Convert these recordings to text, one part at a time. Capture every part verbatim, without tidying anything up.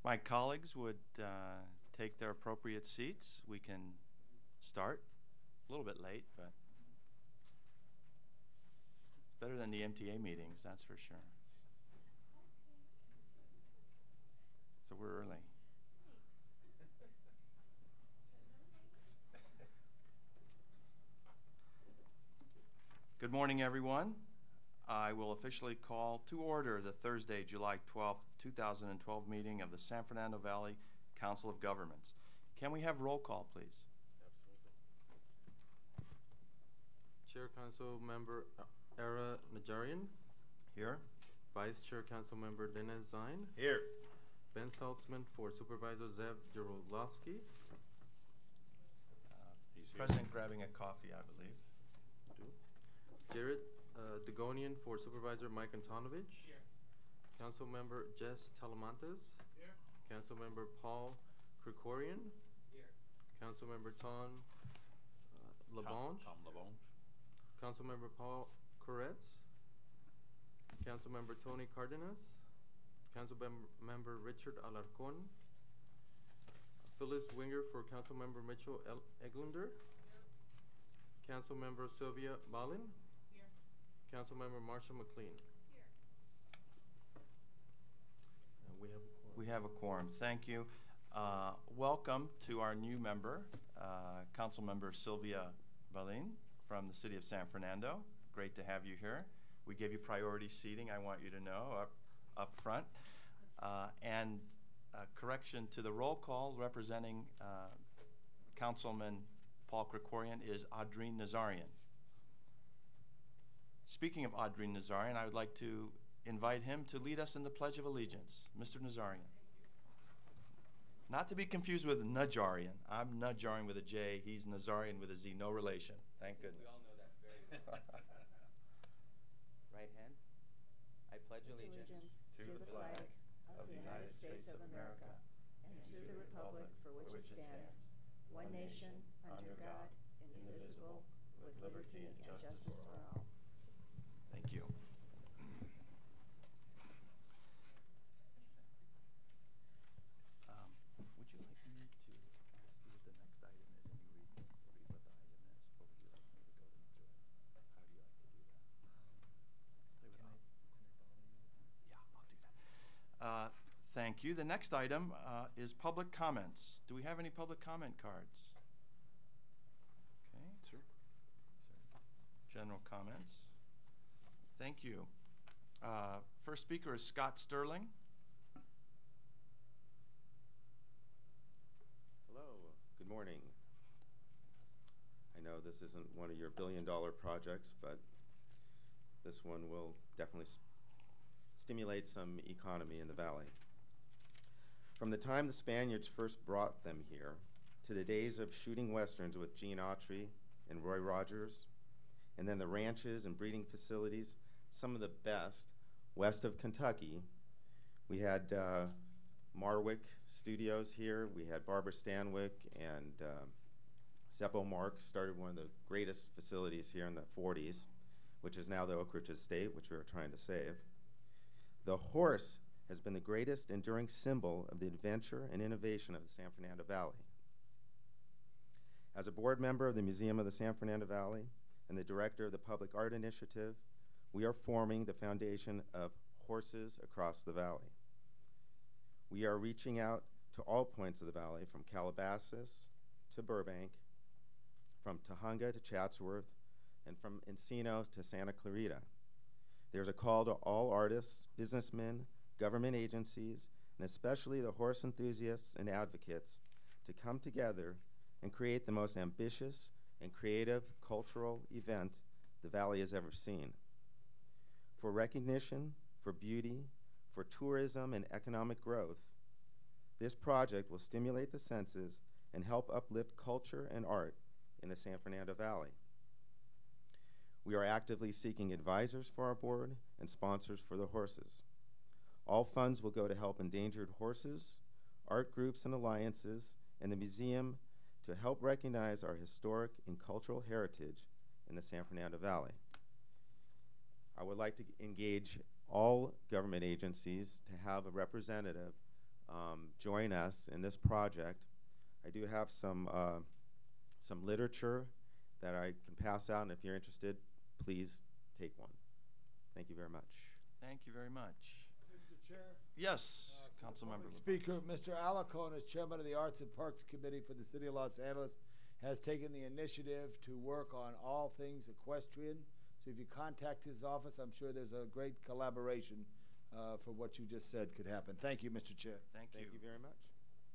My colleagues would uh, take their appropriate seats. We can start. A little bit late, but it's better than the M T A meetings, that's for sure. So we're early. Good morning, everyone. I will officially call to order the Thursday, July twelfth, two thousand twelve meeting of the San Fernando Valley Council of Governments. Can we have roll call, please? Absolutely. Chair Council Member Era Najarian. Here. Vice Chair Council Member Dennis Zine. Here. Ben Saltzman for Supervisor Zev Jarolowski. Uh, President grabbing a coffee, I believe. Do. Jared uh, Degonian for Supervisor Mike Antonovich. Here. Council Member Jess Talamantes. Here. Council Member Paul Krikorian. Here. Council Member Tom uh, LaBonge. Tom, Tom LaBonge. Council Member Paul Koretz. Council Member Tony Cardenas. Council mem Member Richard Alarcon. Phyllis Winger for Council Member Mitchell El Eglunder. Here. Council Member Sylvia Balin. Here. Council Member Marsha McLean. Here. And we have a quorum. We have a quorum. Thank you. Uh, welcome to our new member, uh, Council Member Sylvia Balin from the City of San Fernando. Great to have you here. We give you priority seating, I want you to know, up, up front. Uh, and uh, correction to the roll call representing uh, Councilman Paul Krikorian is Audrine Nazarian. Speaking of Audrine Nazarian, I would like to invite him to lead us in the Pledge of Allegiance. Mister Nazarian. Not to be confused with Najarian. I'm Najarian with a J. He's Nazarian with a Z. No relation. Thank goodness. We all know that very well. Right hand. I pledge allegiance to the flag of the United States of America and to the republic for which it stands, one nation, under God, indivisible, with liberty and justice for all. Thank you. Um, would you like me to ask you what the next item is and you read, read what the item is? Or would you like me to go into it? How do you like to do that? Play with me? Yeah, I'll do that. Uh, thank you. The next item uh, is public comments. Do we have any public comment cards? Okay. Sure. General comments. Thank you. Uh, first speaker is Scott Sterling. Hello, good morning. I know this isn't one of your billion dollar projects, but this one will definitely s stimulate some economy in the valley. From the time the Spaniards first brought them here to the days of shooting westerns with Gene Autry and Roy Rogers, and then the ranches and breeding facilities, some of the best west of Kentucky. We had uh, Marwick Studios here. We had Barbara Stanwyck and uh, Seppo Mark started one of the greatest facilities here in the forties, which is now the Oak Ridge Estate, which we were trying to save. The horse has been the greatest enduring symbol of the adventure and innovation of the San Fernando Valley. As a board member of the Museum of the San Fernando Valley and the director of the Public Art Initiative, we are forming the foundation of horses across the valley. We are reaching out to all points of the valley, from Calabasas to Burbank, from Tujunga to Chatsworth, and from Encino to Santa Clarita. There's a call to all artists, businessmen, government agencies, and especially the horse enthusiasts and advocates to come together and create the most ambitious and creative cultural event the valley has ever seen. For recognition, for beauty, for tourism and economic growth, this project will stimulate the senses and help uplift culture and art in the San Fernando Valley. We are actively seeking advisors for our board and sponsors for the horses. All funds will go to help endangered horses, art groups and alliances, and the museum to help recognize our historic and cultural heritage in the San Fernando Valley. I would like to engage all government agencies to have a representative um, join us in this project. I do have some, uh, some literature that I can pass out, and if you're interested, please take one. Thank you very much. Thank you very much. Mister Chair. Yes, Uh, Councilmember. Public Speaker, Mister Alacon, as chairman of the Arts and Parks Committee for the City of Los Angeles, has taken the initiative to work on all things equestrian. So if you contact his office, I'm sure there's a great collaboration uh, for what you just said could happen. Thank you, Mister Chair. Thank you. Thank you very much.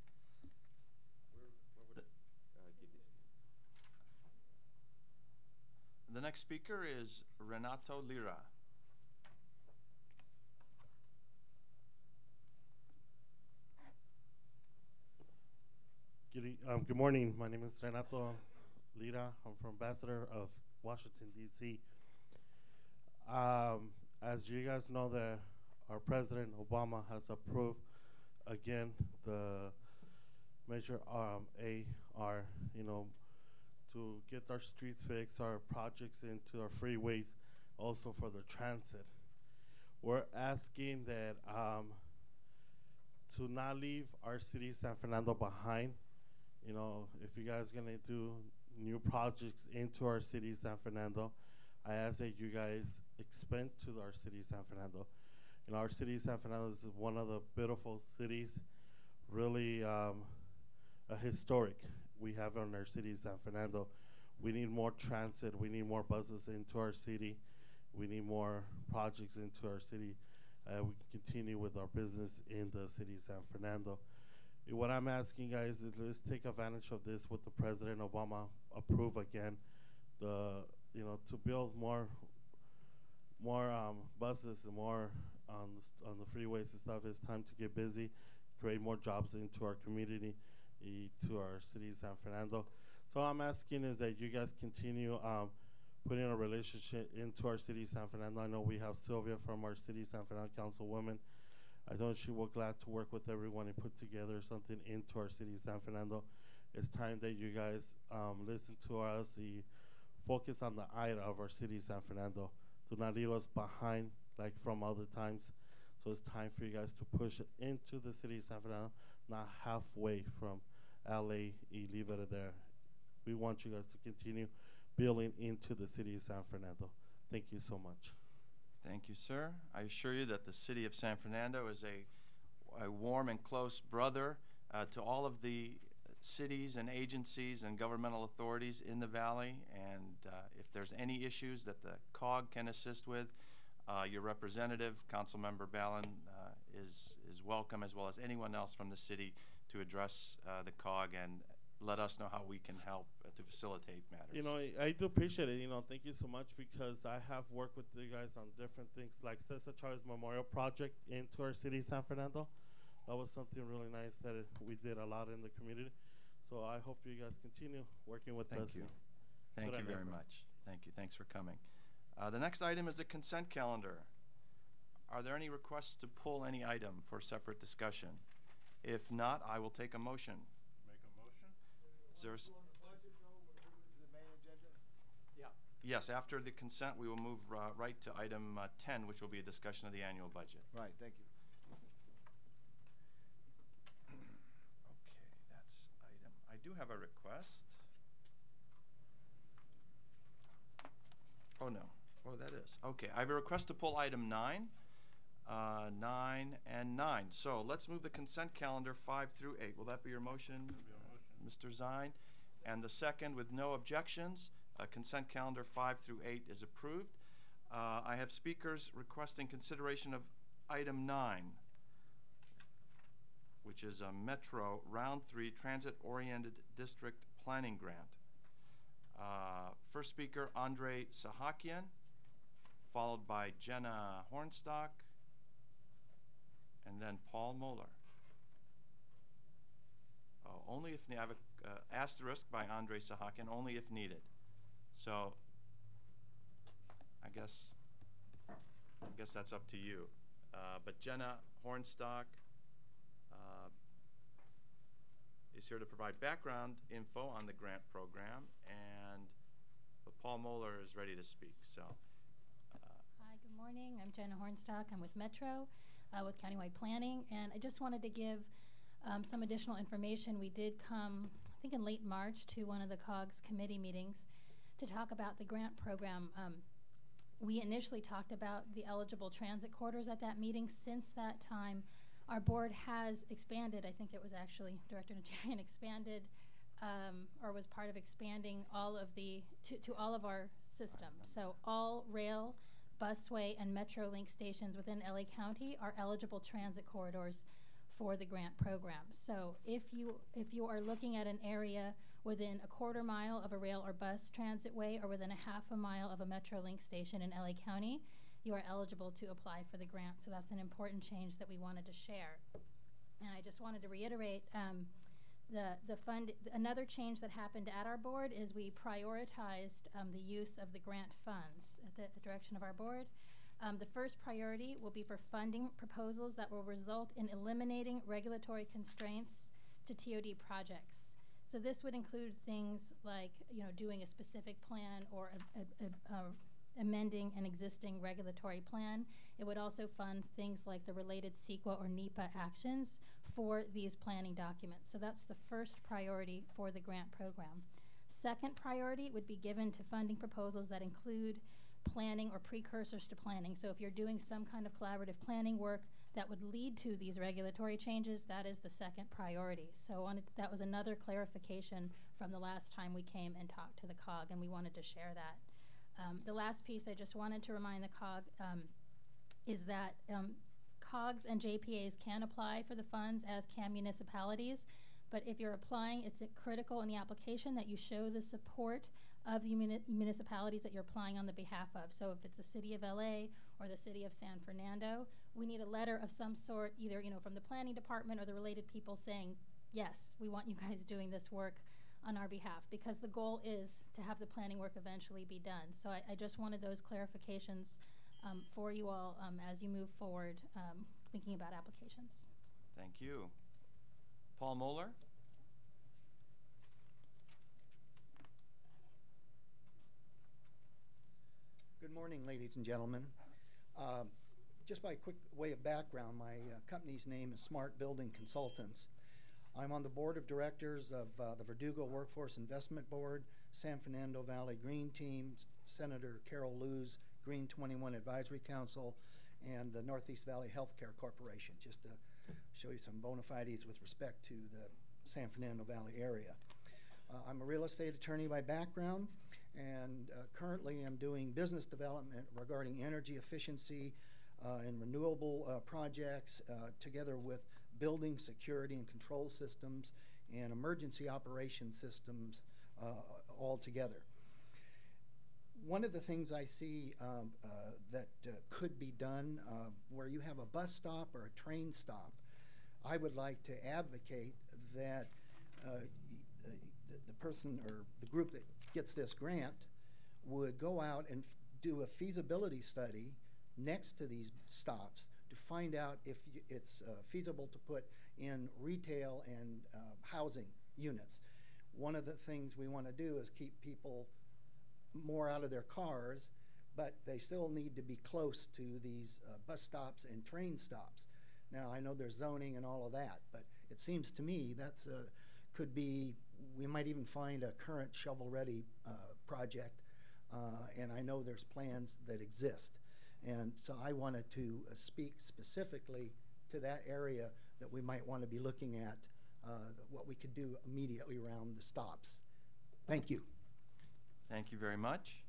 The, Uh, give these to the next speaker is Renato Lira. Good, e- um, good morning. My name is Renato Lira. I'm from Ambassador of Washington, D C Um, as you guys know, that our President Obama has approved again the Measure um, A R, you know, to get our streets fixed, our projects into our freeways, also for the transit. We're asking that um, to not leave our city, San Fernando, behind. You know, if you guys gonna do new projects into our city, San Fernando, I ask that you guys expand to our city, San Fernando. You know, our city, San Fernando, is one of the beautiful cities, really um, a historic we have in our city, San Fernando. We need more transit. We need more buses into our city. We need more projects into our city. Uh, we can continue with our business in the city, San Fernando. What I'm asking, guys, is let's take advantage of this with the President Obama approve again, the you know to build more, more um, buses and more on the, st- on the freeways and stuff. It's time to get busy, create more jobs into our community, e- to our city, San Fernando. So I'm asking is that you guys continue um, putting a relationship into our city, San Fernando. I know we have Sylvia from our city, San Fernando Councilwoman. I know she will glad to work with everyone and put together something into our city, San Fernando. It's time that you guys um, listen to us, the focus on the eye of our city, San Fernando. Do not leave us behind like from other times. So it's time for you guys to push it into the city, San Fernando, not halfway from L A y leave it there. We want you guys to continue building into the city of San Fernando. Thank you so much. Thank you, sir. I assure you that the city of San Fernando is a, a warm and close brother uh, to all of the cities and agencies and governmental authorities in the valley. And uh, if there's any issues that the C O G can assist with, uh, your representative, Councilmember Ballin, uh, is, is welcome, as well as anyone else from the city, to address uh, the C O G and let us know how we can help uh, to facilitate matters. You know, I, I do appreciate it. You know, thank you so much, because I have worked with you guys on different things, like Cesar Chavez Memorial Project into our city, San Fernando. That was something really nice that it, we did a lot in the community. So I hope you guys continue working with Thank us. you. Thank Good you very effort. much. Thank you. Thanks for coming. Uh, the next item is the consent calendar. Are there any requests to pull any item for separate discussion? If not, I will take a motion. Make a motion? Is there a s- Yeah. Yes, after the consent, we will move uh, right to item uh, ten, which will be a discussion of the annual budget. Right, thank you. Okay, that's item. I do have a request. Oh, no. Oh, that is. Okay, I have a request to pull item nine, uh, nine, and nine. So let's move the consent calendar five through eight. Will that be your motion, Be a motion. Mister Zine? And the second, with no objections, uh, consent calendar five through eight is approved. Uh, I have speakers requesting consideration of item nine, which is a Metro Round Three Transit-Oriented District Planning Grant. Uh, first speaker, Andre Sahakian, followed by Jenna Hornstock, and then Paul Moeller. Oh, only if ne- I have a uh, asterisk by Andre Sahakian, only if needed. So, I guess, I guess that's up to you. Uh, but Jenna Hornstock uh, is here to provide background info on the grant program, and but Paul Moeller is ready to speak. So, uh, Hi, good morning. I'm Jenna Hornstock. I'm with Metro. uh, with countywide planning. And I just wanted to give um, some additional information. We did come, I think in late March, to one of the COGS committee meetings to talk about the grant program. Um, we initially talked about the eligible transit corridors at that meeting. Since that time, our board has expanded. I think it was actually Director Natarian expanded um, or was part of expanding all of the, to, to all of our systems. So all rail, busway, and Metrolink stations within L A County are eligible transit corridors for the grant program. So if you, if you are looking at an area within a quarter mile of a rail or bus transit way or within a half a mile of a Metrolink station in L A County, you are eligible to apply for the grant. So that's an important change that we wanted to share. And I just wanted to reiterate um, the, the fund, another change that happened at our board is we prioritized um, the use of the grant funds at the, the direction of our board. Um, the first priority will be for funding proposals that will result in eliminating regulatory constraints to T O D projects. So this would include things like, you know, doing a specific plan or a, a, a, a amending an existing regulatory plan. It would also fund things like the related CEQA or NEPA actions for these planning documents. So that's the first priority for the grant program. Second priority would be given to funding proposals that include planning or precursors to planning. So if you're doing some kind of collaborative planning work that would lead to these regulatory changes, that is the second priority. So I wanted to, that was another clarification from the last time we came and talked to the C O G, and we wanted to share that. Um, the last piece I just wanted to remind the C O G um, is that um, C O Gs and J P As can apply for the funds, as can municipalities, but if you're applying, it's critical in the application that you show the support of the muni municipalities that you're applying on the behalf of. So if it's the city of L A or the city of San Fernando, we need a letter of some sort, either you know from the planning department or the related people saying, yes, we want you guys doing this work on our behalf, because the goal is to have the planning work eventually be done. So I, I just wanted those clarifications um, for you all um, as you move forward um, thinking about applications. Thank you. Paul Moeller. Good morning, ladies and gentlemen. Uh, just by a quick way of background, my uh, company's name is Smart Building Consultants. I'm on the board of directors of uh, the Verdugo Workforce Investment Board, San Fernando Valley Green Team, Senator Carol Liu's Green twenty-one Advisory Council, and the Northeast Valley Healthcare Corporation, just to show you some bona fides with respect to the San Fernando Valley area. Uh, I'm a real estate attorney by background, and uh, currently I'm doing business development regarding energy efficiency uh, and renewable uh, projects uh, together with building security and control systems and emergency operation systems uh, all together. One of the things I see um, uh, that uh, could be done uh, where you have a bus stop or a train stop, I would like to advocate that uh, the, the person or the group that gets this grant would go out and f do a feasibility study next to these stops to find out if y it's uh, feasible to put in retail and uh, housing units. One of the things we want to do is keep people more out of their cars, but they still need to be close to these uh, bus stops and train stops. Now, I know there's zoning and all of that, but it seems to me that's a, could be, we might even find a current shovel-ready uh, project, uh, and I know there's plans that exist. And so I wanted to uh, speak specifically to that area that we might want to be looking at, uh, what we could do immediately around the stops. Thank you. Thank you very much.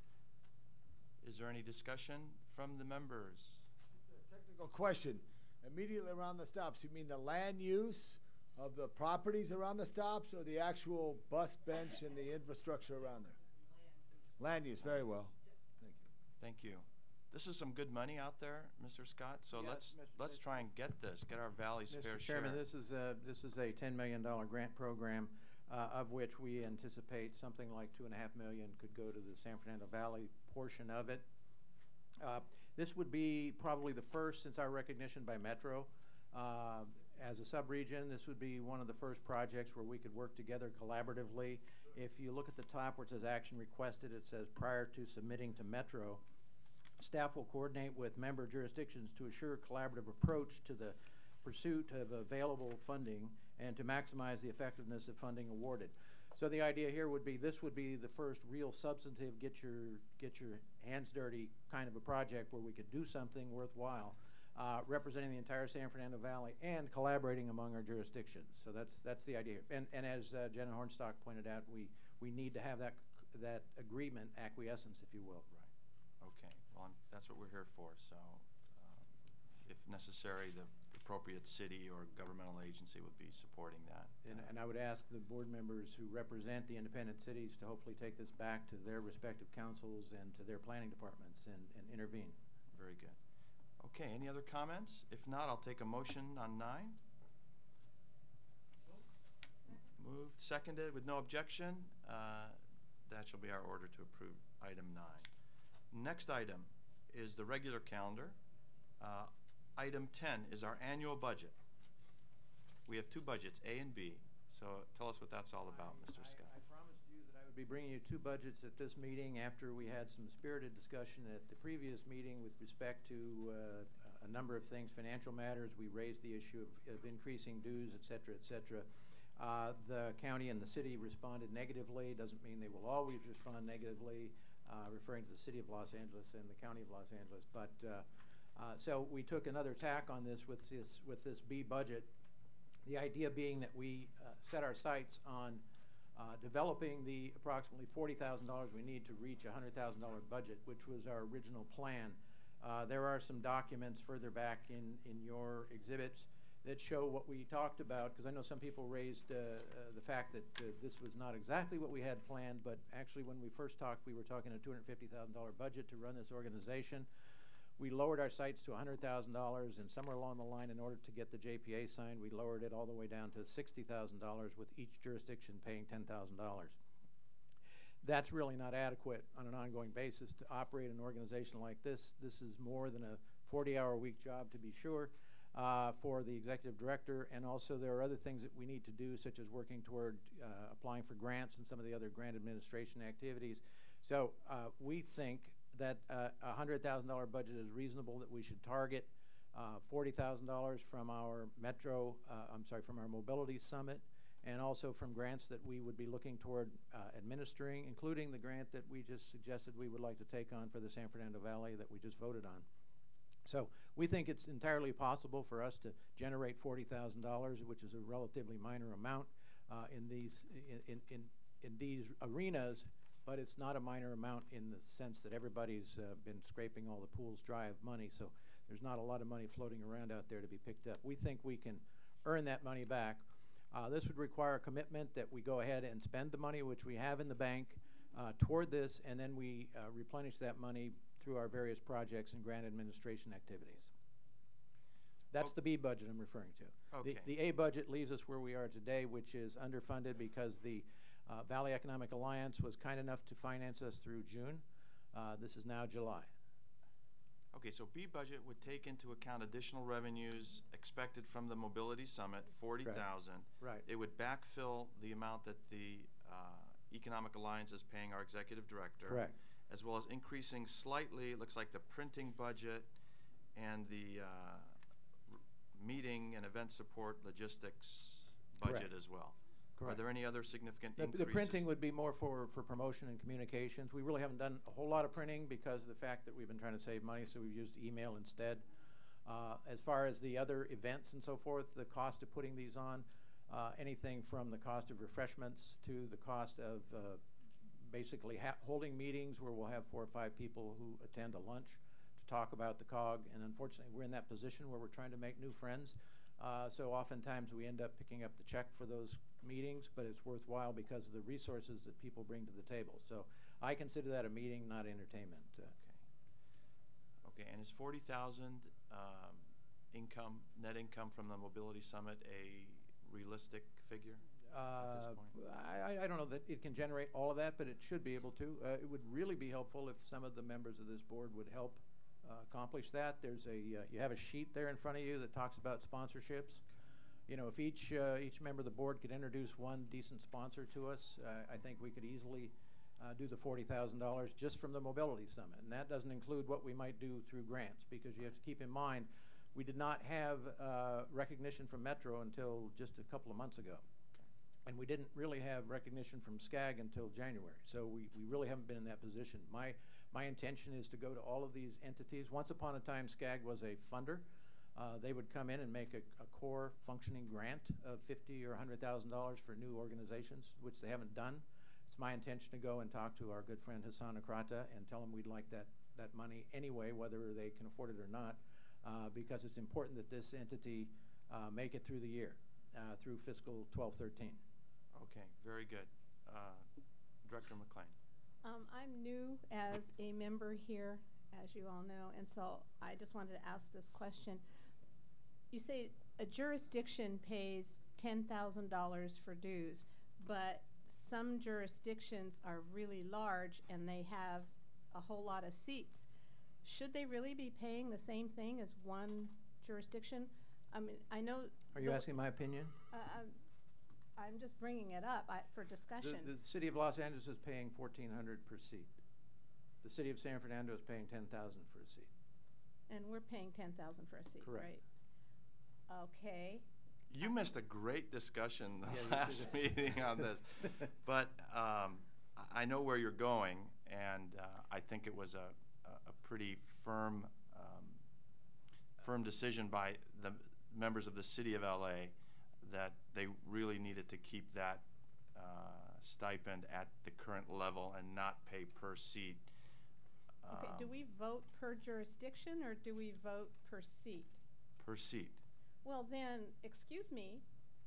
Is there any discussion from the members? Just a technical question. Immediately around the stops, you mean the land use of the properties around the stops or the actual bus bench and the infrastructure around there? Land use, very well. Thank you. Thank you. This is some good money out there, Mister Scott. So Yes, let's Mister let's try and get this, get our valley's Mister fair Chairman, share. this is a this is a ten million dollar grant program, uh, of which we anticipate something like two and a half million could go to the San Fernando Valley portion of it. Uh, this would be probably the first since our recognition by Metro uh, as a subregion. This would be one of the first projects where we could work together collaboratively. If you look at the top where it says action requested, it says prior to submitting to Metro. Staff will coordinate with member jurisdictions to assure collaborative approach to the pursuit of available funding and to maximize the effectiveness of funding awarded. So the idea here would be this would be the first real substantive, get your, get your hands dirty kind of a project where we could do something worthwhile, uh, representing the entire San Fernando Valley and collaborating among our jurisdictions. So that's, that's the idea. And, and as uh, Jenna Hornstock pointed out, we, we need to have that, that agreement, acquiescence, if you will. Right. Okay, well, I'm- that's what we're here for, so um, if necessary, the appropriate city or governmental agency would be supporting that. And, and I would ask the board members who represent the independent cities to hopefully take this back to their respective councils and to their planning departments and, and intervene. Very good. Okay, any other comments? If not, I'll take a motion on nine. Moved, seconded, with no objection. Uh, that shall be our order to approve item nine. Next item is the regular calendar. Uh, item ten is our annual budget. We have two budgets, A and B. So tell us what that's all about, Mister I, Scott. I promised you that I would be bringing you two budgets at this meeting after we had some spirited discussion at the previous meeting with respect to uh, a number of things, financial matters. We raised the issue of, of increasing dues, et cetera, et cetera. Uh, the county and the city responded negatively. Doesn't mean they will always respond negatively, uh, referring to the city of Los Angeles and the county of Los Angeles. But uh, uh, so we took another tack on this with this with this B budget. The idea being that we uh, set our sights on uh, developing the approximately forty thousand dollars we need to reach a one hundred thousand dollar budget, which was our original plan. Uh, there are some documents further back in, in your exhibits that show what we talked about, because I know some people raised uh, uh, the fact that uh, this was not exactly what we had planned, but actually when we first talked, we were talking a two hundred fifty thousand dollar budget to run this organization. We lowered our sights to one hundred thousand dollars, and somewhere along the line, in order to get the J P A signed, we lowered it all the way down to sixty thousand dollars, with each jurisdiction paying ten thousand dollars. That's really not adequate on an ongoing basis to operate an organization like this. This is more than a forty hour a week job, to be sure, uh, for the executive director, and also there are other things that we need to do, such as working toward uh, applying for grants and some of the other grant administration activities. So uh, we think that uh, a one hundred thousand dollar budget is reasonable, that we should target uh, forty thousand dollars from our Metro, uh, I'm sorry, from our Mobility Summit, and also from grants that we would be looking toward uh, administering, including the grant that we just suggested we would like to take on for the San Fernando Valley that we just voted on. So we think it's entirely possible for us to generate forty thousand dollars, which is a relatively minor amount uh, in these in, in, in, in these arenas. But it's not a minor amount in the sense that everybody's uh, been scraping all the pools dry of money, so there's not a lot of money floating around out there to be picked up. We think we can earn that money back. Uh, this would require a commitment that we go ahead and spend the money which we have in the bank uh, toward this, and then we uh, replenish that money through our various projects and grant administration activities. That's the B budget I'm referring to. Okay. The, the A budget leaves us where we are today, which is underfunded because the Uh, Valley Economic Alliance was kind enough to finance us through June. Uh, this is now July. Okay, so B budget would take into account additional revenues expected from the Mobility Summit, forty thousand. Right. Right. It would backfill the amount that the uh, Economic Alliance is paying our executive director. Correct. As well as increasing slightly, it looks like the printing budget and the uh, r- meeting and event support logistics budget Correct. as well. Correct. Are there any other significant The, increases? the printing would be more for, for promotion and communications. We really haven't done a whole lot of printing because of the fact that we've been trying to save money, so we've used email instead. Uh, as far as the other events and so forth, the cost of putting these on, uh, anything from the cost of refreshments to the cost of uh, basically ha- holding meetings where we'll have four or five people who attend a lunch to talk about the C O G. And unfortunately, we're in that position where we're trying to make new friends. Uh, so oftentimes we end up picking up the check for those meetings, but it's worthwhile because of the resources that people bring to the table. So I consider that a meeting, not entertainment. Uh, Okay, and is forty thousand um, income, net income from the Mobility Summit a realistic figure at this Uh, point? I, I don't know that it can generate all of that, but it should be able to. Uh, it would really be helpful if some of the members of this board would help uh, accomplish that. There's a uh, you have a sheet there in front of you that talks about sponsorships. You know, if each uh, each member of the board could introduce one decent sponsor to us, uh, I think we could easily uh, do the forty thousand dollars just from the Mobility Summit. And that doesn't include what we might do through grants, because you have to keep in mind, we did not have uh, recognition from Metro until just a couple of months ago. And we didn't really have recognition from SCAG until January. So we, we really haven't been in that position. My, my intention is to go to all of these entities. Once upon a time, SCAG was a funder. Uh, they would come in and make a, a core functioning grant of fifty or one hundred thousand dollars for new organizations, which they haven't done. It's my intention to go and talk to our good friend Hassan Akrata and tell him we'd like that, that money anyway, whether they can afford it or not, uh, because it's important that this entity uh, make it through the year, uh, through fiscal twelve thirteen. Okay, very good. Uh, Director McLean. Um, I'm new as a member here, as you all know, and so I just wanted to ask this question. You say a jurisdiction pays ten thousand dollars for dues, but some jurisdictions are really large and they have a whole lot of seats. Should they really be paying the same thing as one jurisdiction? I mean, I know. Are you asking my opinion? Uh, I'm, I'm just bringing it up I, for discussion. The, the city of Los Angeles is paying fourteen hundred dollars per seat. The city of San Fernando is paying ten thousand dollars for a seat. And we're paying ten thousand dollars for a seat, Correct. right? Okay. You missed a great discussion the Yeah, you last did. meeting on this, but um, I I know where you're going, and uh, I think it was a, a, a pretty firm, um, firm decision by the members of the city of L A that they really needed to keep that uh, stipend at the current level and not pay per seat. Okay, do um, we vote per jurisdiction or do we vote per seat? Per seat. Well then, excuse me,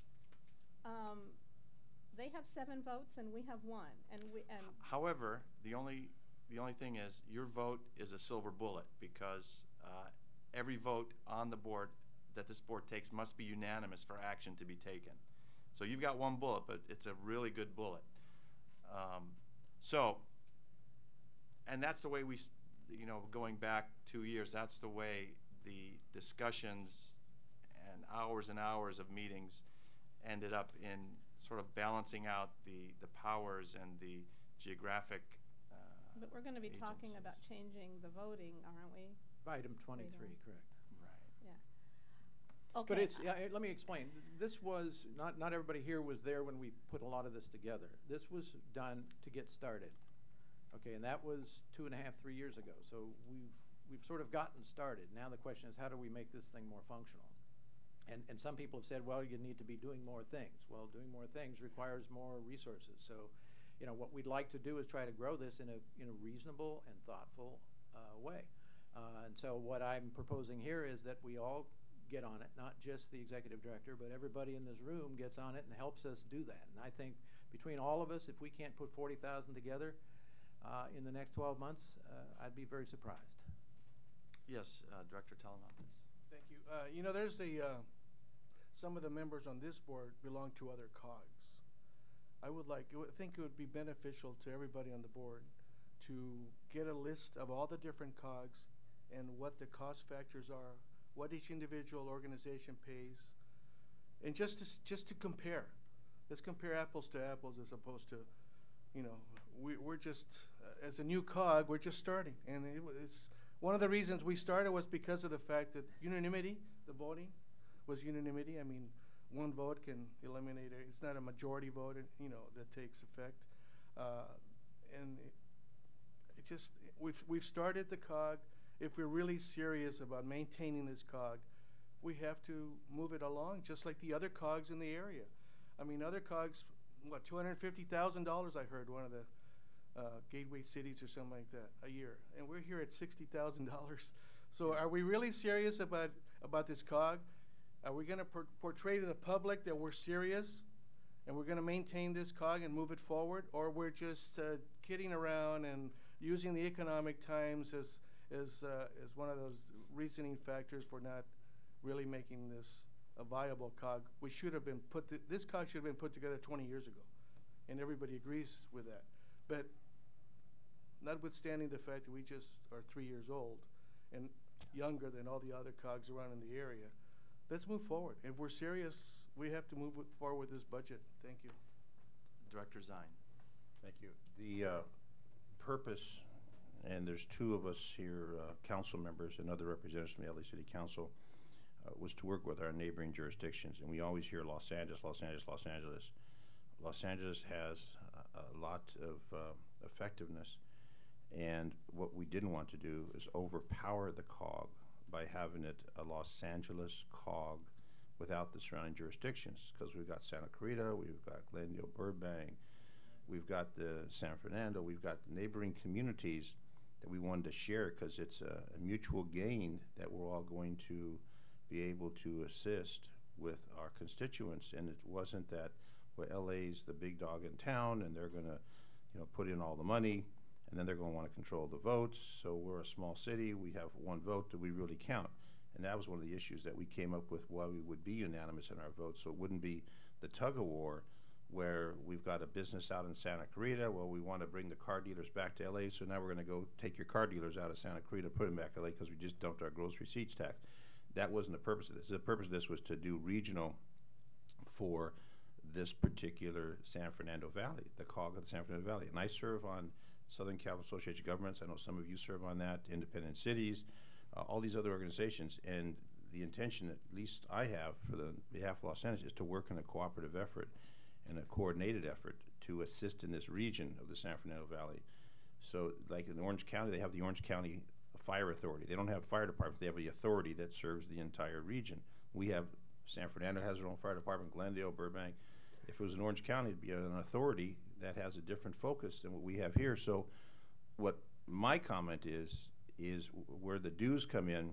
um, they have seven votes and we have one, and we, and, However, the only the only thing is your vote is a silver bullet, because uh, every vote on the board that this board takes must be unanimous for action to be taken. So you've got one bullet, but it's a really good bullet. Um, so, and that's the way we, s- you know, going back two years, that's the way the discussions and hours and hours of meetings ended up in sort of balancing out the, the powers and the geographic uh, but we're gonna be talking agencies. about changing the voting, aren't we? Item twenty-three, correct. Right. Yeah. Okay. But it's, yeah, eh, let me explain. This was, not, not everybody here was there when we put a lot of this together. This was done to get started. Okay, and that was two and a half, three years ago. So we've, we've sort of gotten started. Now the question is, how do we make this thing more functional? And, and some people have said, well, you need to be doing more things. Well, doing more things requires more resources. So, you know, what we'd like to do is try to grow this in a, in a reasonable and thoughtful uh, way. Uh, and so what I'm proposing here is that we all get on it, not just the executive director, but everybody in this room gets on it and helps us do that. And I think between all of us, if we can't put forty thousand together uh, in the next twelve months, uh, I'd be very surprised. Yes, uh, Director Talamantes. Thank you. Uh, you know, there's a, uh, some of the members on this board belong to other cogs. I would like, I think it would be beneficial to everybody on the board to get a list of all the different cogs and what the cost factors are, what each individual organization pays, and just to, s- just to compare. Let's compare apples to apples as opposed to, you know, we, we're just, uh, as a new cog, we're just starting. And it, wa- it's, one of the reasons we started was because of the fact that unanimity, the voting, was unanimity. I mean, one vote can eliminate it. It's not a majority vote, it- you know, that takes effect. Uh, and it, it just, we've, we've started the cog. If we're really serious about maintaining this cog, we have to move it along, just like the other cogs in the area. I mean, other cogs, what, two hundred fifty thousand dollars I heard one of the uh, gateway cities or something like that a year. And we're here at sixty thousand dollars. So are we really serious about, about this cog? Are we gonna por- portray to the public that we're serious and we're gonna maintain this cog and move it forward? Or we're just uh, kidding around and using the economic times as, as, uh, as one of those reasoning factors for not really making this a viable cog? We should have been put, th- this cog should have been put together twenty years ago, and everybody agrees with that. But notwithstanding the fact that we just are three years old and younger than all the other cogs around in the area, let's move forward. If we're serious, we have to move with- forward with this budget. Thank you. Director Zine. Thank you. The, uh, purpose, and there's two of us here, uh, council members and other representatives from the L A City Council, uh, was to work with our neighboring jurisdictions. And we always hear Los Angeles, Los Angeles, Los Angeles. Los Angeles has a, a lot of uh, effectiveness, and what we didn't want to do is overpower the C O G by having it a Los Angeles C O G without the surrounding jurisdictions, because we've got Santa Clarita, we've got Glendale, Burbank, we've got the San Fernando, we've got the neighboring communities that we wanted to share, because it's a, a mutual gain that we're all going to be able to assist with our constituents. And it wasn't that, well, L A's the big dog in town and they're gonna, you know, put in all the money and then they're gonna wanna control the votes. So we're a small city, we have one vote, do we really count? And that was one of the issues that we came up with, why we would be unanimous in our votes, so it wouldn't be the tug of war where we've got a business out in Santa Clarita, well, we want to bring the car dealers back to L A, so now we're going to go take your car dealers out of Santa Clarita, put them back to L A because we just dumped our gross receipts tax. That wasn't the purpose of this. The purpose of this was to do regional for this particular San Fernando Valley, the C O G of the San Fernando Valley. And I serve on Southern Cal Association of Governments. I know some of you serve on that, independent cities, uh, all these other organizations. And the intention, at least I have for the behalf of Los Angeles, is to work in a cooperative effort and a coordinated effort to assist in this region of the San Fernando Valley. So like in Orange County, they have the Orange County Fire Authority. They don't have fire departments, they have the authority that serves the entire region. We have, San Fernando has their own fire department, Glendale, Burbank. If it was in Orange County, it'd be an authority that has a different focus than what we have here. So what my comment is, is where the dues come in,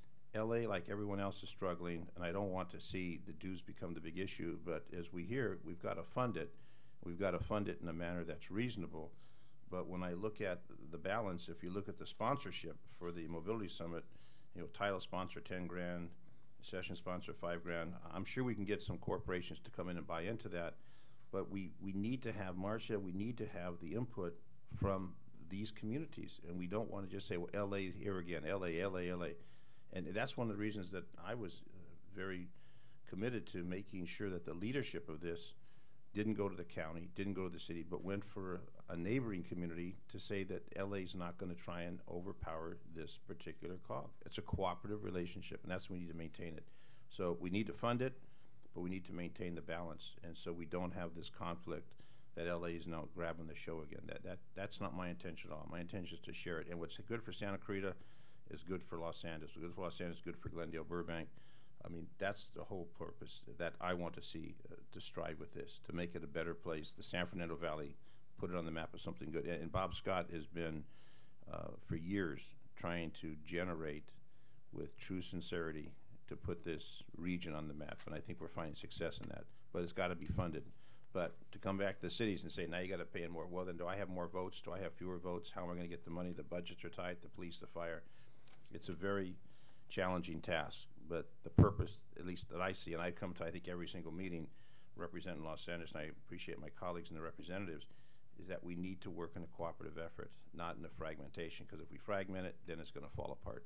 L A, like everyone else, is struggling, and I don't want to see the dues become the big issue, but as we hear, we've got to fund it. We've got to fund it in a manner that's reasonable. But when I look at the balance, if you look at the sponsorship for the Mobility Summit, you know, title sponsor ten grand, session sponsor five grand. I'm sure we can get some corporations to come in and buy into that, but we, we need to have, Marcia, we need to have the input from these communities, and we don't want to just say, well, L A here again, L A, L A, L A. And that's one of the reasons that I was uh, very committed to making sure that the leadership of this didn't go to the county, didn't go to the city, but went for a neighboring community to say that L A's not going to try and overpower this particular C O G. It's a cooperative relationship, and that's what we need to maintain it. So we need to fund it, but we need to maintain the balance, and so we don't have this conflict that L A is now grabbing the show again. That that That's not my intention at all. My intention is to share it, and what's good for Santa Clarita is good for Los Angeles. Good for Los Angeles, good for Glendale, Burbank. I mean, that's the whole purpose that I want to see, uh, to strive with this, to make it a better place. The San Fernando Valley, put it on the map as something good. And, and Bob Scott has been, uh, for years, trying to generate with true sincerity to put this region on the map. And I think we're finding success in that. But it's got to be funded. But to come back to the cities and say, now you got to pay in more. Well, then do I have more votes? Do I have fewer votes? How am I going to get the money? The budgets are tight, the police, the fire. It's a very challenging task, but the purpose, at least that I see, and I come to, I think, every single meeting representing Los Angeles, and I appreciate my colleagues and the representatives, is that we need to work in a cooperative effort, not in a fragmentation, because if we fragment it, then it's going to fall apart.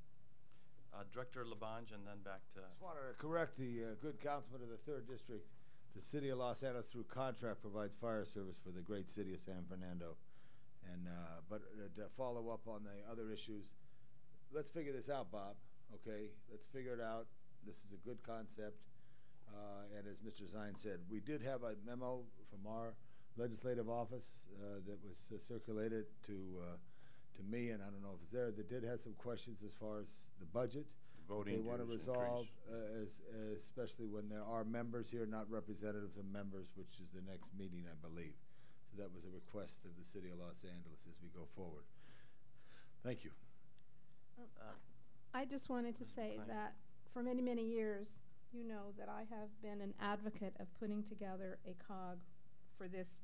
Uh, Director Labange, and then back to... I just wanted to correct the uh, good councilman of the third District. The City of Los Angeles, through contract, provides fire service for the great city of San Fernando. And uh, but uh, to follow up on the other issues, let's figure this out, Bob, okay? Let's figure it out. This is a good concept. Uh, and as Mister Zine said, we did have a memo from our legislative office uh, that was uh, circulated to uh, to me, and I don't know if it's there, that did have some questions as far as the budget. Voting they want to dues resolve, uh, as, as especially when there are members here, not representatives of members, which is the next meeting, I believe. So that was a request of the City of Los Angeles as we go forward. Thank you. Uh, I just wanted to say that for many, many years, you know that I have been an advocate of putting together a C O G for this,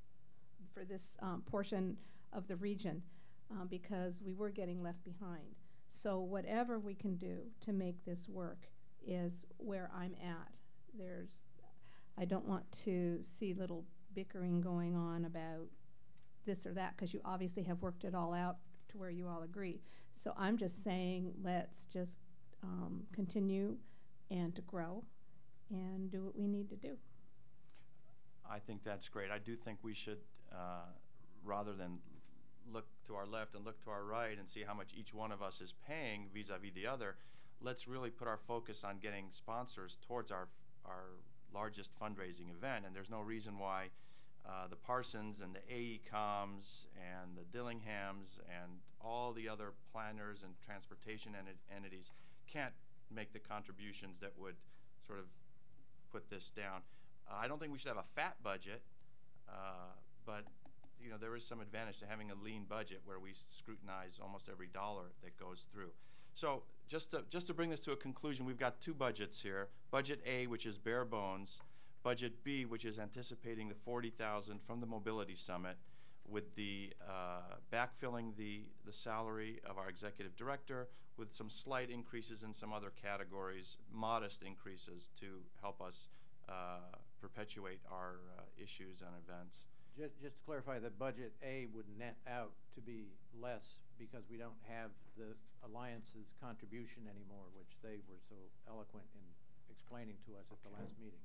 for this um, portion of the region um, because we were getting left behind. So whatever we can do to make this work is where I'm at. There's, I don't want to see little bickering going on about this or that, because you obviously have worked it all out to where you all agree. So I'm just saying, let's just um, continue and to grow and do what we need to do. I think that's great. I do think we should, uh, rather than look to our left and look to our right and see how much each one of us is paying vis-a-vis the other. Let's really put our focus on getting sponsors towards our our largest fundraising event. And there's no reason why uh, the Parsons and the A E COMs and the Dillinghams and all the other planners and transportation enti- entities can't make the contributions that would sort of put this down. Uh, I don't think we should have a fat budget, uh, but you know, there is some advantage to having a lean budget where we scrutinize almost every dollar that goes through. So just to, just to bring this to a conclusion, we've got two budgets here. Budget A, which is bare bones. Budget B, which is anticipating the forty thousand from the Mobility Summit, with the uh, backfilling the, the salary of our executive director with some slight increases in some other categories, modest increases to help us uh, perpetuate our uh, issues and events. Just, just to clarify, the budget A would net out to be less because we don't have the Alliance's contribution anymore, which they were so eloquent in explaining to us at the last meeting.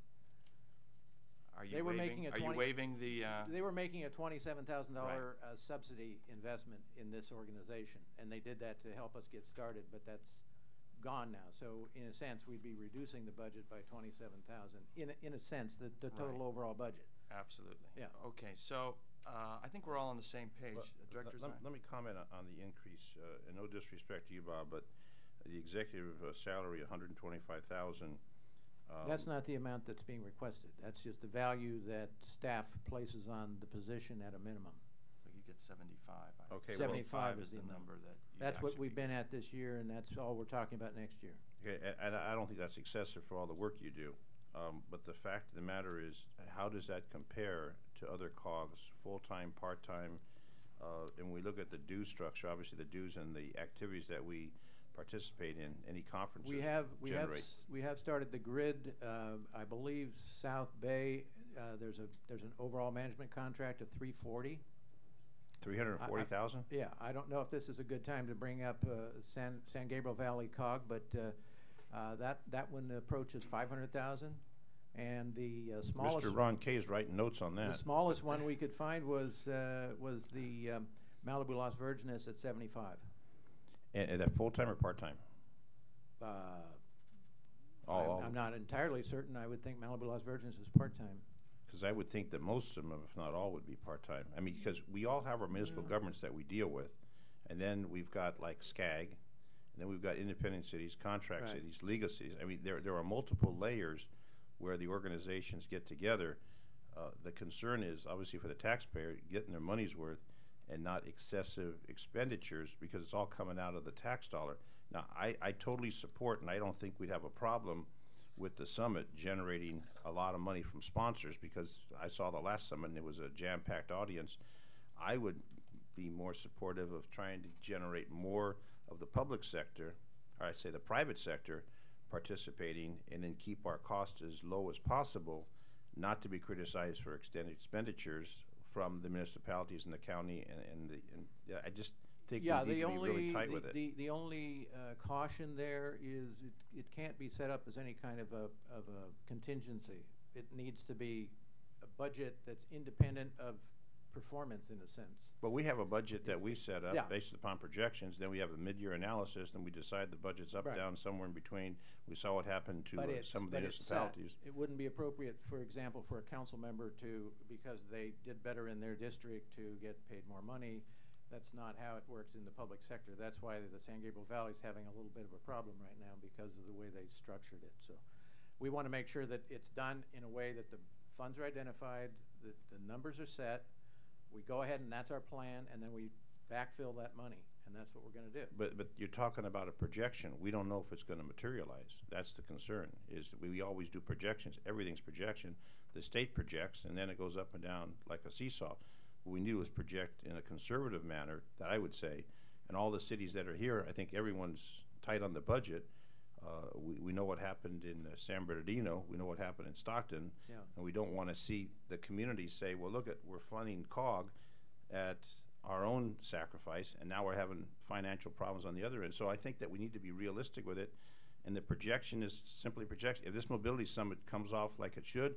Are you They were waiving, making a are you twenty waiving the, uh, They were making a twenty-seven thousand dollar uh, subsidy investment in this organization, and they did that to help us get started, but that's gone now. So in a sense, we'd be reducing the budget by twenty-seven thousand, in a, in a sense, the, the total Right. overall budget. absolutely. Yeah. Okay, so uh, I think we're all on the same page. Well, Uh, Director let, Zine? let me comment on, on the increase, uh, and no disrespect to you, Bob, but the executive uh, salary, one hundred twenty-five thousand. Um, That's not the amount that's being requested. That's just the value that staff places on the position at a minimum. So you get seventy-five. I- Okay, well- seventy-five is is the the number that you That's what actually we've been at this year, and that's all we're talking about next year. Okay, a- and I don't think that's excessive for all the work you do. Um, but the fact of the matter is, how does that compare to other COGS, full-time, part-time? Uh, and we look at the due structure, obviously the dues and the activities that we participate in, any conferences We have, we have, generate. s- we have started the grid, uh, I believe South Bay, uh, there's a, there's an overall management contract of three forty. Three hundred and forty thousand? Yeah, I don't know if this is a good time to bring up, uh, San, San Gabriel Valley COG, but, uh, uh, that, that one approaches five hundred thousand. And the uh, smallest. Mister Ron Kay is writing notes on that. The smallest one we could find was, uh, was the, um, Malibu Las Virgenes at seventy-five. And, and that full-time or part-time? Uh, All- all- I'm, I'm not entirely certain. I would think Malibu Las Virgenes is part-time. Because I would think that most of them, if not all, would be part-time. I mean, because we all have our municipal governments that we deal with, and then we've got like SCAG, and then we've got independent cities, contract Right. cities, legal cities. I mean, there there are multiple layers where the organizations get together. Uh, the concern is obviously for the taxpayer getting their money's worth and not excessive expenditures because it's all coming out of the tax dollar. Now, I, I totally support, and I don't think we'd have a problem with the summit generating a lot of money from sponsors because I saw the last summit and it was a jam-packed audience. I would be more supportive of trying to generate more of the public sector, or I say the private sector, participating and then keep our costs as low as possible, not to be criticized for extended expenditures from the municipalities and the county and, and the, and yeah, I just think Yeah, we need the to be only, really tight the, with it. the, the only uh, caution there is it, it can't be set up as any kind of a, of a contingency. It needs to be a budget that's independent of performance in a sense. But we have a budget that we set up Yeah. based upon projections, then we have a mid-year analysis, then we decide the budget's up, Right. down, somewhere in between. We saw what happened to But uh, it's- some of the but it's set. municipalities. It wouldn't be appropriate, for example, for a council member to, because they did better in their district, to get paid more money. That's not how it works in the public sector. That's why the San Gabriel Valley is having a little bit of a problem right now because of the way they structured it. So we want to make sure that it's done in a way that the funds are identified, that the numbers are set. We go ahead and that's our plan, and then we backfill that money, and that's what we're going to do. But, but you're talking about a projection. We don't know if it's gonna materialize. That's the concern, is that we, we always do projections. Everything's projection. The state projects, and then it goes up and down like a seesaw. What we need was project in a conservative manner, that I would say, and all the cities that are here, I think everyone's tight on the budget. Uh, we, we know what happened in uh, San Bernardino, we know what happened in Stockton, Yeah. and we don't want to see the community say, well, look, at we're funding COG at our own sacrifice, and now we're having financial problems on the other end. So I think that we need to be realistic with it, and the projection is simply projection. If this mobility summit comes off like it should,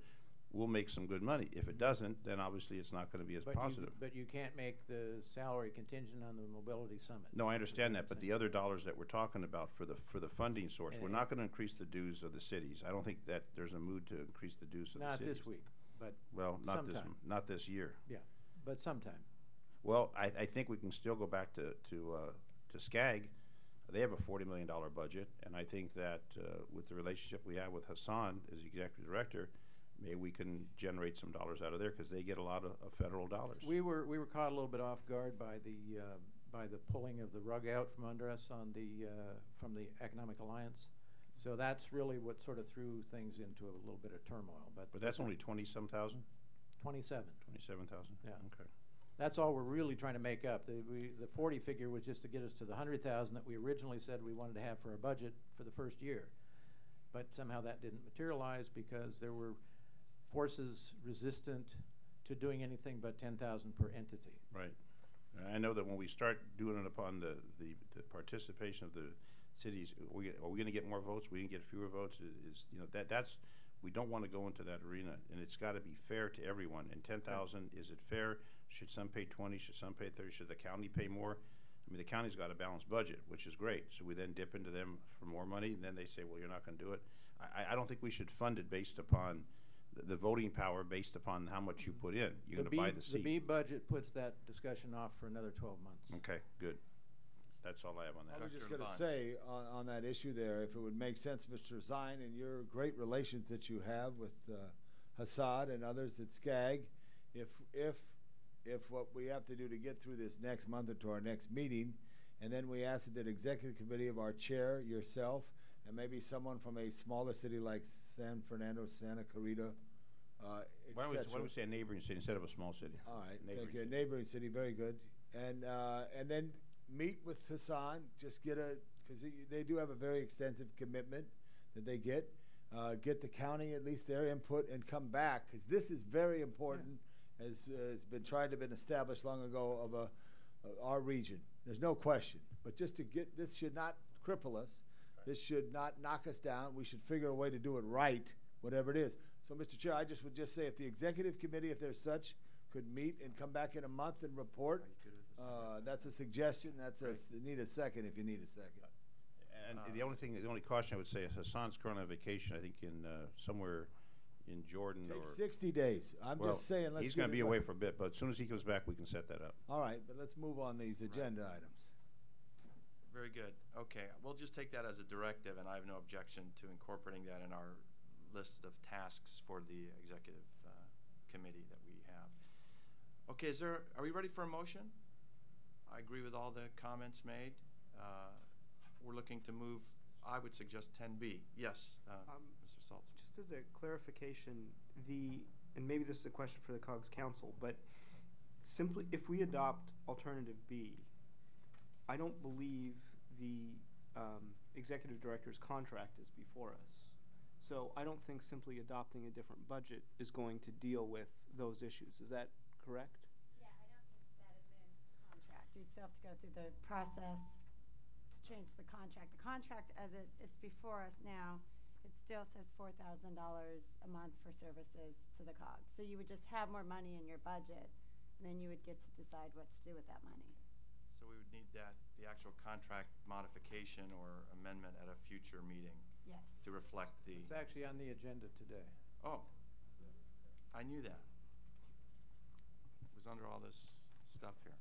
we'll make some good money. If it doesn't, then obviously it's not going to be as But you- positive. But you can't make the salary contingent on the mobility summit. No, I understand that, but the other dollars that we're talking about for the, for the funding source, we're Yeah. not gonna increase the dues of the cities. I don't think that there's a mood to increase the dues of the Not cities. this week, but Well, not this, sometime. not this year. Yeah, but sometime. Well, I, I think we can still go back to, to, uh, to SCAG. They have a forty million dollar budget, and I think that, uh, with the relationship we have with Hassan as the executive director, maybe we can generate some dollars out of there, because they get a lot of, of federal dollars. We were, we were caught a little bit off guard by the, uh, by the pulling of the rug out from under us on the, uh, from the Economic Alliance. So that's really what sort of threw things into a little bit of turmoil, but. But that's only twenty-some thousand? Twenty-seven. Twenty-seven thousand? Yeah. Okay. That's all we're really trying to make up. The, we, the forty figure was just to get us to the hundred thousand that we originally said we wanted to have for our budget for the first year. But somehow that didn't materialize because there were forces resistant to doing anything but ten thousand per entity. Right. I know that when we start doing it upon the, the, the participation of the cities, are we, are we gonna get more votes? We can get fewer votes? Is, you know, that, that's, we don't wanna go into that arena, and it's gotta be fair to everyone. And ten thousand, is it fair? Should some pay twenty? Should some pay thirty? Should the county pay more? I mean, the county's got a balanced budget, which is great. So we then dip into them for more money, and then they say, well, you're not gonna do it. I, I don't think we should fund it based upon the, the voting power, based upon how much you put in. You're gonna buy the seat. The B budget puts that discussion off for another twelve months. Okay, good. That's all I have on that. I was just Doctor gonna Levine. say, on, on that issue there, if it would make sense, Mister Zine, and your great relations that you have with, uh, Hassad and others at SCAG, if, if, if what we have to do to get through this next month or to our next meeting, and then we ask that the executive committee of our chair, yourself, and maybe someone from a smaller city like San Fernando, Santa Clarita, uh, Why don't we, et why don't cetera. we say a neighboring city instead of a small city? All right, Neighboring thank you. A city. neighboring city, very good. And, uh, and then meet with Hassan, just get a, because they do have a very extensive commitment that they get. Uh, get the county, at least their input, and come back, because this is very important, as uh, has been tried to have been established long ago of a, uh, our region. There's no question. But just to get, this should not cripple us. This should not knock us down. We should figure a way to do it right, whatever it is. So, Mister Chair, I just would just say if the executive committee, if there's such, could meet and come back in a month and report, uh, that's a suggestion. That's a, need a second if you need a second. And the only thing, the only caution I would say is Hassan's currently on vacation, I think in, uh, somewhere in Jordan or. Take sixty days. I'm Well, just saying, let's he's get gonna it be right. away for a bit, but as soon as he comes back, we can set that up. All right, but let's move on these agenda items. Very good. Okay, we'll just take that as a directive, and I have no objection to incorporating that in our list of tasks for the executive uh, committee that we have. Okay, is there, are we ready for a motion? I agree with all the comments made. Uh, We're looking to move, I would suggest ten B. Yes, uh, Um, Mister Saltzman. Just as a clarification, the, and maybe this is a question for the COGS Council, but simply, if we adopt alternative B, I don't believe the um, executive director's contract is before us. So I don't think simply adopting a different budget is going to deal with those issues. Is that correct? Yeah, I don't think that amends the contract. You'd still have to go through the process to change the contract. The contract, as it, it's before us now, it still says four thousand dollars a month for services to the COGS. So you would just have more money in your budget, and then you would get to decide what to do with that money. So we would need that, the actual contract modification or amendment at a future meeting. Yes. To reflect the. It's actually on the agenda today. Oh, I knew that. It was under all this stuff here.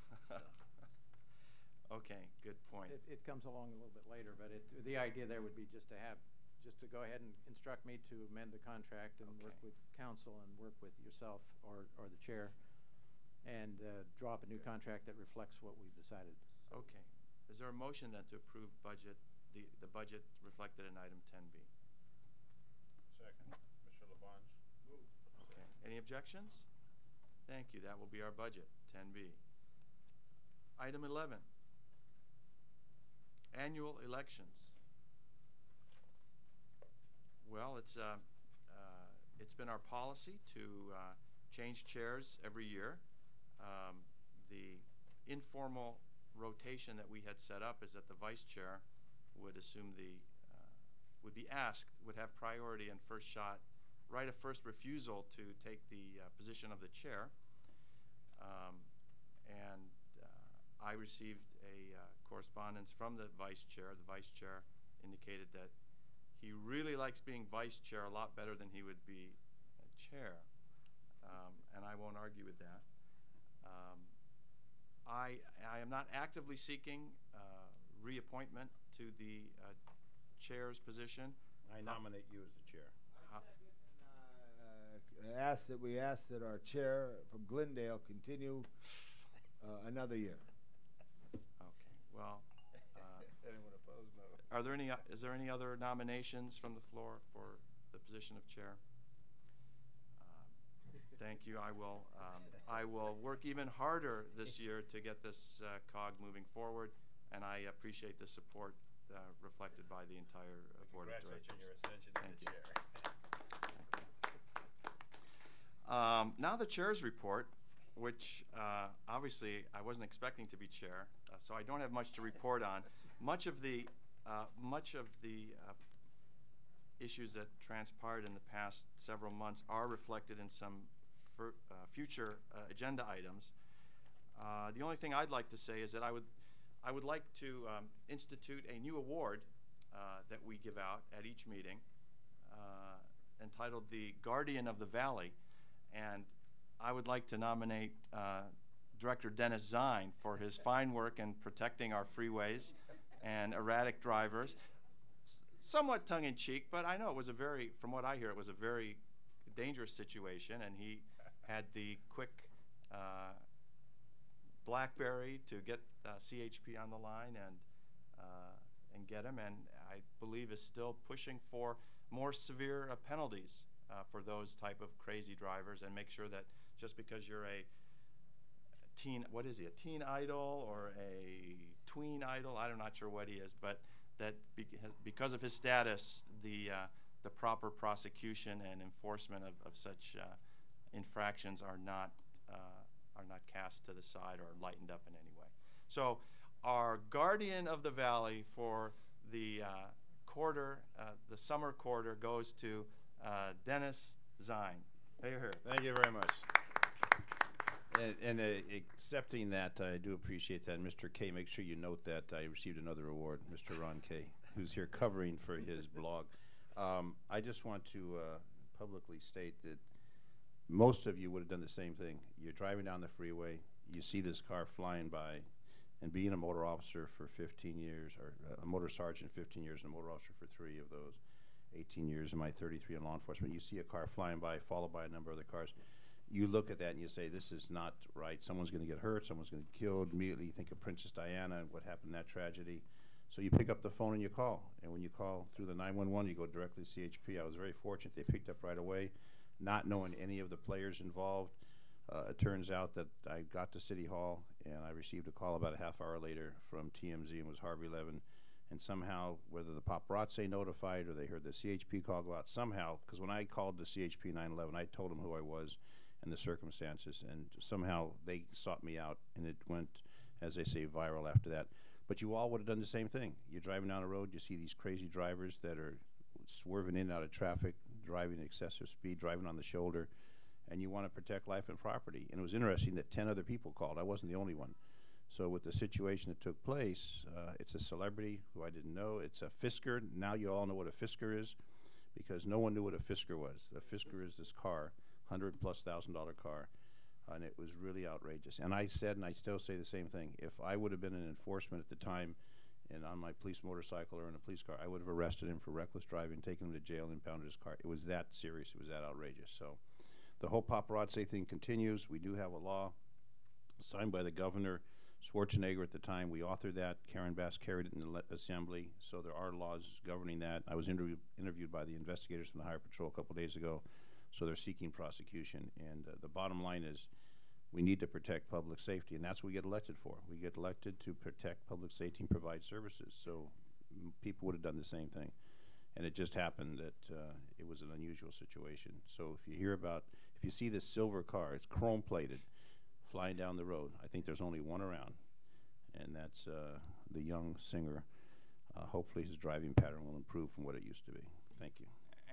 Okay, good point. It, it comes along a little bit later, but it, the idea there would be just to have, just to go ahead and instruct me to amend the contract and work Okay. with council and work with yourself or, or the chair and uh, draw up a new contract that reflects what we've decided. Okay. Is there a motion then to approve budget, the, the budget reflected in item ten B? Second, Mister Labange. Okay. Any objections? Thank you. That will be our budget, ten B. Item eleven. Annual elections. Well, it's, uh, uh, it's been our policy to uh, change chairs every year. Um, the informal rotation that we had set up is that the vice chair would assume the, uh, would be asked, would have priority and first shot right of first refusal to take the uh, position of the chair. Um, and uh, I received a uh, correspondence from the vice chair. The vice chair indicated that he really likes being vice chair a lot better than he would be a chair. Um, and I won't argue with that. Um, I, I am not actively seeking uh, reappointment to the uh, chair's position. I nominate you as the chair. Uh, Uh, ask that we ask that our chair from Glendale continue uh, another year. Okay. Well, uh, Anyone opposed? No. are there any? Uh, is there any other nominations from the floor for the position of chair? Um, thank you. I will. Um, I will work even harder this year to get this uh, cog moving forward, and I appreciate the support uh, reflected by the entire uh, board of directors. Congratulations on your ascension Thank to you. the chair. Um, now the chair's report, which uh, obviously I wasn't expecting to be chair, uh, so I don't have much to report on. Much of the uh, much of the uh, issues that transpired in the past several months are reflected in some fur, uh, future uh, agenda items. Uh, the only thing I'd like to say is that I would I would like to um, institute a new award uh, that we give out at each meeting, uh, entitled the Guardian of the Valley. And I would like to nominate uh, Director Dennis Zine for his fine work in protecting our freeways and erratic drivers. S- somewhat tongue-in-cheek, but I know it was a very, from what I hear, it was a very dangerous situation, and he had the quick uh, BlackBerry to get uh, C H P on the line and uh, and get him, and I believe is still pushing for more severe uh, penalties Uh, for those type of crazy drivers, and make sure that just because you're a teen, what is he, a teen idol or a tween idol, I'm not sure what he is, but that be because of his status, the uh, the proper prosecution and enforcement of, of such uh, infractions are not uh, are not cast to the side or lightened up in any way. So our Guardian of the Valley for the uh, quarter, uh, the summer quarter, goes to Uh, Dennis Zine. Here, here. Thank you very much. And, and uh, accepting that, I do appreciate that. Mister K, make sure you note that I received another award, Mister Ron K, who's here covering for his blog. Um, I just want to uh, publicly state that most of you would have done the same thing. You're driving down the freeway, you see this car flying by, and being a motor officer for fifteen years, or a motor sergeant fifteen years, and a motor officer for three of those, eighteen years in my thirty-three in law enforcement, you see a car flying by, followed by a number of other cars. You look at that and you say, this is not right. Someone's going to get hurt. Someone's going to get killed. Immediately you think of Princess Diana and what happened in that tragedy. So you pick up the phone and you call. And when you call through the nine one one, you go directly to C H P. I was very fortunate. They picked up right away, not knowing any of the players involved. Uh, it turns out that I got to City Hall, and I received a call about a half hour later from T M Z, and it was Harvey Levin. And somehow, whether the paparazzi notified or they heard the C H P call go out, somehow, because when I called the C H P nine eleven, I told them who I was and the circumstances, and somehow they sought me out, and it went, as they say, viral after that. But you all would have done the same thing. You're driving down the road, you see these crazy drivers that are swerving in and out of traffic, driving at excessive speed, driving on the shoulder, and you want to protect life and property. And it was interesting that ten other people called. I wasn't the only one. So with the situation that took place, uh, it's a celebrity who I didn't know. It's a Fisker. Now you all know what a Fisker is, because no one knew what a Fisker was. The Fisker is this car, hundred plus thousand dollar car, and it was really outrageous. And I said, and I still say the same thing, if I would have been in enforcement at the time and on my police motorcycle or in a police car, I would have arrested him for reckless driving, taken him to jail, and impounded his car. It was that serious. It was that outrageous. So the whole paparazzi thing continues. We do have a law signed by the governor, Schwarzenegger at the time. We authored that. Karen Bass carried it in the le- assembly. So there are laws governing that. I was interview- interviewed by the investigators from the Highway Patrol a couple days ago. So they're seeking prosecution. And uh, the bottom line is we need to protect public safety, and that's what we get elected for. We get elected to protect public safety and provide services. So m- people would have done the same thing. And it just happened that uh, it was an unusual situation. So if you hear about, if you see this silver car, it's chrome plated, flying down the road. I think there's only one around, and that's uh, the young singer. Uh, hopefully his driving pattern will improve from what it used to be. Thank you.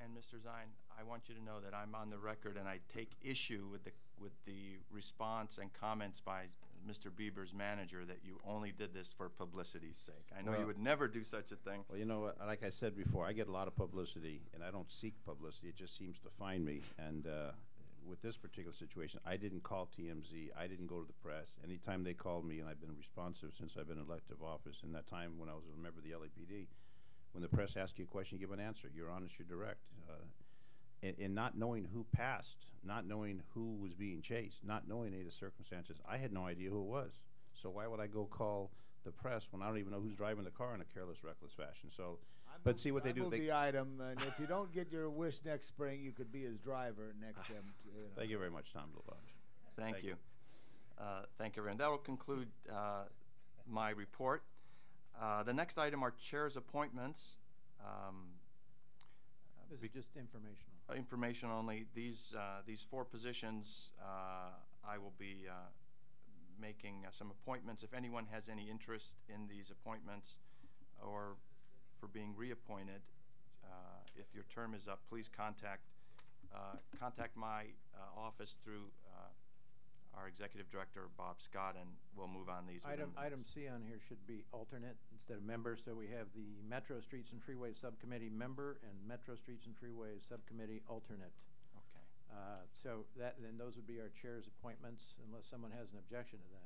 And Mister Zine, I want you to know that I'm on the record and I take issue with the, with the response and comments by Mister Bieber's manager that you only did this for publicity's sake. I know Well- you would never do such a thing. Well, you know, what, like I said before, I get a lot of publicity, and I don't seek publicity. It just seems to find me. And uh, with this particular situation, I didn't call T M Z. I didn't go to the press. Anytime they called me, and I've been responsive since I've been in elective office, in that time when I was a member of the L A P D, when the press asks you a question, you give an answer. You're honest, you're direct. Uh, and, and not knowing who passed, not knowing who was being chased, not knowing any of the circumstances, I had no idea who it was. So why would I go call the press when I don't even know who's driving the car in a careless, reckless fashion? So, I but move- see what they I do. move They, the item, and if you don't get your wish next spring, you could be his driver next time. You know. Thank you very much, Tom LaBonge. Thank, Thank you. you. Uh, thank you, everyone. That will conclude uh, my report. Uh, the next item are chairs' appointments. Um, This is just informational. uh, information only. These uh, these four positions, uh, I will be uh, making uh, some appointments. If anyone has any interest in these appointments or for being reappointed, uh, if your term is up, please contact uh, contact my uh, office through uh, our executive director, Bob Scott, and we'll move on these. within Item, item minutes. C on here should be alternate instead of member, so we have the Metro Streets and Freeways Subcommittee member and Metro Streets and Freeways Subcommittee alternate. Okay. Uh, so that, then those would be our chair's appointments, unless someone has an objection to that.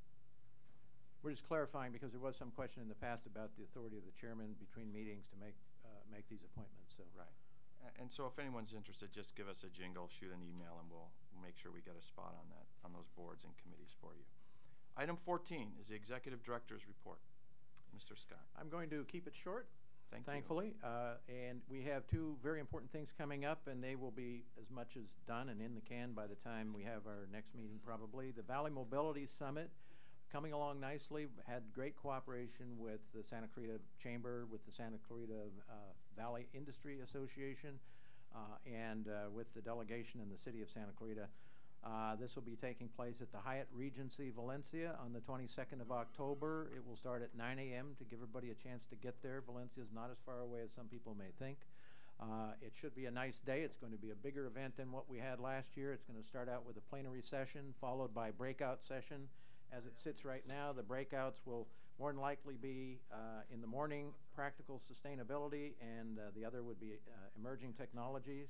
We're just clarifying, because there was some question in the past about the authority of the chairman between meetings to make, uh, make these appointments, so. Right. A- And so if anyone's interested, just give us a jingle, shoot an email, and we'll we'll make sure we get a spot on that, on those boards and committees for you. Item fourteen is the executive director's report. Mister Scott. I'm going to keep it short, Thank you. thankfully. Uh, and we have two very important things coming up, and they will be as much as done and in the can by the time we have our next meeting, probably. The Valley Mobility Summit, coming along nicely. Had great cooperation with the Santa Clarita Chamber, with the Santa Clarita uh, Valley Industry Association, uh, and uh, with the delegation in the city of Santa Clarita. Uh, this will be taking place at the Hyatt Regency Valencia on the twenty-second of October. It will start at nine A M to give everybody a chance to get there. Valencia is not as far away as some people may think. Uh, it should be a nice day. It's going to be a bigger event than what we had last year. It's going to start out with a plenary session, followed by breakout session. As it sits right now, the breakouts will more than likely be uh, in the morning, practical sustainability, and uh, the other would be uh, emerging technologies.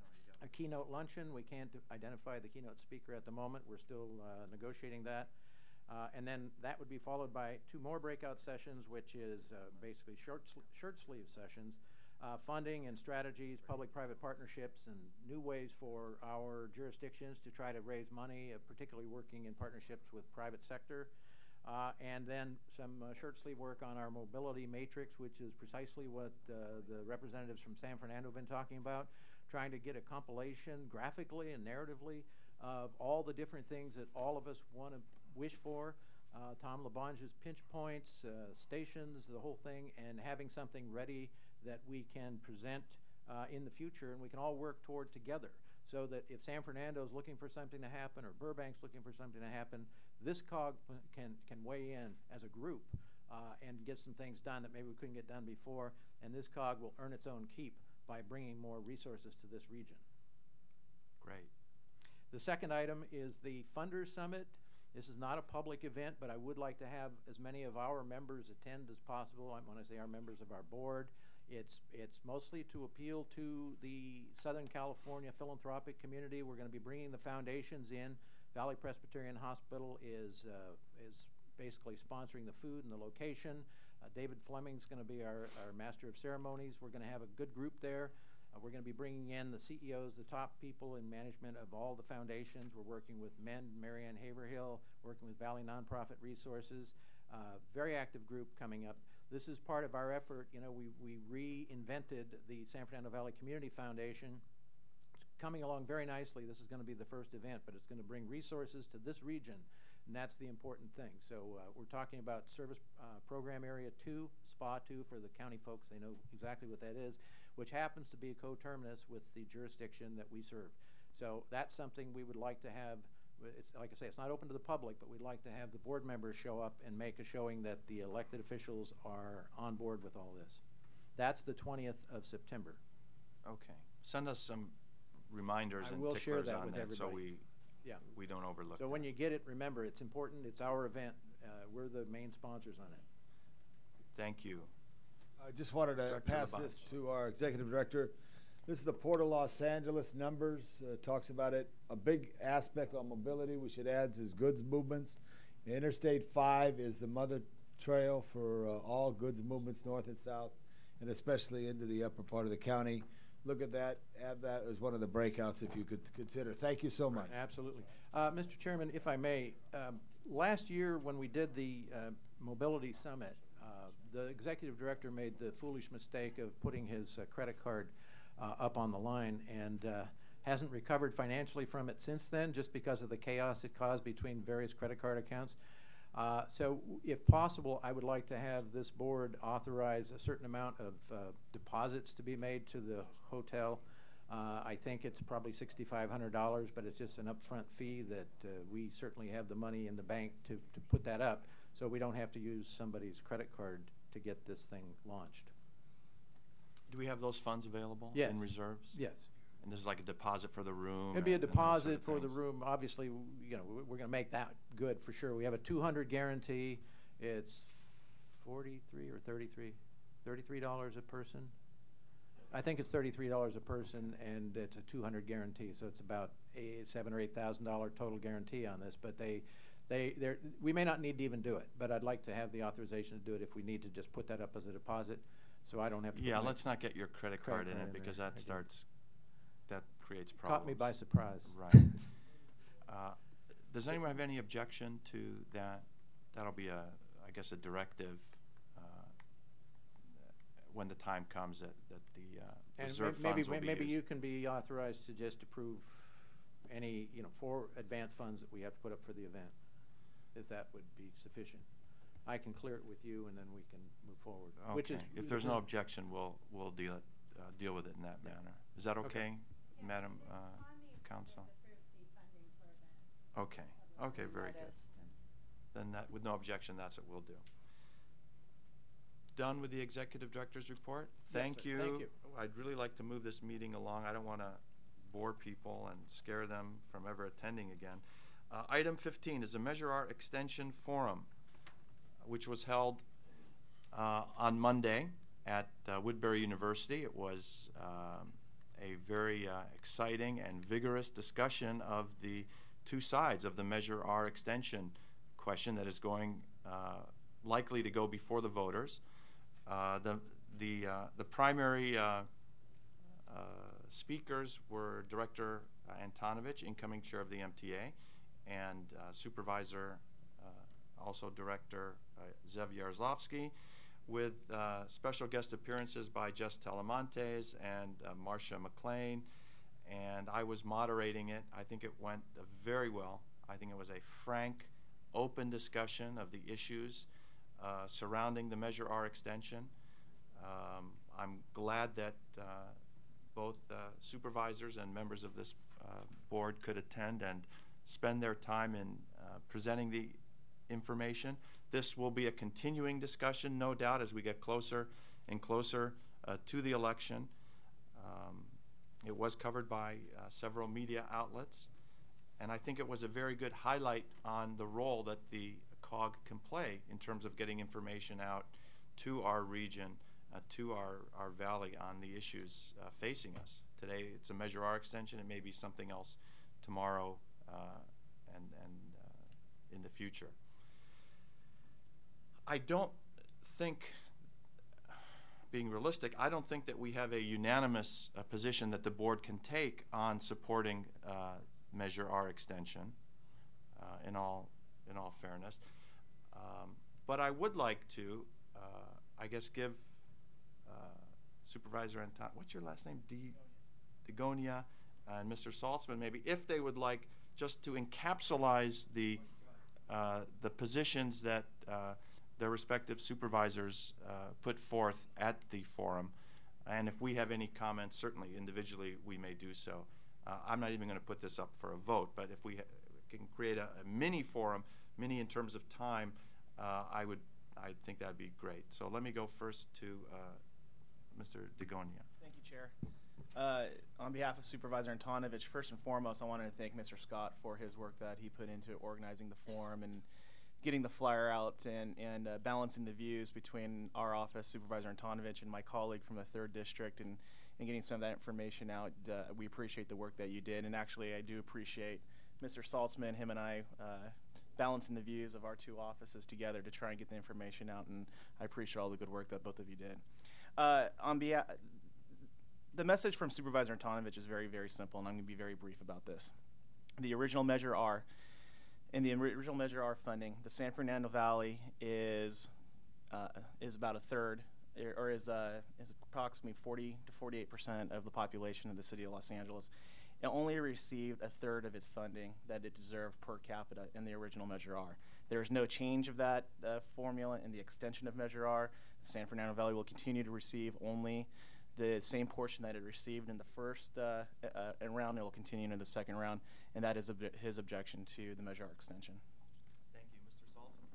A keynote luncheon. We can't identify the keynote speaker at the moment. We're still uh, negotiating that. Uh, and then that would be followed by two more breakout sessions, which is uh, basically short, sl shirt sleeve sessions, uh, funding and strategies, public-private partnerships, and new ways for our jurisdictions to try to raise money, uh, particularly working in partnerships with private sector. Uh, and then some uh, shirt sleeve work on our mobility matrix, which is precisely what uh, the representatives from San Fernando have been talking about, trying to get a compilation graphically and narratively of all the different things that all of us want to wish for. Uh, Tom LaBonge's pinch points, uh, stations, the whole thing, and having something ready that we can present uh, in the future and we can all work toward together. So that if San Fernando is looking for something to happen or Burbank's looking for something to happen, this cog can, can weigh in as a group uh, and get some things done that maybe we couldn't get done before, and this cog will earn its own keep by bringing more resources to this region. Great. The second item is the Funders Summit. This is not a public event, but I would like to have as many of our members attend as possible. I want to say our members of our board. It's, it's mostly to appeal to the Southern California philanthropic community. We're going to be bringing the foundations in. Valley Presbyterian Hospital is, uh, is basically sponsoring the food and the location. Uh, David Fleming's going to be our, our master of ceremonies. We're going to have a good group there. Uh, we're going to be bringing in the C E Os, the top people in management of all the foundations. We're working with MEND, Marianne Haverhill, working with Valley Nonprofit Resources. Uh, very active group coming up. This is part of our effort. You know, we, we reinvented the San Fernando Valley Community Foundation. It's coming along very nicely. This is going to be the first event, but it's going to bring resources to this region, and that's the important thing. So uh, we're talking about Service uh, Program Area two, S P A two for the county folks. They know exactly what that is, which happens to be coterminous with the jurisdiction that we serve. So that's something we would like to have. It's like I say, it's not open to the public, but we'd like to have the board members show up and make a showing that the elected officials are on board with all this. That's the twentieth of September. Okay. Send us some reminders I and will share ticklers that on with that so everybody. we, Yeah. we don't overlook So that. when you get it, remember, it's important, it's our event, uh, we're the main sponsors on it. Thank you. I just wanted to Director pass Labange. this to our executive director. This is the Port of Los Angeles numbers, uh, talks about it. A big aspect on mobility we should add is goods movements. Interstate five is the mother trail for uh, all goods movements north and south, and especially into the upper part of the county. Look at that, have that as one of the breakouts if you could consider. Thank you so much. Absolutely. Uh, Mister Chairman, if I may, um, last year when we did the uh, Mobility Summit, uh, the executive director made the foolish mistake of putting his uh, credit card uh, up on the line and uh, hasn't recovered financially from it since then, just because of the chaos it caused between various credit card accounts. Uh, so if possible, I would like to have this board authorize a certain amount of uh, deposits to be made to the hotel. Uh, I think it's probably sixty-five hundred dollars, but it's just an upfront fee that uh, we certainly have the money in the bank to, to put that up, so we don't have to use somebody's credit card to get this thing launched. Do we have those funds available Yes. in reserves? Yes. And this is like a deposit for the room? It'd be a and- and those sort deposit of for the things? room. Obviously, w- you know, we're gonna make that good for sure. We have a two hundred guarantee. It's forty-three or thirty-three, thirty-three dollars a person. I think it's thirty-three dollars a person, and it's a two hundred guarantee, so it's about a seven or eight thousand dollar total guarantee on this. But they, they, they're, we may not need to even do it, but I'd like to have the authorization to do it if we need to just put that up as a deposit, so I don't have to. Yeah, put my let's not get your credit credit card in card it in because there. that I do. starts, that creates problems. Caught me by surprise. Right. Uh, Does anyone have any objection to that? That'll be a, I guess, a directive uh, when the time comes that, that the uh, And reserve may- maybe, funds will may- be maybe used. you can be authorized to just approve any, you know, four advance funds that we have to put up for the event, if that would be sufficient. I can clear it with you and then we can move forward. Which is Okay. If there's no objection, we'll, we'll deal it, uh, deal with it in that manner. Is that okay, Madam uh, Counsel? Okay, okay, very good. Then that, with no objection, that's what we'll do. Done with the executive director's report? Yes, Thank sir. you. Thank you. I'd really like to move this meeting along. I don't want to bore people and scare them from ever attending again. Uh, item fifteen is a Measure R Extension Forum, which was held uh, on Monday at uh, Woodbury University. It was um, a very uh, exciting and vigorous discussion of the two sides of the Measure R extension question that is going uh, likely to go before the voters. Uh, the the uh, the primary uh, uh, speakers were Director uh, Antonovich, incoming chair of the M T A, and uh, Supervisor, uh, also Director uh, Zev Yaroslavsky, with uh, special guest appearances by Jess Telemontes and uh, Marcia McLean. And I was moderating it. I think it went uh, very well. I think it was a frank, open discussion of the issues uh, surrounding the Measure R extension. Um, I'm glad that uh, both uh, supervisors and members of this uh, board could attend and spend their time in uh, presenting the information. This will be a continuing discussion, no doubt, as we get closer and closer uh, to the election. Um, it was covered by uh, several media outlets, and I think it was a very good highlight on the role that the C O G can play in terms of getting information out to our region, uh, to our, our valley on the issues uh, facing us. Today it's a Measure R extension. It may be something else tomorrow uh, and, and uh, in the future. I don't think, being realistic, I don't think that we have a unanimous uh, position that the board can take on supporting uh, Measure R extension, uh, in all in all fairness. Um, but I would like to, uh, I guess, give uh, Supervisor Anton, what's your last name? D. Degonia and Mister Saltzman, maybe, if they would like just to encapsulize the uh, the positions that uh, their respective supervisors uh, put forth at the forum. And if we have any comments, certainly individually we may do so. Uh, I'm not even going to put this up for a vote, but if we ha can create a, a mini forum, mini in terms of time, uh, I would, I think that'd be great. So let me go first to uh, Mister Degonia. Thank you, Chair. Uh, on behalf of Supervisor Antonovich, first and foremost, I wanted to thank Mister Scott for his work that he put into organizing the forum and getting the flyer out and, and uh, balancing the views between our office, Supervisor Antonovich, and my colleague from the third District, and, and getting some of that information out. Uh, we appreciate the work that you did, and actually I do appreciate Mister Saltzman, him and I, uh, balancing the views of our two offices together to try and get the information out, and I appreciate all the good work that both of you did. Uh, on behalf, the message from Supervisor Antonovich is very, very simple, and I'm going to be very brief about this. The original Measure R, in the original Measure R funding, the San Fernando Valley is uh, is about a third, or is uh, is approximately forty to forty-eight percent of the population of the city of Los Angeles. It only received a third of its funding that it deserved per capita in the original Measure R. There is no change of that uh, formula in the extension of Measure R. The San Fernando Valley will continue to receive only the same portion that it received in the first uh, uh, round. It will continue into the second round, and that is ob his objection to the Measure R extension. Thank you. Mister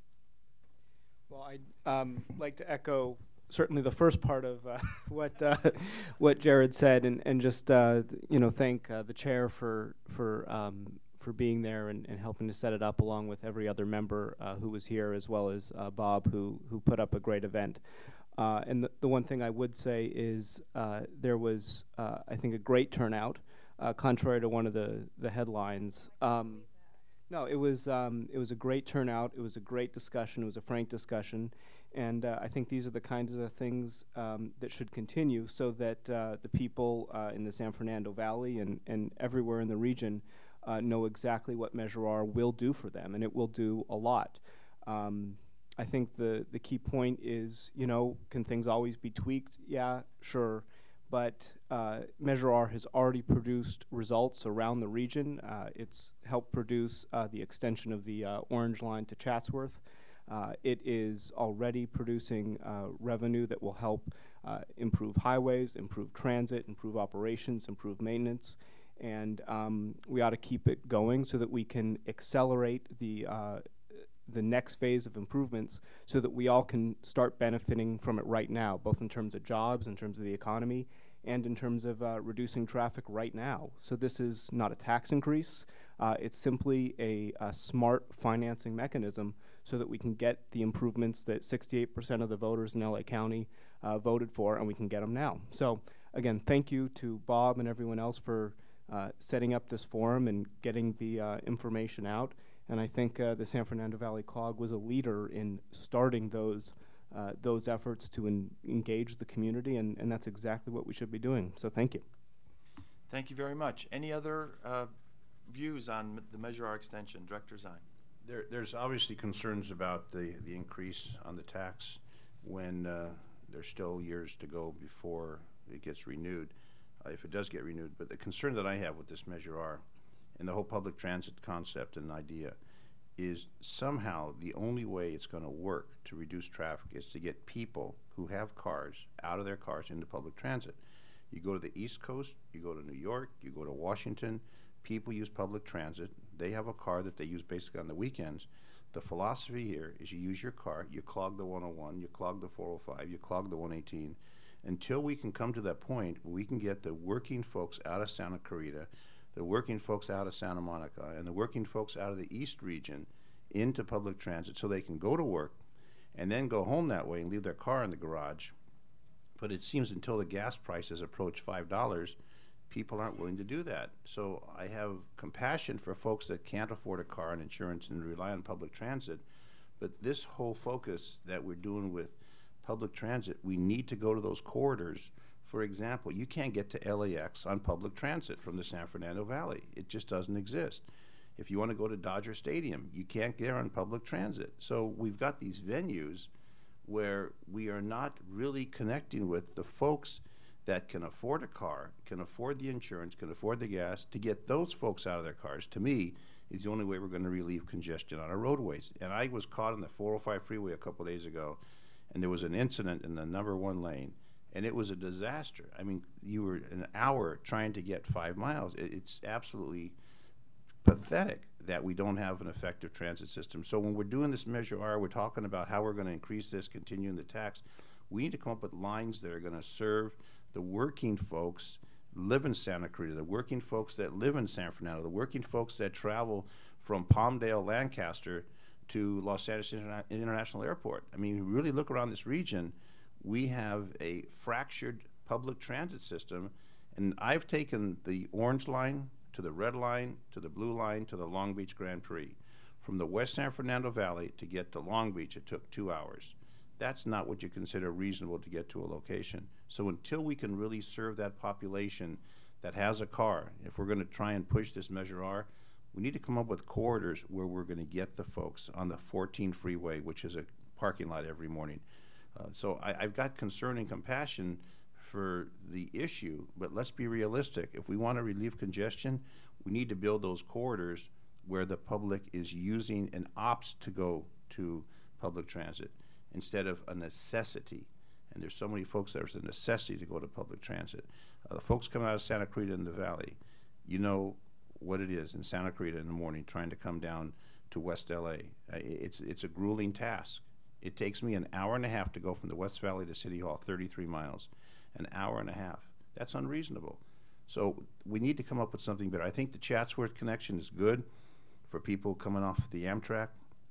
Saltzman? Well, I'd um, like to echo certainly the first part of uh, what uh, what Jared said, and and just uh, you know thank uh, the chair for for um, for being there and, and helping to set it up, along with every other member uh, who was here, as well as uh, Bob, who who put up a great event. Uh, and the, the one thing I would say is uh, there was uh, I think a great turnout, uh, contrary to one of the the headlines. Um, no, it was um, it was a great turnout. It was a great discussion. It was a frank discussion. And uh, I think these are the kinds of things um, that should continue, so that uh, the people uh, in the San Fernando Valley and, and everywhere in the region uh, know exactly what Measure R will do for them, and it will do a lot. Um, I think the, the key point is, you know, can things always be tweaked? Yeah, sure. But uh, Measure R has already produced results around the region. Uh, it's helped produce uh, the extension of the uh, Orange Line to Chatsworth. Uh, it is already producing uh, revenue that will help uh, improve highways, improve transit, improve operations, improve maintenance, and um, we ought to keep it going so that we can accelerate the uh, the next phase of improvements, so that we all can start benefiting from it right now, both in terms of jobs, in terms of the economy, and in terms of uh, reducing traffic right now. So this is not a tax increase. Uh, it's simply a, a smart financing mechanism so that we can get the improvements that sixty-eight percent of the voters in L A County uh, voted for, and we can get them now. So again, thank you to Bob and everyone else for uh, setting up this forum and getting the uh, information out. And I think uh, the San Fernando Valley C O G was a leader in starting those uh, those efforts to en engage the community, and, and that's exactly what we should be doing. So thank you. Thank you very much. Any other uh, views on the Measure R extension? Director Zine. There, there's obviously concerns about the, the increase on the tax when uh, there's still years to go before it gets renewed, uh, if it does get renewed. But the concern that I have with this Measure R and the whole public transit concept and idea is somehow the only way it's going to work to reduce traffic is to get people who have cars out of their cars into public transit. You go to the East Coast, you go to New York, you go to Washington, people use public transit. They have a car that they use basically on the weekends. The philosophy here is you use your car, you clog the one oh one, you clog the four oh five, you clog the one eighteen, until we can come to that point where we can get the working folks out of Santa Clarita, the working folks out of Santa Monica, and the working folks out of the East region into public transit so they can go to work and then go home that way and leave their car in the garage. But it seems until the gas prices approach five dollars, people aren't willing to do that. So I have compassion for folks that can't afford a car and insurance and rely on public transit. But this whole focus that we're doing with public transit, we need to go to those corridors. For example, you can't get to L A X on public transit from the San Fernando Valley. It just doesn't exist. If you want to go to Dodger Stadium, you can't get there on public transit. So we've got these venues where we are not really connecting with the folks that can afford a car, can afford the insurance, can afford the gas. To get those folks out of their cars, to me, is the only way we're going to relieve congestion on our roadways. And I was caught on the four oh five freeway a couple days ago, and there was an incident in the number one lane, and it was a disaster. I mean, you were an hour trying to get five miles. It, it's absolutely pathetic that we don't have an effective transit system. So when we're doing this Measure R, we're talking about how we're going to increase this, continuing the tax. We need to come up with lines that are going to serve the working folks live in Santa Cruz, the working folks that live in San Fernando, the working folks that travel from Palmdale, Lancaster to Los Angeles Interna- International Airport. I mean, you really look around this region, we have a fractured public transit system, and I've taken the orange line to the red line to the blue line to the Long Beach Grand Prix. From the West San Fernando Valley to get to Long Beach, it took two hours. That's not what you consider reasonable to get to a location. So until we can really serve that population that has a car, if we're going to try and push this Measure R, we need to come up with corridors where we're going to get the folks on the fourteen freeway, which is a parking lot every morning. Uh, so I, I've got concern and compassion for the issue, but let's be realistic. If we want to relieve congestion, we need to build those corridors where the public is using and opts to go to public transit instead of a necessity. And there's so many folks that there's a necessity to go to public transit. Uh, the folks coming out of Santa Cruz in the valley, you know what it is in Santa Cruz in the morning trying to come down to West L A. Uh, it's, it's a grueling task. It takes me an hour and a half to go from the West Valley to City Hall, thirty-three miles. An hour and a half. That's unreasonable. So we need to come up with something better. I think the Chatsworth connection is good for people coming off the Amtrak,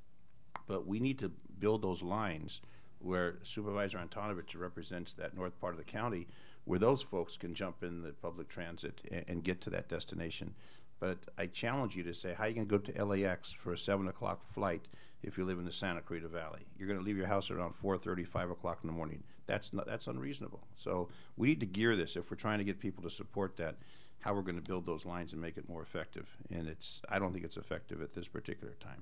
but we need to build those lines where Supervisor Antonovich represents that north part of the county, where those folks can jump in the public transit and, and get to that destination. But I challenge you to say, how are you going to go to L A X for a seven o'clock flight if you live in the Santa Cruz Valley? You're going to leave your house around four thirty, five o'clock in the morning. That's not, that's unreasonable. So we need to gear this if we're trying to get people to support that, how we're going to build those lines and make it more effective. And it's, I don't think it's effective at this particular time.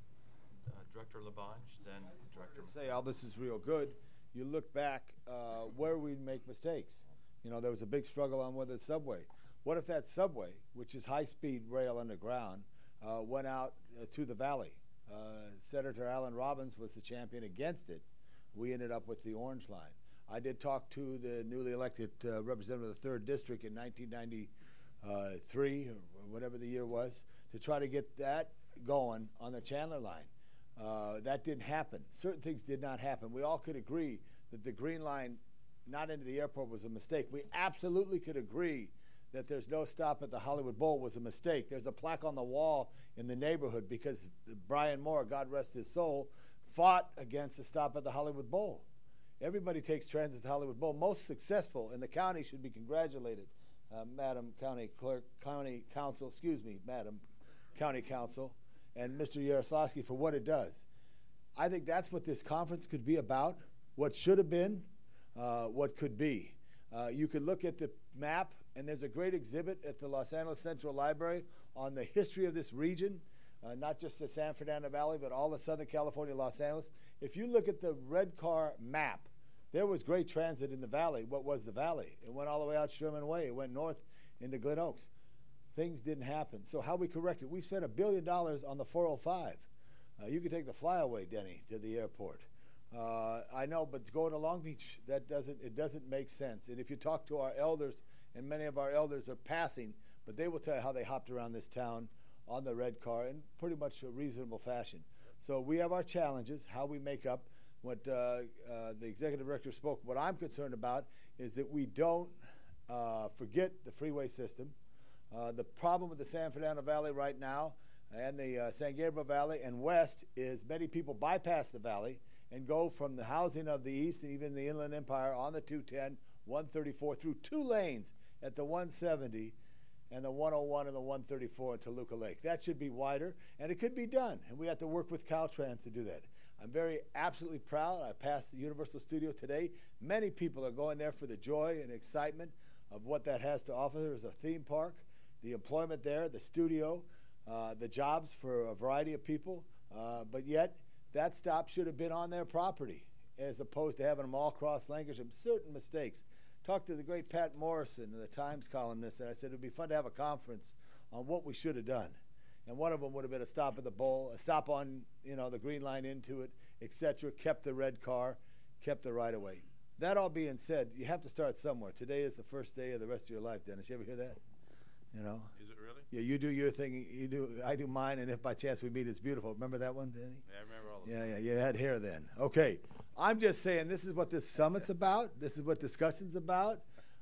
Uh, Director Labange, then Director. Say all this is real good. You look back uh, where we make mistakes. You know, there was a big struggle on whether the subway. What if that subway, which is high-speed rail underground, uh, went out uh, to the valley? Uh, Senator Alan Robbins was the champion against it. We ended up with the Orange Line. I did talk to the newly elected uh, representative of the third District in nineteen ninety-three, or whatever the year was, to try to get that going on the Chandler Line. Uh, that didn't happen. Certain things did not happen. We all could agree that the Green Line not into the airport was a mistake. We absolutely could agree that there's no stop at the Hollywood Bowl was a mistake. There's a plaque on the wall in the neighborhood because Brian Moore, God rest his soul, fought against the stop at the Hollywood Bowl. Everybody takes transit to Hollywood Bowl. Most successful in the county should be congratulated, uh, Madam County Clerk, County Council, excuse me, Madam County Council, and Mister Yaroslavsky for what it does. I think that's what this conference could be about, what should have been, uh, what could be. Uh, you could look at the map, and there's a great exhibit at the Los Angeles Central Library on the history of this region, uh, not just the San Fernando Valley, but all of Southern California, Los Angeles. If you look at the red car map, there was great transit in the valley. What was the valley? It went all the way out Sherman Way. It went north into Glen Oaks. Things didn't happen. So how we correct it? We spent a billion dollars on the four oh five. Uh, you could take the flyaway, Denny, to the airport. Uh, I know, but going to Long Beach, that doesn't it doesn't make sense. And if you talk to our elders, and many of our elders are passing, but they will tell you how they hopped around this town on the red car in pretty much a reasonable fashion. So we have our challenges, how we make up what uh, uh, the executive director spoke. What I'm concerned about is that we don't uh, forget the freeway system. Uh, the problem with the San Fernando Valley right now and the uh, San Gabriel Valley and west is many people bypass the valley and go from the housing of the east and even the Inland Empire on the two ten, one thirty-four through two lanes at the one seventy and the one oh one and the one thirty-four at Toluca Lake. That should be wider, and it could be done, and we have to work with Caltrans to do that. I'm very absolutely proud. I passed the Universal Studio today. Many people are going there for the joy and excitement of what that has to offer. There's a theme park, the employment there, the studio, uh, the jobs for a variety of people, uh, but yet that stop should have been on their property as opposed to having them all cross language and certain mistakes. Talked to the great Pat Morrison, the Times columnist, and I said it would be fun to have a conference on what we should have done. And one of them would have been a stop at the bowl, a stop on, you know, the Green Line into it, et cetera, kept the red car, kept the right-of-way. That all being said, you have to start somewhere. Today is the first day of the rest of your life, Dennis. You ever hear that? You know? Is it really? Yeah, you do your thing, you do, I do mine, and if by chance we meet, it's beautiful. Remember that one, Denny? Yeah, I remember all of Yeah, yeah, you had hair then. Okay. I'm just saying this is what this summit's about. This is what discussion's about.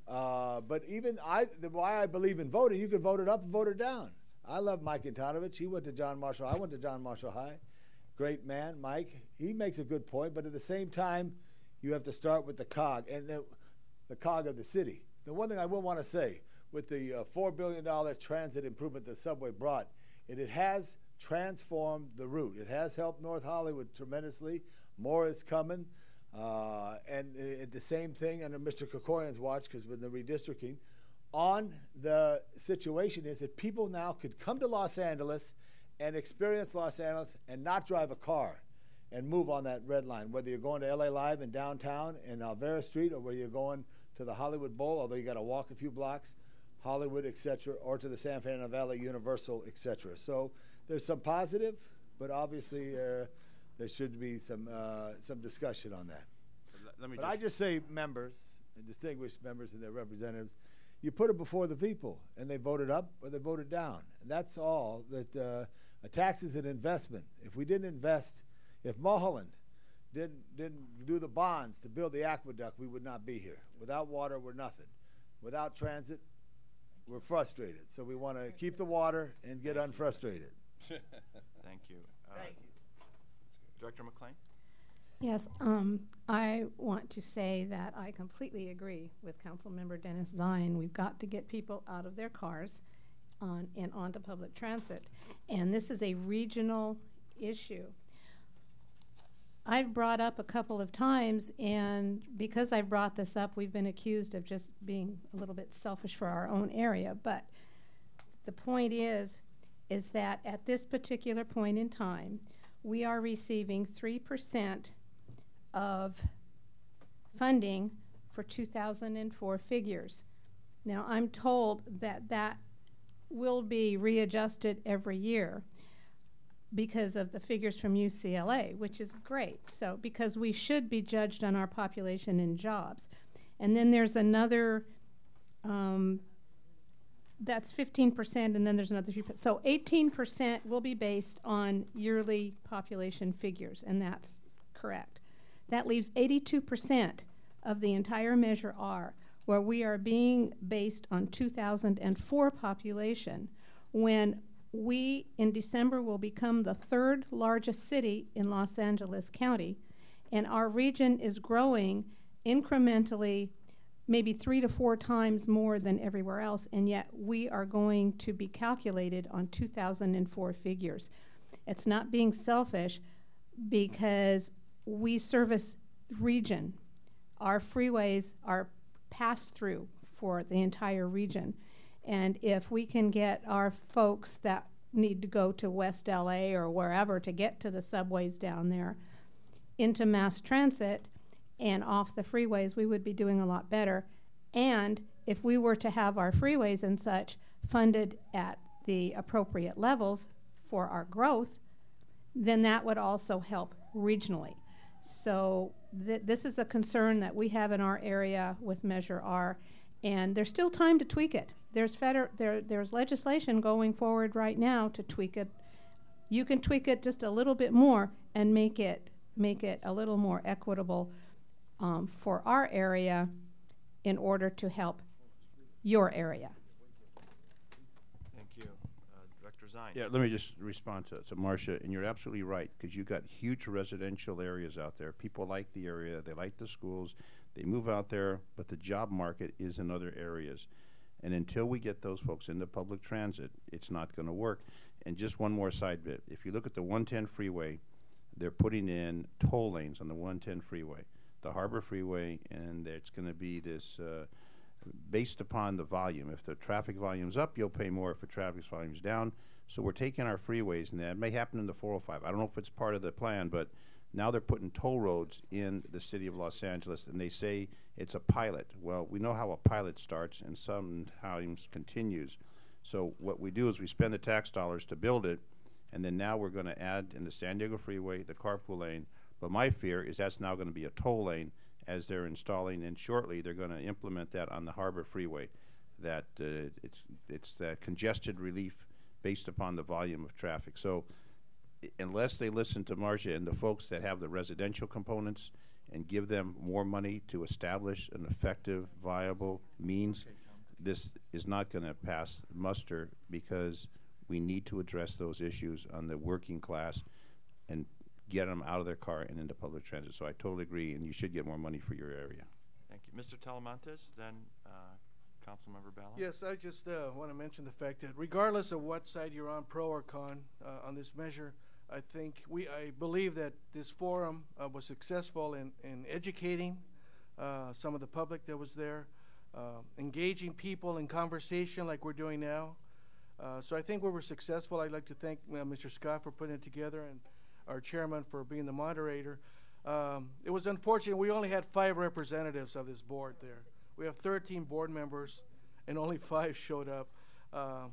Uh, but even I, the why I believe in voting, you can vote it up and vote it down. I love Mike Antonovich. He went to John Marshall. I went to John Marshall High. Great man, Mike. He makes a good point, but at the same time, you have to start with the cog and the, the cog of the city. The one thing I will want to say, with the uh, four billion dollars transit improvement the subway brought, it, it has transformed the route. It has helped North Hollywood tremendously. More is coming. Uh, and uh, the same thing under Mister Krikorian's watch, because with the redistricting, on the situation is that people now could come to Los Angeles and experience Los Angeles and not drive a car and move on that red line, whether you're going to L A Live in downtown in Alvera Street or whether you're going to the Hollywood Bowl, although you got to walk a few blocks, Hollywood, et cetera, or to the San Fernando Valley Universal, et cetera. So there's some positive, but obviously uh, there should be some uh, some discussion on that. Let me but just I just say members, and distinguished members and their representatives, you put it before the people, and they voted up or they voted down. And that's all. That uh, a tax is an investment. If we didn't invest, if Mulholland didn't didn't do the bonds to build the aqueduct, we would not be here. Without water, we're nothing. Without transit, we're frustrated. So we want to keep the water and get unfrustrated. Thank you. Uh, Thank you. Director McLean? Yes, um, I want to say that I completely agree with Councilmember Dennis Zine. We've got to get people out of their cars on and onto public transit. And this is a regional issue. I've brought up a couple of times, and because I've brought this up, we've been accused of just being a little bit selfish for our own area. But the point is, is that at this particular point in time, we are receiving three percent of funding for two thousand four figures. Now, I'm told that that will be readjusted every year because of the figures from U C L A, which is great. So, because we should be judged on our population and jobs. And then there's another, um, that's fifteen percent, and then there's another three percent. So eighteen percent will be based on yearly population figures, and that's correct. That leaves eighty-two percent of the entire Measure R, where we are being based on two thousand four population, when we, in December, will become the third largest city in Los Angeles County, and our region is growing incrementally, maybe three to four times more than everywhere else, and yet we are going to be calculated on two thousand four figures. It's not being selfish, because we service region. Our freeways are pass-through for the entire region. And if we can get our folks that need to go to West L A or wherever to get to the subways down there into mass transit and off the freeways, we would be doing a lot better. And if we were to have our freeways and such funded at the appropriate levels for our growth, then that would also help regionally. So th this is a concern that we have in our area with Measure R, and there's still time to tweak it. There's feder there there's legislation going forward right now to tweak it. You can tweak it just a little bit more and make it make it a little more equitable um, for our area in order to help your area. Thank you. Uh, Director Zine. Yeah, let me just respond to, to Marcia, and you're absolutely right, because you've got huge residential areas out there. People like the area, they like the schools, they move out there, but the job market is in other areas. And until we get those folks into public transit, it's not going to work. And just one more side bit. If you look at the one ten freeway, they're putting in toll lanes on the one ten freeway, the Harbor Freeway, and it's going to be this uh, based upon the volume. If the traffic volume's up, you'll pay more. If the traffic volume's down. So we're taking our freeways, and that may happen in the four oh five. I don't know if it's part of the plan, but now they're putting toll roads in the city of Los Angeles, and they say it's a pilot. Well, we know how a pilot starts and sometimes continues. So what we do is we spend the tax dollars to build it, and then now we're going to add in the San Diego Freeway, the carpool lane. But my fear is that's now going to be a toll lane as they're installing, and shortly they're going to implement that on the Harbor Freeway, that uh, it's, it's uh, congested relief based upon the volume of traffic. So unless they listen to Marcia and the folks that have the residential components and give them more money to establish an effective, viable means, this is not going to pass muster, because we need to address those issues on the working class and get them out of their car and into public transit. So I totally agree, and you should get more money for your area. Thank you. Mister Talamantes, then uh, Councilmember Ballard. Yes, I just uh, want to mention the fact that regardless of what side you're on, pro or con, uh, on this measure, I think we, I believe that this forum uh, was successful in, in educating uh, some of the public that was there, uh, engaging people in conversation like we're doing now. Uh, so I think we were successful. I'd like to thank uh, Mister Scott for putting it together, and our chairman for being the moderator. Um, it was unfortunate we only had five representatives of this board there. We have thirteen board members, and only five showed up. Uh,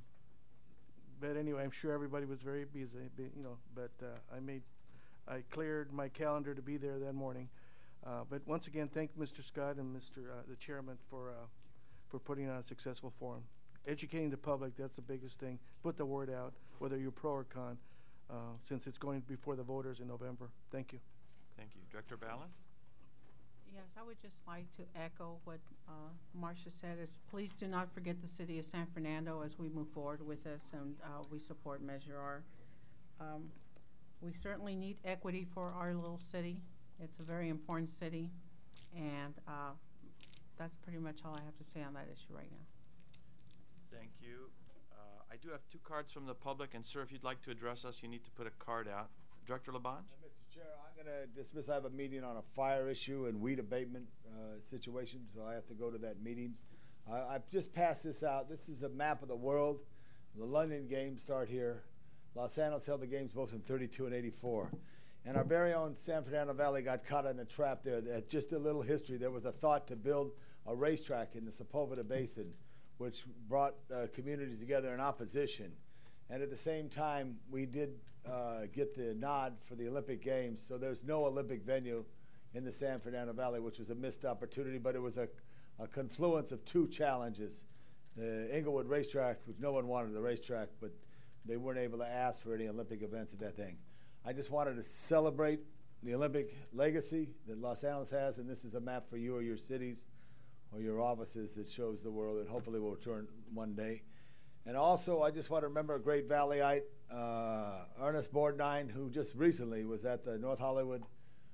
but anyway, I'm sure everybody was very busy, you know. But uh, I made, I cleared my calendar to be there that morning. Uh, but once again, thank Mister Scott and Mister Uh, the chairman for uh, for putting on a successful forum. Educating the public, that's the biggest thing. Put the word out, whether you're pro or con, uh, since it's going before the voters in November. Thank you. Thank you. Director Ballard? Yes, I would just like to echo what uh, Marcia said, is please do not forget the city of San Fernando as we move forward with this, and uh, we support Measure R. Um, we certainly need equity for our little city. It's a very important city, and uh, that's pretty much all I have to say on that issue right now. Thank you. Uh, I do have two cards from the public, and sir, if you'd like to address us, you need to put a card out. Director Labange? Uh, Mister Chair, I'm going to dismiss. I have a meeting on a fire issue and weed abatement uh, situation, so I have to go to that meeting. Uh, I've just passed this out. This is a map of the world. The London Games start here. Los Angeles held the games both in thirty-two and eighty-four. And our very own San Fernando Valley got caught in a trap there. That just a little history. There was a thought to build a racetrack in the Sepulveda Basin, which brought uh, communities together in opposition. And at the same time, we did uh, get the nod for the Olympic Games, so there's no Olympic venue in the San Fernando Valley, which was a missed opportunity, but it was a, a confluence of two challenges. The Inglewood racetrack, which no one wanted the racetrack, but they weren't able to ask for any Olympic events at that thing. I just wanted to celebrate the Olympic legacy that Los Angeles has, and this is a map for you or your cities or your offices that shows the world, and hopefully will return one day. And also, I just want to remember a great Valleyite, uh, Ernest Borgnine, who just recently was at the North Hollywood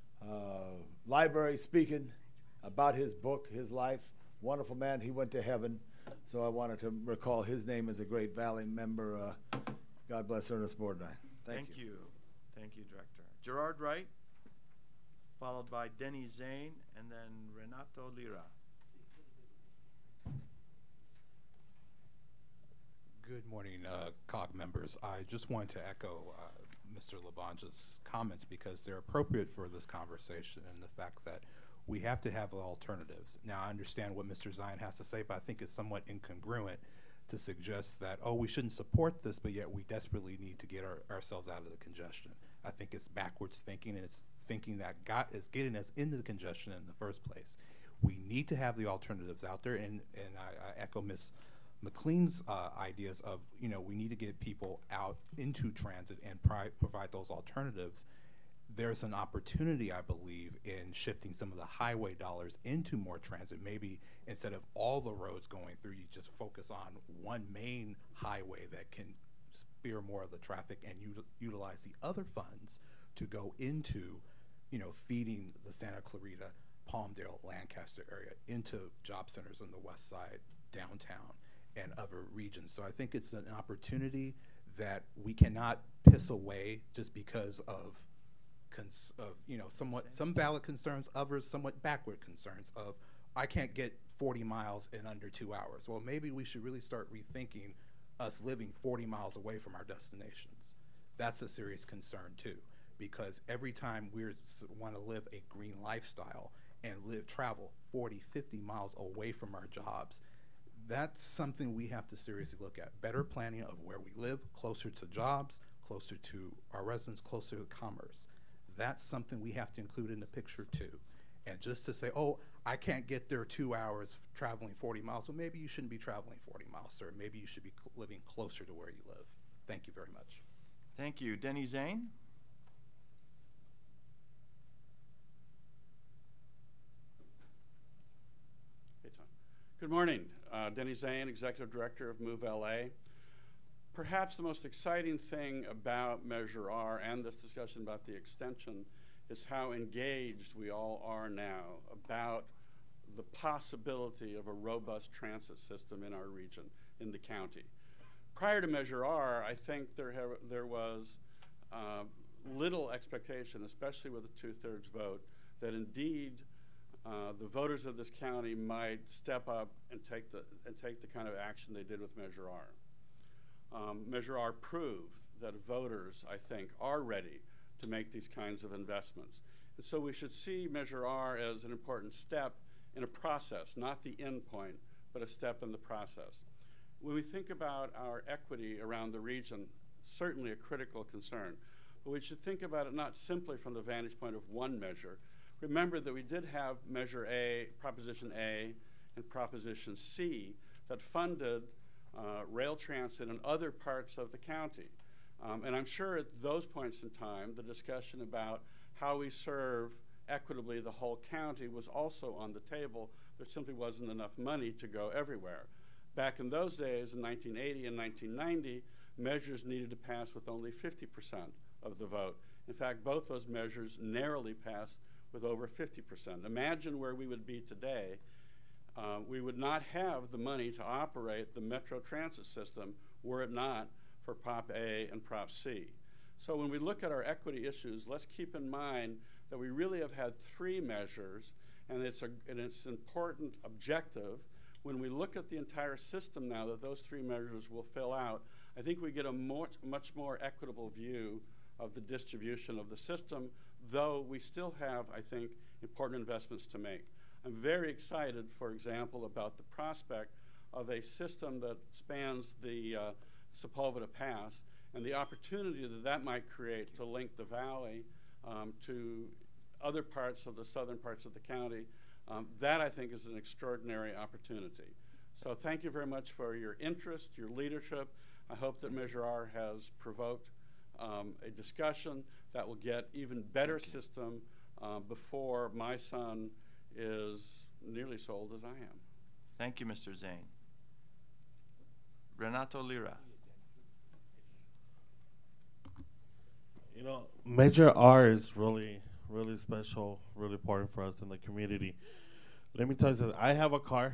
uh, Library speaking about his book, his life. Wonderful man. He went to heaven. So I wanted to recall his name as a great Valley member. Uh, God bless Ernest Borgnine. Thank, Thank you. you. Thank you, Director. Gerard Wright, followed by Denny Zane, and then Renato Lira. Good morning, uh, C O G members. I just wanted to echo uh, Mister Labange's comments because they're appropriate for this conversation, and the fact that we have to have alternatives. Now, I understand what Mister Zion has to say, but I think it's somewhat incongruent to suggest that, oh, we shouldn't support this, but yet we desperately need to get our, ourselves out of the congestion. I think it's backwards thinking, and it's thinking that got is getting us into the congestion in the first place. We need to have the alternatives out there, and, and I, I echo Miz McLean's uh, ideas of, you know, we need to get people out into transit and pri- provide those alternatives. There's an opportunity, I believe, in shifting some of the highway dollars into more transit. Maybe instead of all the roads going through, you just focus on one main highway that can spear more of the traffic and u- utilize the other funds to go into, you know, feeding the Santa Clarita, Palmdale, Lancaster area, into job centers on the west side, downtown, and other regions. So I think it's an opportunity that we cannot piss away just because of, cons- of you know, somewhat some valid concerns, others somewhat backward concerns of, I can't get forty miles in under two hours. Well, maybe we should really start rethinking us living forty miles away from our destinations. That's a serious concern too, because every time we want to live a green lifestyle and live travel forty, fifty miles away from our jobs, that's something we have to seriously look at. Better planning of where we live, closer to jobs, closer to our residents, closer to commerce. That's something we have to include in the picture too. And just to say, oh, I can't get there two hours traveling forty miles, well, maybe you shouldn't be traveling forty miles, sir. Maybe you should be living closer to where you live. Thank you very much. Thank you. Denny Zane? Good morning. Uh, Denny Zane, Executive Director of Move L A. Perhaps the most exciting thing about Measure R and this discussion about the extension is how engaged we all are now about the possibility of a robust transit system in our region, in the county. Prior to Measure R, I think there, have, there was uh, little expectation, especially with a two-thirds vote, that indeed uh, the voters of this county might step up and take the, and take the kind of action they did with Measure R. Um, Measure R proved that voters, I think, are ready to make these kinds of investments. And so we should see Measure R as an important step in a process, not the end point, but a step in the process. When we think about our equity around the region, certainly a critical concern, but we should think about it not simply from the vantage point of one measure. Remember that we did have Measure A, Proposition A, and Proposition C that funded Uh, rail transit in other parts of the county. Um, and I'm sure at those points in time, the discussion about how we serve equitably the whole county was also on the table. There simply wasn't enough money to go everywhere. Back in those days, in nineteen eighty and nineteen ninety, measures needed to pass with only fifty percent of the vote. In fact, both those measures narrowly passed with over fifty percent. Imagine where we would be today. Uh, we would not have the money to operate the Metro Transit system were it not for Prop A and Prop C. So when we look at our equity issues, let's keep in mind that we really have had three measures, and it's, a, and it's an important objective. When we look at the entire system now that those three measures will fill out, I think we get a more, much more equitable view of the distribution of the system, though we still have, I think, important investments to make. I'm very excited, for example, about the prospect of a system that spans the uh, Sepulveda Pass and the opportunity that that might create to link the valley um, to other parts of the southern parts of the county. Um, that, I think, is an extraordinary opportunity. So thank you very much for your interest, your leadership. I hope that Measure R has provoked um, a discussion that will get even better system uh, before my son is nearly as old as I am. Thank you, Mister Zane. Renato Lira. You know, Measure R is really, really special, really important for us in the community. Let me tell you something. I have a car.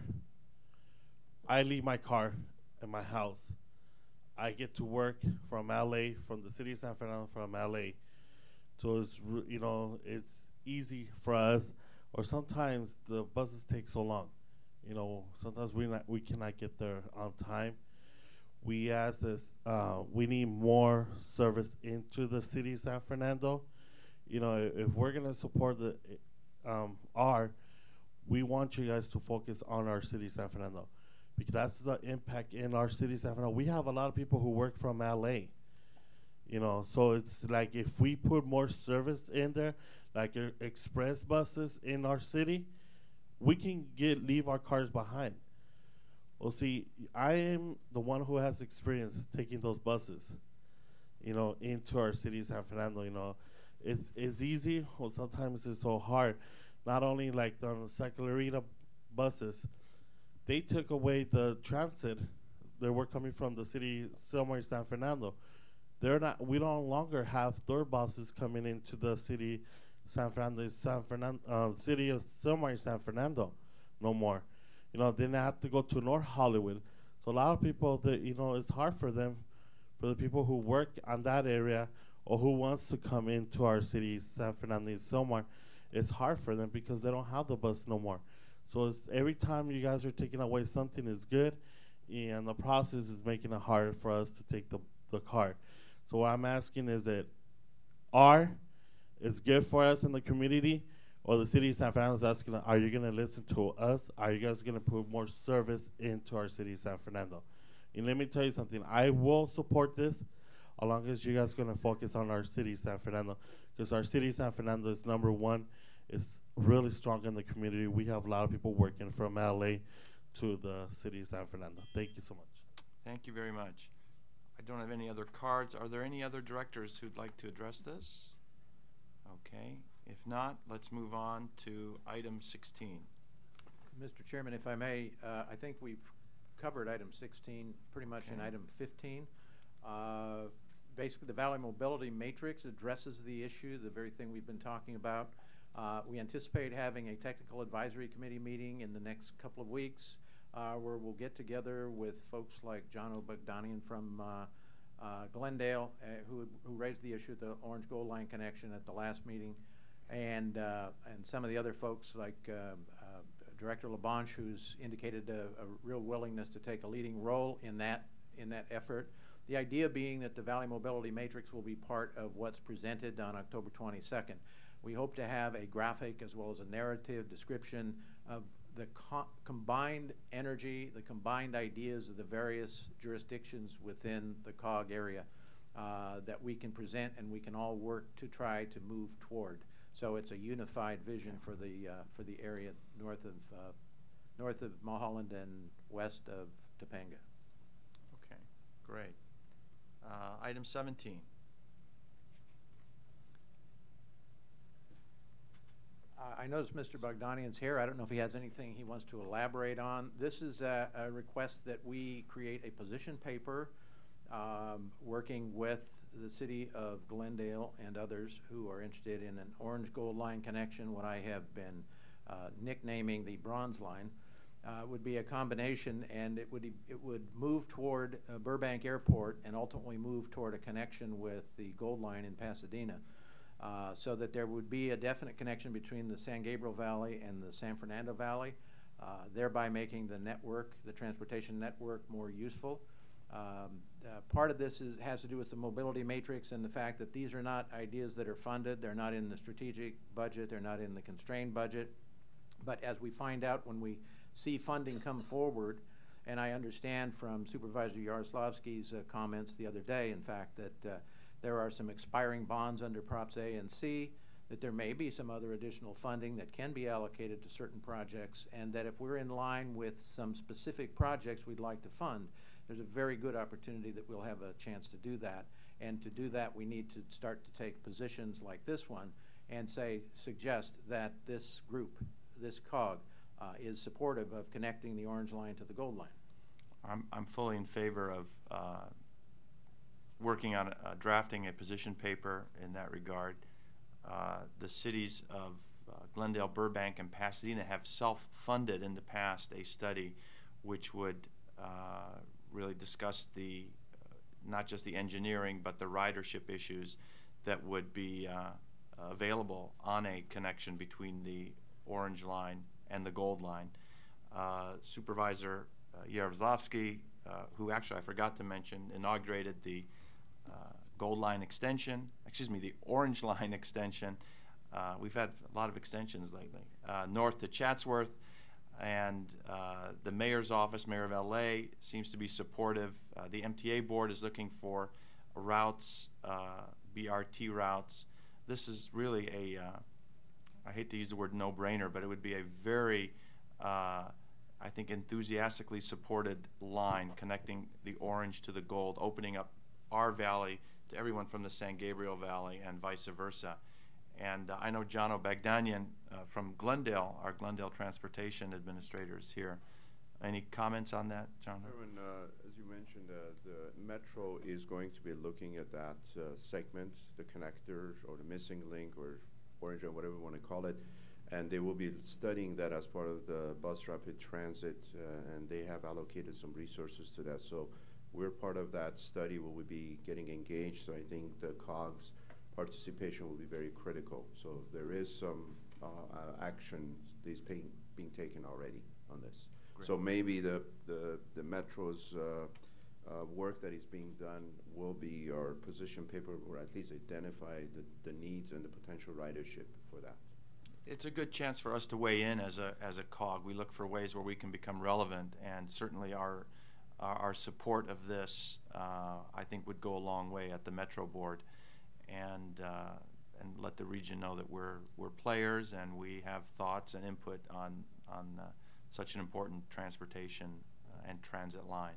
I leave my car in my house. I get to work from L A, from the city of San Fernando, from L A. So it's, you know, it's easy for us. Or sometimes the buses take so long. You know, sometimes we not, we cannot get there on time. We ask this, uh, we need more service into the city of San Fernando. You know, if we're gonna support the um, R, we want you guys to focus on our city of San Fernando, because that's the impact in our city of San Fernando. We have a lot of people who work from L A. You know, so it's like if we put more service in there, like uh, express buses in our city, we can get leave our cars behind. Well, see, I am the one who has experience taking those buses, you know, into our city of San Fernando. You know, it's it's easy, or sometimes it's so hard. Not only like the Sacularita buses, they took away the transit. They were coming from the city somewhere in San Fernando. They're not. We no longer have their buses coming into the city. San Fernando, San Fernando, uh, city of somewhere in San Fernando, no more. You know, then they have to go to North Hollywood. So a lot of people that, you know, it's hard for them, for the people who work on that area or who wants to come into our city, San Fernando and somewhere, it's hard for them because they don't have the bus no more. So it's every time you guys are taking away something is good, and the process is making it harder for us to take the, the car. So what I'm asking is that R, it's good for us in the community, or the city of San Fernando is asking, are you going to listen to us? Are you guys going to put more service into our city of San Fernando? And let me tell you something. I will support this as long as you guys are going to focus on our city of San Fernando, because our city of San Fernando is number one. It's really strong in the community. We have a lot of people working from L A to the city of San Fernando. Thank you so much. Thank you very much. I don't have any other cards. Are there any other directors who'd like to address this? Okay. If not, let's move on to item sixteen. Mister Chairman, if I may, uh, I think we've covered item sixteen pretty much in Okay. item fifteen. Uh, basically, the Valley Mobility Matrix addresses the issue, the very thing we've been talking about. Uh, we anticipate having a technical advisory committee meeting in the next couple of weeks uh, where we'll get together with folks like John O'Bagdanian from uh, uh, Glendale, uh, who, who raised the issue of the Orange Gold Line connection at the last meeting, and, uh, and some of the other folks like uh, uh, Director LaBonche, who's indicated a, a real willingness to take a leading role in that, in that effort. The idea being that the Valley Mobility Matrix will be part of what's presented on October twenty-second. We hope to have a graphic as well as a narrative description of the co combined energy, the combined ideas of the various jurisdictions within the C O G area uh, that we can present and we can all work to try to move toward. So it's a unified vision for the uh, for the area north of uh, north of Mulholland and west of Topanga. Okay, great. Uh, item seventeen. Uh, I noticed Mister Bogdanian's here. I don't know if he has anything he wants to elaborate on. This is a, a request that we create a position paper um, working with the city of Glendale and others who are interested in an Orange Gold Line connection, what I have been uh, nicknaming the Bronze Line. Uh, would be a combination, and it would it would move toward uh, Burbank Airport and ultimately move toward a connection with the Gold Line in Pasadena, uh, so that there would be a definite connection between the San Gabriel Valley and the San Fernando Valley, uh, thereby making the network, the transportation network, more useful. Um, uh, part of this is, has to do with the mobility matrix and the fact that these are not ideas that are funded. They're not in the strategic budget. They're not in the constrained budget. But as we find out when we see funding come forward, and I understand from Supervisor Yaroslavsky's uh, comments the other day, in fact, that uh, there are some expiring bonds under Props A and C, that there may be some other additional funding that can be allocated to certain projects, and that if we're in line with some specific projects we'd like to fund, there's a very good opportunity that we'll have a chance to do that. And to do that, we need to start to take positions like this one and say, suggest that this group, this C O G, Uh, is supportive of connecting the Orange Line to the Gold Line. I'm, I'm fully in favor of uh, working on uh, drafting a position paper in that regard. Uh, the cities of uh, Glendale, Burbank, and Pasadena have self-funded in the past a study which would uh, really discuss the, uh, not just the engineering, but the ridership issues that would be uh, available on a connection between the Orange Line and the Gold Line. Uh, Supervisor uh, Yaroslavsky, uh, who actually I forgot to mention, inaugurated the uh, Gold Line extension, excuse me, the Orange Line extension. Uh, we've had a lot of extensions lately. Uh, north to Chatsworth, and uh, the mayor's office, Mayor of L A, seems to be supportive. Uh, the M T A board is looking for routes, uh, B R T routes. This is really a uh, I hate to use the word no-brainer, but it would be a very, uh, I think, enthusiastically supported line connecting the Orange to the Gold, opening up our valley to everyone from the San Gabriel Valley and vice versa. And uh, I know John O'Bagdanian uh, from Glendale, our Glendale Transportation Administrator, is here. Any comments on that, John? Chairman, uh, as you mentioned, uh, the Metro is going to be looking at that uh, segment, the connector or the missing link or Orange, or whatever you want to call it, and they will be studying that as part of the Bus Rapid Transit, uh, and they have allocated some resources to that. So we're part of that study. We will be getting engaged, so I think the C O G's participation will be very critical. So there is some uh, uh, action that is being, being taken already on this. Great. So maybe the, the, the Metro's uh, Uh, work that is being done will be our position paper, or at least identify the, the needs and the potential ridership for that. It's a good chance for us to weigh in as a as a C O G. We look for ways where we can become relevant, and certainly our our, our support of this, uh, I think, would go a long way at the Metro Board, and uh, and let the region know that we're we're players and we have thoughts and input on on uh, such an important transportation uh, and transit line.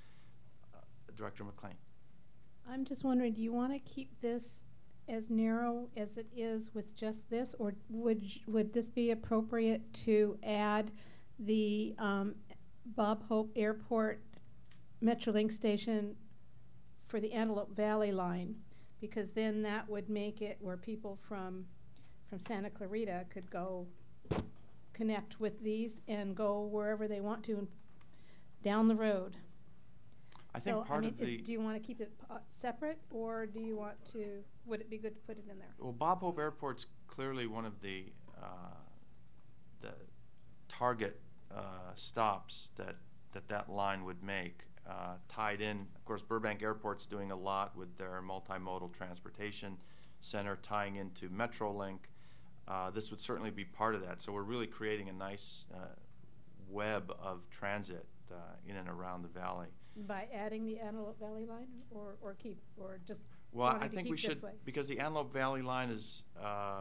Director McLean. I'm just wondering, do you want to keep this as narrow as it is with just this, or would would this be appropriate to add the um, Bob Hope Airport Metrolink station for the Antelope Valley line, because then that would make it where people from from Santa Clarita could go connect with these and go wherever they want to and down the road. I think so, part I mean, of the is, do you want to keep it uh, separate, or do you want to, would it be good to put it in there? Well, Bob Hope Airport's clearly one of the uh, the target uh, stops that, that that line would make, uh, tied in. Of course, Burbank Airport's doing a lot with their multimodal transportation center tying into Metrolink. Uh, this would certainly be part of that. So we're really creating a nice uh, web of transit uh, in and around the valley. By adding the Antelope Valley line, or, or keep, or just Well, wanting I to think keep we should, this way? because the Antelope Valley line is, uh,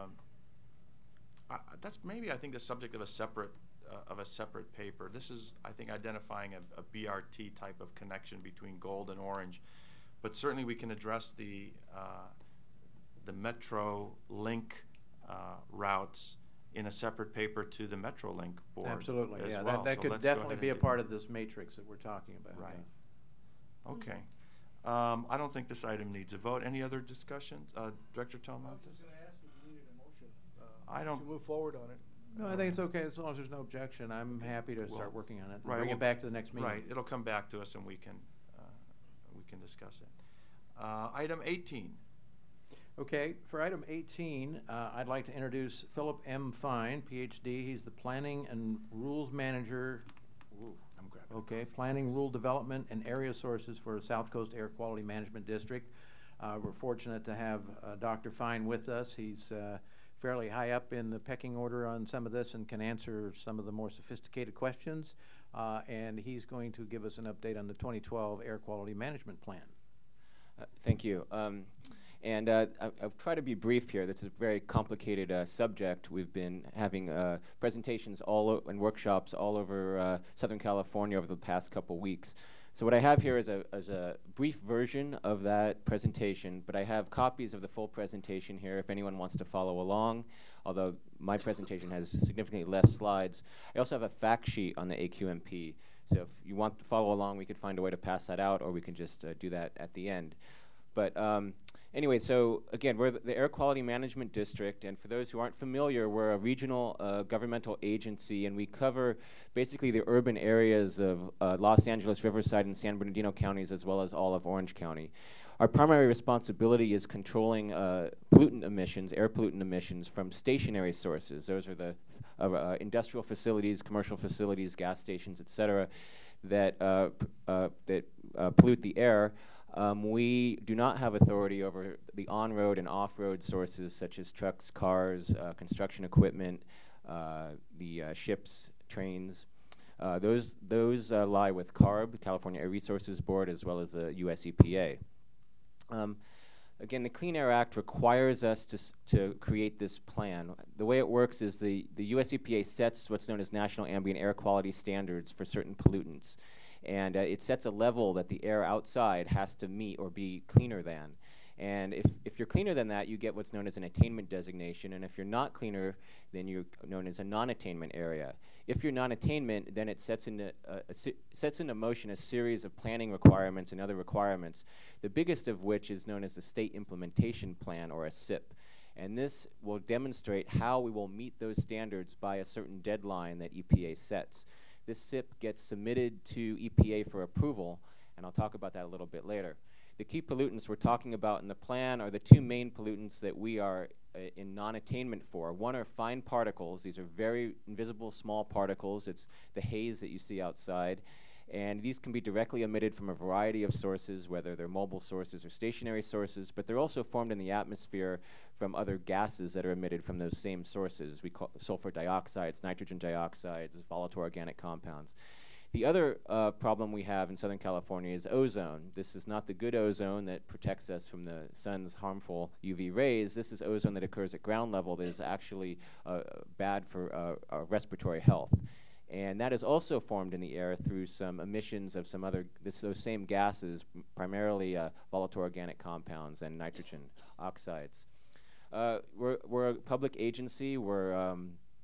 I, that's maybe I think the subject of a separate uh, of a separate paper. This is, I think, identifying a, a B R T type of connection between Gold and Orange, but certainly we can address the uh, the Metro Link uh, routes in a separate paper to the Metrolink board. Absolutely, as yeah. well. That, that So could let's go definitely ahead be a and do part of this matrix that we're talking about. Right. yeah. Okay. Um, I don't think this item needs a vote. Any other discussions? Uh, Director Talmontes? I was just going to ask if we needed a motion uh, I don't- to move forward on it. No, I think it's okay as long as there's no objection. I'm happy to start Well, working on it. and right, Bring well, it back to the next meeting. Right, it'll come back to us and we can, uh, we can discuss it. Uh, Item eighteen. Okay, for item eighteen, uh, I'd like to introduce Philip M. Fine, P H D. He's the Planning and Rules Manager. Ooh, I'm grabbing. Okay, Planning, Rule Development, and Area Sources for South Coast Air Quality Management District. Uh, we're fortunate to have uh, Doctor Fine with us. He's uh, fairly high up in the pecking order on some of this and can answer some of the more sophisticated questions. Uh, and he's going to give us an update on the twenty twelve Air Quality Management Plan. Uh, thank you. Um, and uh, I, I'll try to be brief here. This is a very complicated uh, subject. We've been having uh, presentations all o- and workshops all over uh, Southern California over the past couple weeks. So what I have here is a, is a brief version of that presentation, but I have copies of the full presentation here if anyone wants to follow along, although my presentation has significantly less slides. I also have a fact sheet on the A Q M P. So if you want to follow along, we could find a way to pass that out, or we can just uh, do that at the end. But um, anyway, so again, we're the, the Air Quality Management District, and for those who aren't familiar, we're a regional uh, governmental agency, and we cover basically the urban areas of uh, Los Angeles, Riverside, and San Bernardino counties, as well as all of Orange County. Our primary responsibility is controlling uh, pollutant emissions, air pollutant emissions from stationary sources. Those are the uh, uh, industrial facilities, commercial facilities, gas stations, et cetera, that, uh, p- uh, that uh, pollute the air. Um, we do not have authority over the on-road and off-road sources such as trucks, cars, uh, construction equipment, uh, the uh, ships, trains. Uh, those those uh, lie with CARB, the California Air Resources Board, as well as the U S E P A. Um, again, the Clean Air Act requires us to, s- to create this plan. The way it works is the, the U S E P A sets what's known as National Ambient Air Quality Standards for certain pollutants. And uh, it sets a level that the air outside has to meet or be cleaner than. And if, if you're cleaner than that, you get what's known as an attainment designation. And if you're not cleaner, then you're known as a non-attainment area. If you're non-attainment, then it sets into, uh, a se- sets into motion a series of planning requirements and other requirements, the biggest of which is known as the State Implementation Plan, or a S I P. And this will demonstrate how we will meet those standards by a certain deadline that E P A sets. This S I P gets submitted to E P A for approval, and I'll talk about that a little bit later. The key pollutants we're talking about in the plan are the two main pollutants that we are uh, in non-attainment for. One are fine particles. These are very invisible small particles. It's the haze that you see outside. And these can be directly emitted from a variety of sources, whether they're mobile sources or stationary sources, but they're also formed in the atmosphere from other gases that are emitted from those same sources. We call sulfur dioxides, nitrogen dioxides, volatile organic compounds. The other uh, problem we have in Southern California is ozone. This is not the good ozone that protects us from the sun's harmful U V rays. This is ozone that occurs at ground level that is actually uh, bad for uh, our respiratory health. And that is also formed in the air through some emissions of some other, this, those same gases, m- primarily uh, volatile organic compounds and nitrogen oxides. Uh, we're, we're a public agency. We're, um,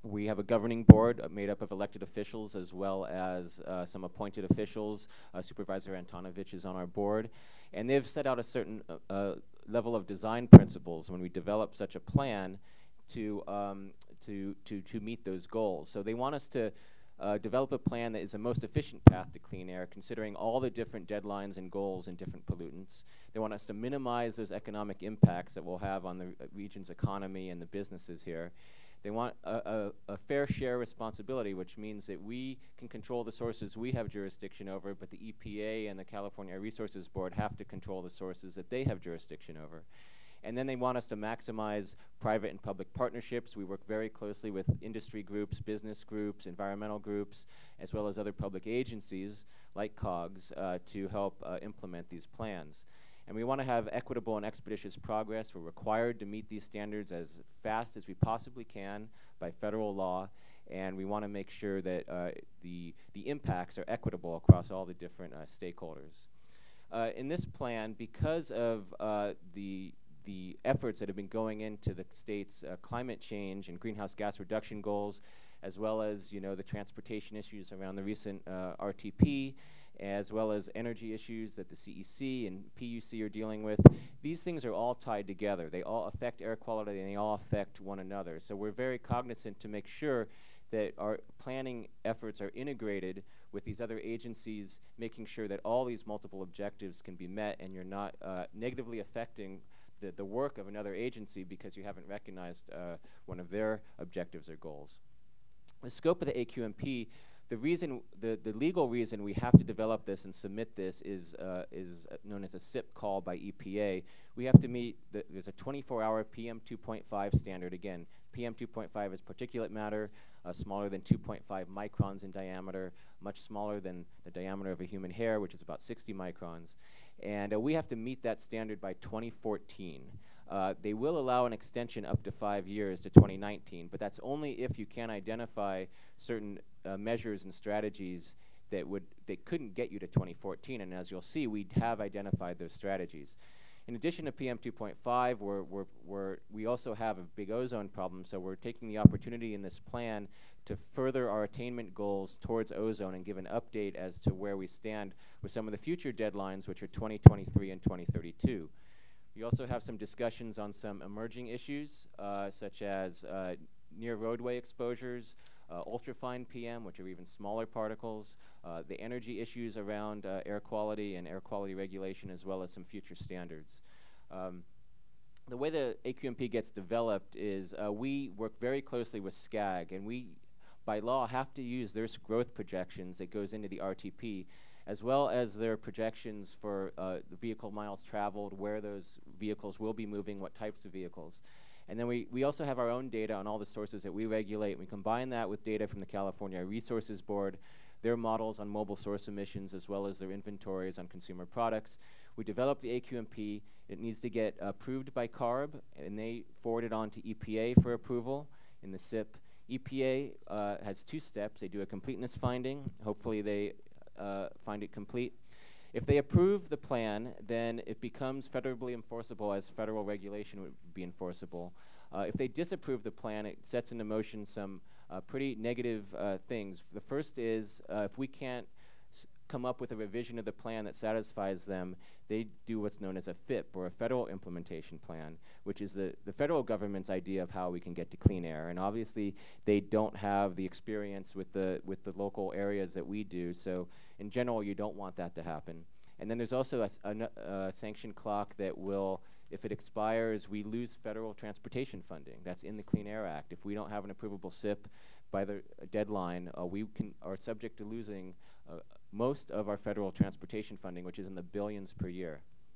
we have a governing board uh, made up of elected officials as well as uh, some appointed officials. Uh, Supervisor Antonovich is on our board. And they've set out a certain uh, uh, level of design principles when we develop such a plan to, um, to, to, to meet those goals. So they want us to uh, develop a plan that is the most efficient path to clean air, considering all the different deadlines and goals and different pollutants. They want us to minimize those economic impacts that we'll have on the uh, region's economy and the businesses here. They want a, a, a fair share responsibility, which means that we can control the sources we have jurisdiction over, but the E P A and the California Air Resources Board have to control the sources that they have jurisdiction over. And then they want us to maximize private and public partnerships. We work very closely with industry groups, business groups, environmental groups, as well as other public agencies like COGS uh, to help uh, implement these plans. And we want to have equitable and expeditious progress. We're required to meet these standards as fast as we possibly can by federal law, and we want to make sure that uh, the, the impacts are equitable across all the different uh, stakeholders. Uh, in this plan, because of uh, the, the efforts that have been going into the state's uh, climate change and greenhouse gas reduction goals, as well as you know, the transportation issues around the recent uh, R T P, as well as energy issues that the C E C and P U C are dealing with. These things are all tied together. They all affect air quality and they all affect one another. So we're very cognizant to make sure that our planning efforts are integrated with these other agencies, making sure that all these multiple objectives can be met and you're not uh, negatively affecting the, the work of another agency because you haven't recognized uh, one of their objectives or goals. The scope of the A Q M P, The reason, the, the legal reason we have to develop this and submit this is, uh, is uh, known as a S I P call by E P A. We have to meet, the, there's a twenty-four hour P M two point five standard. Again, P M two point five is particulate matter, uh, smaller than two point five microns in diameter, much smaller than the diameter of a human hair, which is about sixty microns. And uh, we have to meet that standard by twenty fourteen. Uh, they will allow an extension up to five years to twenty nineteen, but that's only if you can identify certain uh, measures and strategies that would that couldn't get you to twenty fourteen. And as you'll see, we have identified those strategies. In addition to P M two point five, we're, we're, we're, we also have a big ozone problem, so we're taking the opportunity in this plan to further our attainment goals towards ozone and give an update as to where we stand with some of the future deadlines, which are twenty twenty-three and twenty thirty-two. We also have some discussions on some emerging issues, uh, such as uh, near roadway exposures, uh, ultrafine P M, which are even smaller particles, uh, the energy issues around uh, air quality and air quality regulation, as well as some future standards. Um, the way the A Q M P gets developed is uh, we work very closely with SCAG, and we, by law, have to use their growth projections that goes into the R T P, as well as their projections for uh, the vehicle miles traveled, where those vehicles will be moving, what types of vehicles. And then we, we also have our own data on all the sources that we regulate. We combine that with data from the California Air Resources Board, their models on mobile source emissions, as well as their inventories on consumer products. We develop the A Q M P. It needs to get approved by CARB, and they forward it on to E P A for approval in the S I P. E P A uh, has two steps. They do a completeness finding. Hopefully they Uh, find it complete. If they approve the plan, then it becomes federally enforceable as federal regulation would be enforceable. Uh, if they disapprove the plan, it sets into motion some uh, pretty negative uh, things. The first is uh, if we can't s come up with a revision of the plan that satisfies them, they do what's known as a F I P, or a Federal Implementation Plan, which is the, the federal government's idea of how we can get to clean air. And obviously, they don't have the experience with the, with the local areas that we do, so in general, you don't want that to happen. And then there's also a, a, a sanction clock that will, if it expires, we lose federal transportation funding. That's in the Clean Air Act. If we don't have an approvable S I P by the uh, deadline, uh, we can, are subject to losing uh, most of our federal transportation funding, which is in the billions per year.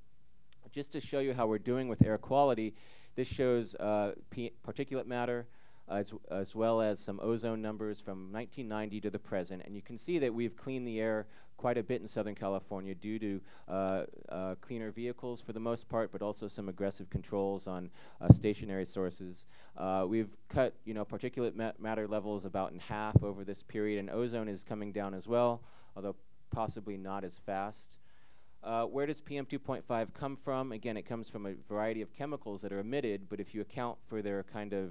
Just to show you how we're doing with air quality, this shows uh, P particulate matter, as, as well as some ozone numbers from nineteen ninety to the present. And you can see that we've cleaned the air quite a bit in Southern California due to uh, uh, cleaner vehicles for the most part, but also some aggressive controls on uh, stationary sources. Uh, we've cut, you know, particulate ma matter levels about in half over this period, and ozone is coming down as well, although possibly not as fast. Uh, where does P M two point five come from? Again, it comes from a variety of chemicals that are emitted, but if you account for their kind of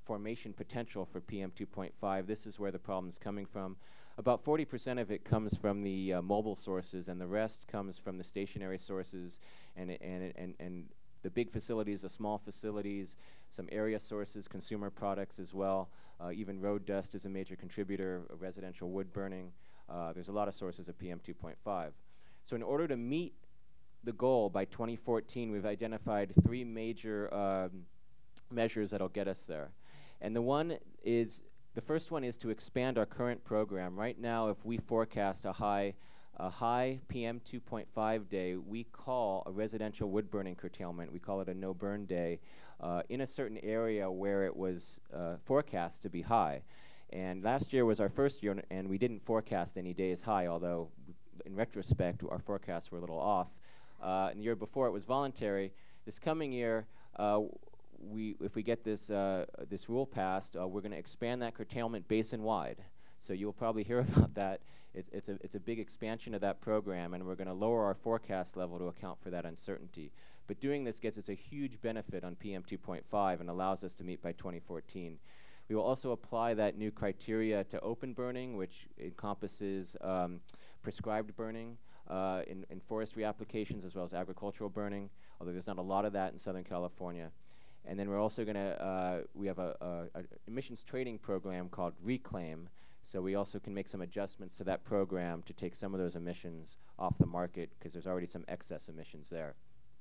formation potential for P M two point five. This is where the problem is coming from. About forty percent of it comes from the uh, mobile sources, and the rest comes from the stationary sources and, and, and, and the big facilities, the small facilities, some area sources, consumer products as well. Uh, even road dust is a major contributor, uh, residential wood burning. Uh, there's a lot of sources of P M two point five. So in order to meet the goal by twenty fourteen, we've identified three major um, measures that'll get us there. And the one is, the first one is to expand our current program. Right now, if we forecast a high, a high P M two point five day, we call a residential wood burning curtailment, we call it a no burn day, uh, in a certain area where it was uh, forecast to be high. And last year was our first year, and we didn't forecast any days high, although in retrospect, our forecasts were a little off. Uh, and the year before, it was voluntary. This coming year, uh, we, if we get this, uh, this rule passed, uh, we're going to expand that curtailment basin-wide. So you'll probably hear about that. It's, it's, a, it's a big expansion of that program, and we're going to lower our forecast level to account for that uncertainty. But doing this gets us a huge benefit on P M two point five and allows us to meet by twenty fourteen. We will also apply that new criteria to open burning, which encompasses um, prescribed burning uh, in, in forestry applications as well as agricultural burning, although there's not a lot of that in Southern California. And then we're also going to, uh, we have a, a, a emissions trading program called Reclaim, so we also can make some adjustments to that program to take some of those emissions off the market because there's already some excess emissions there.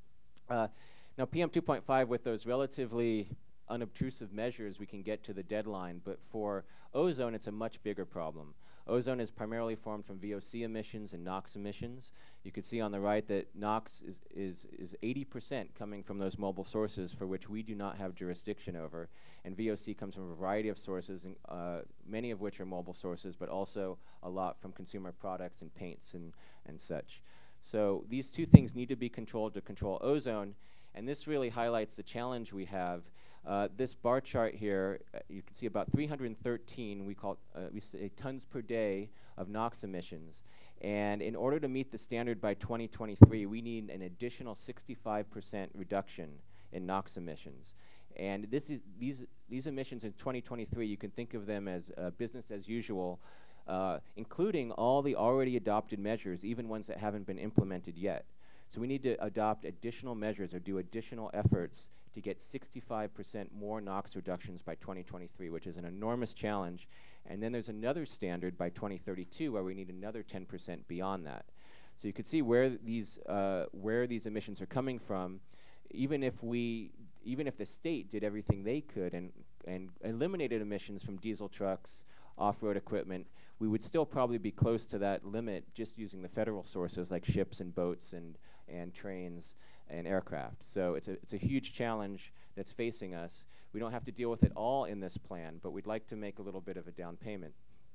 Uh, now P M two point five, with those relatively unobtrusive measures, we can get to the deadline, but for ozone, it's a much bigger problem. Ozone is primarily formed from V O C emissions and NOx emissions. You can see on the right that NOx is, is, is eighty percent coming from those mobile sources for which we do not have jurisdiction over, and V O C comes from a variety of sources, and, uh, many of which are mobile sources, but also a lot from consumer products and paints and, and such. So these two things need to be controlled to control ozone, and this really highlights the challenge we have. Uh, this bar chart here, uh, you can see about three hundred thirteen, we call uh, we say tons per day of NOx emissions. And in order to meet the standard by twenty twenty-three, we need an additional sixty-five percent reduction in NOx emissions. And this is, these, these emissions in twenty twenty-three, you can think of them as uh, business as usual, uh, including all the already adopted measures, even ones that haven't been implemented yet. So we need to adopt additional measures or do additional efforts to get sixty-five percent more NOx reductions by twenty twenty-three, which is an enormous challenge. And then there's another standard by twenty thirty-two where we need another ten percent beyond that. So you can see where these, uh, where these emissions are coming from. Even if we, even if the state did everything they could and, and eliminated emissions from diesel trucks, off-road equipment, we would still probably be close to that limit just using the federal sources like ships and boats and, and trains and aircraft. So it's a, it's a huge challenge that's facing us. We don't have to deal with it all in this plan, but we'd like to make a little bit of a down payment.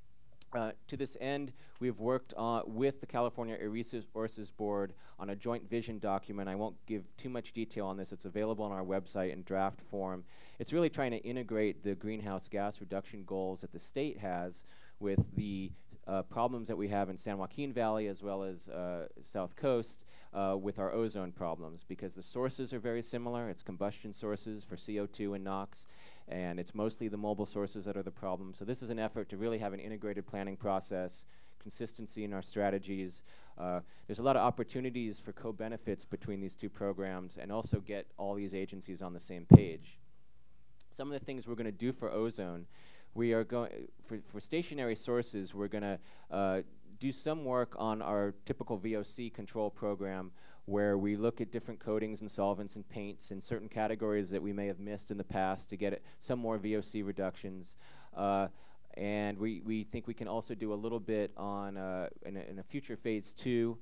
Uh, to this end, we've worked uh, with the California Air Resources Board on a joint vision document. I won't give too much detail on this. It's available on our website in draft form. It's really trying to integrate the greenhouse gas reduction goals that the state has with the uh, problems that we have in San Joaquin Valley as well as uh, South Coast uh, with our ozone problems, because the sources are very similar. It's combustion sources for C O two and NOx, and it's mostly the mobile sources that are the problem. So this is an effort to really have an integrated planning process, consistency in our strategies. Uh, there's a lot of opportunities for co-benefits between these two programs and also get all these agencies on the same page. Some of the things we're going to do for ozone, we are going, for, for stationary sources, we're going to uh, do some work on our typical V O C control program where we look at different coatings and solvents and paints in certain categories that we may have missed in the past to get it, some more V O C reductions. Uh, and we, we think we can also do a little bit on, uh, in, a, in a future phase two,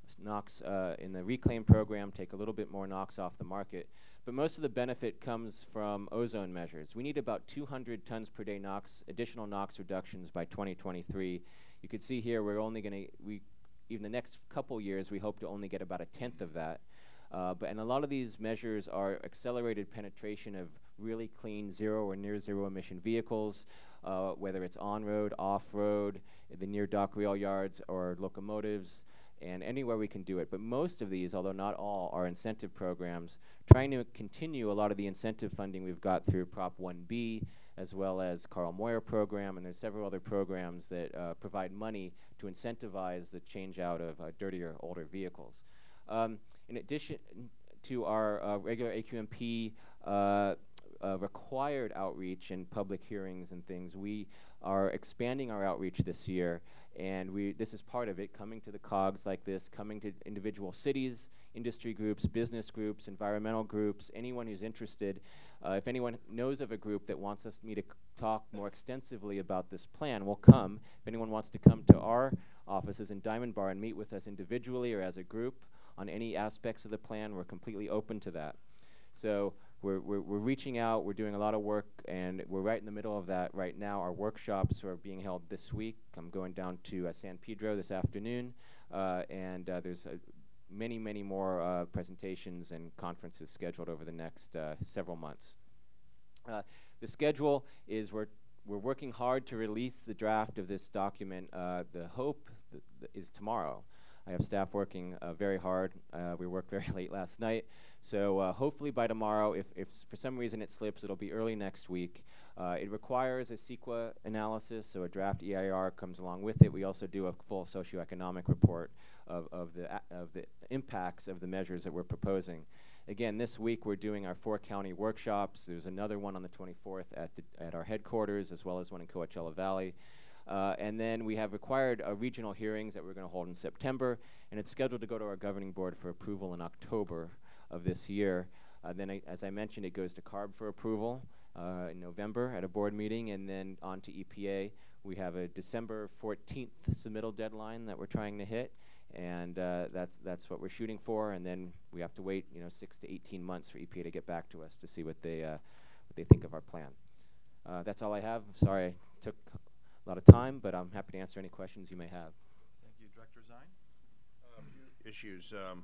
NOx uh, in the Reclaim program, take a little bit more NOx off the market. But most of the benefit comes from ozone measures. We need about two hundred tons per day NOx, additional NOx reductions by twenty twenty-three. You can see here we're only going to, we even the next couple years, we hope to only get about a tenth of that. Uh, but and a lot of these measures are accelerated penetration of really clean zero or near zero emission vehicles, uh, whether it's on-road, off-road, the near dock rail yards, or locomotives. and anywhere we can do it. But most of these, although not all, are incentive programs, trying to continue a lot of the incentive funding we've got through Prop one B, as well as Carl Moyer program, and there's several other programs that uh, provide money to incentivize the change out of uh, dirtier, older vehicles. Um, in addition to our uh, regular A Q M P uh, uh, required outreach and public hearings and things, we are expanding our outreach this year, and we this is part of it, coming to the COGS like this, coming to individual cities, industry groups, business groups, environmental groups, anyone who's interested. Uh, if anyone knows of a group that wants us me to c talk more extensively about this plan, we'll come. If anyone wants to come to our offices in Diamond Bar and meet with us individually or as a group on any aspects of the plan, we're completely open to that. So we're, we're, we're reaching out, we're doing a lot of work, and we're right in the middle of that right now. Our workshops are being held this week. I'm going down to uh, San Pedro this afternoon, uh, and uh, there's uh, many, many more uh, presentations and conferences scheduled over the next uh, several months. Uh, the schedule is we're, we're working hard to release the draft of this document. Uh, the hope th th is tomorrow. I have staff working uh, very hard. Uh, we worked very late last night. So uh, hopefully by tomorrow, if, if for some reason it slips, it'll be early next week. Uh, it requires a CEQA analysis, so a draft E I R comes along with it. We also do a full socioeconomic report of, of, the, of the impacts of the measures that we're proposing. Again, this week we're doing our four county workshops. There's another one on the twenty-fourth at, the, at our headquarters, as well as one in Coachella Valley. Uh, and then we have required uh, regional hearings that we're going to hold in September, and it's scheduled to go to our governing board for approval in October of this year. Uh, then, I, as I mentioned, it goes to C A R B for approval uh, in November at a board meeting, and then on to E P A. We have a December fourteenth submittal deadline that we're trying to hit, and uh, that's that's what we're shooting for. And then we have to wait, you know, six to eighteen months for E P A to get back to us to see what they uh, what they think of our plan. Uh, that's all I have. Sorry I took a lot of time, but I'm happy to answer any questions you may have. Thank you. Director Zine? A few issues. Um,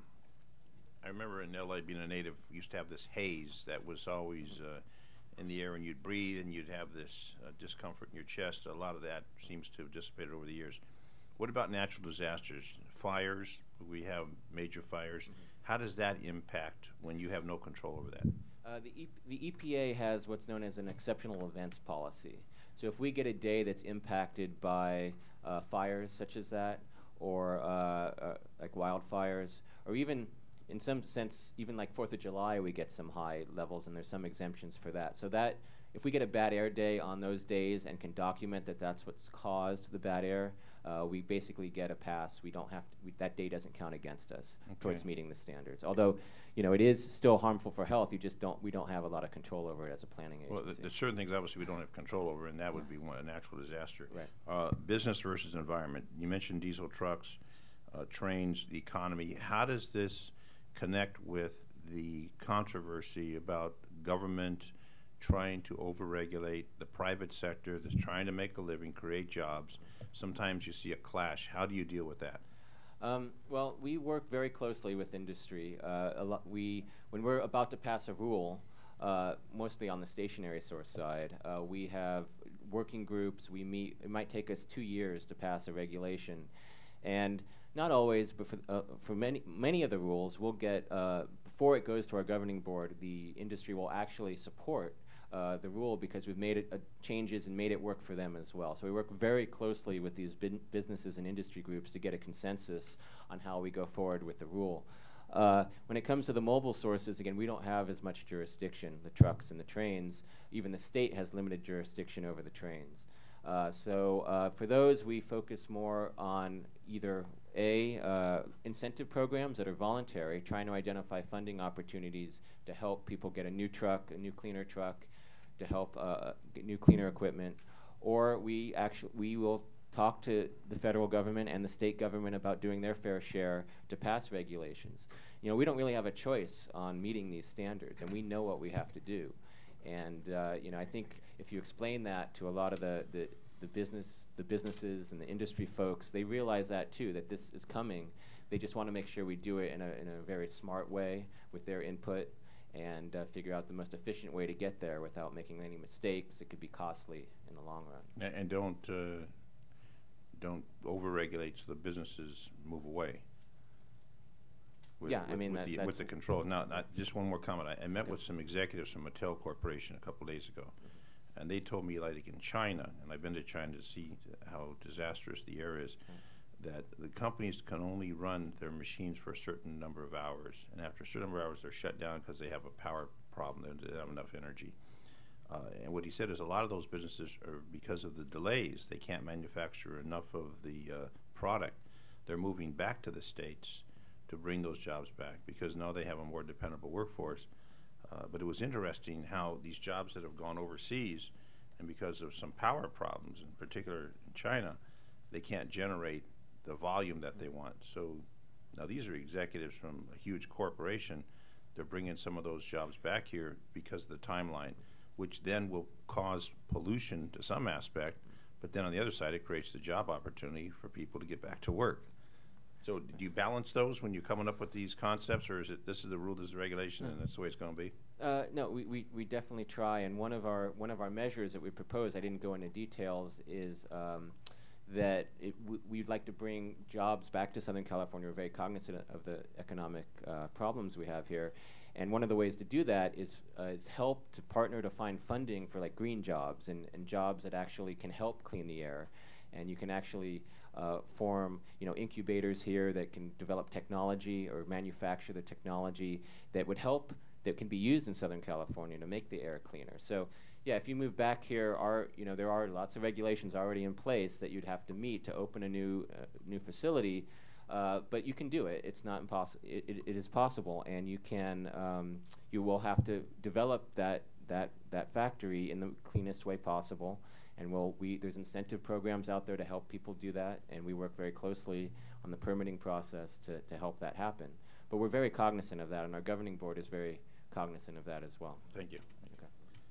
I remember in L A being a native, we used to have this haze that was always uh, in the air, and you'd breathe and you'd have this uh, discomfort in your chest. A lot of that seems to have dissipated over the years. What about natural disasters? Fires, we have major fires. Mm-hmm. How does that impact when you have no control over that? Uh, the, e the E P A has what's known as an exceptional events policy. So if we get a day that's impacted by uh, fires such as that, or uh, uh, like wildfires, or even in some sense, even like fourth of July, we get some high levels, and there's some exemptions for that. So that, if we get a bad air day on those days and can document that that's what's caused the bad air, uh, we basically get a pass. We don't have to, we, that day doesn't count against us okay. towards meeting the standards. Although, you know, it is still harmful for health. You just don't, we don't have a lot of control over it as a planning agency. Well, th there's certain things obviously we don't have control over, and that would be one, a natural disaster. Right. Uh, business versus environment. You mentioned diesel trucks, uh, trains, the economy. How does this connect with the controversy about government trying to overregulate the private sector that's trying to make a living, create jobs? Sometimes you see a clash. How do you deal with that? Um, well, we work very closely with industry. Uh, a lot we, when we're about to pass a rule, uh, mostly on the stationary source side, uh, we have working groups. We meet. It might take us two years to pass a regulation, and not always, but for, uh, for many many of the rules, we'll get uh, before it goes to our governing board. The industry will actually support Uh, the rule because we've made it uh, changes and made it work for them as well. So we work very closely with these businesses and industry groups to get a consensus on how we go forward with the rule. Uh, when it comes to the mobile sources, again, we don't have as much jurisdiction, the trucks and the trains. Even the state has limited jurisdiction over the trains. Uh, so uh, for those, we focus more on either A, uh, incentive programs that are voluntary, trying to identify funding opportunities to help people get a new truck, a new cleaner truck, to help uh, get new cleaner equipment, or we actually we will talk to the federal government and the state government about doing their fair share to pass regulations. You know, we don't really have a choice on meeting these standards, and we know what we have to do. And uh, you know, I think if you explain that to a lot of the, the the business, the businesses and the industry folks, they realize that too, that this is coming. They just want to make sure we do it in a in a very smart way with their input, and uh, figure out the most efficient way to get there without making any mistakes. It could be costly in the long run. And, and don't uh, don't overregulate so the businesses move away. with, Yeah, I with, mean, with that- the, that's- with the control. Now, not, just one more comment. I, I met with some executives from Mattel Corporation a couple days ago, and they told me, like in China, and I've been to China to see how disastrous the air is, that the companies can only run their machines for a certain number of hours, and after a certain number of hours, they're shut down because they have a power problem. They don't have enough energy. Uh, and what he said is a lot of those businesses are, because of the delays, they can't manufacture enough of the uh, product. They're moving back to the States to bring those jobs back because now they have a more dependable workforce. Uh, but it was interesting how these jobs that have gone overseas, and because of some power problems, in particular in China, they can't generate the volume that they want. So now these are executives from a huge corporation. They're bringing some of those jobs back here because of the timeline, which then will cause pollution to some aspect, but then on the other side, it creates the job opportunity for people to get back to work. So do you balance those when you're coming up with these concepts, or is it this is the rule, this is the regulation, and that's the way it's going to be? Uh, no, we, we, we definitely try, and one of our one of our measures that we propose, I didn't go into details, is um, that it w we'd like to bring jobs back to Southern California. We're very cognizant of the economic uh, problems we have here, and one of the ways to do that is uh, is help to partner to find funding for like green jobs and, and jobs that actually can help clean the air, and you can actually uh, form you know incubators here that can develop technology or manufacture the technology that would help, that can be used in Southern California to make the air cleaner. So yeah, if you move back here, are you know there are lots of regulations already in place that you'd have to meet to open a new uh, new facility, uh, but you can do it. It's not impossible. It, it, it is possible, and you can. Um, you will have to develop that that that factory in the cleanest way possible, and we'll, we there's incentive programs out there to help people do that, and we work very closely on the permitting process to to help that happen. But we're very cognizant of that, and our governing board is very cognizant of that as well. Thank you. Okay.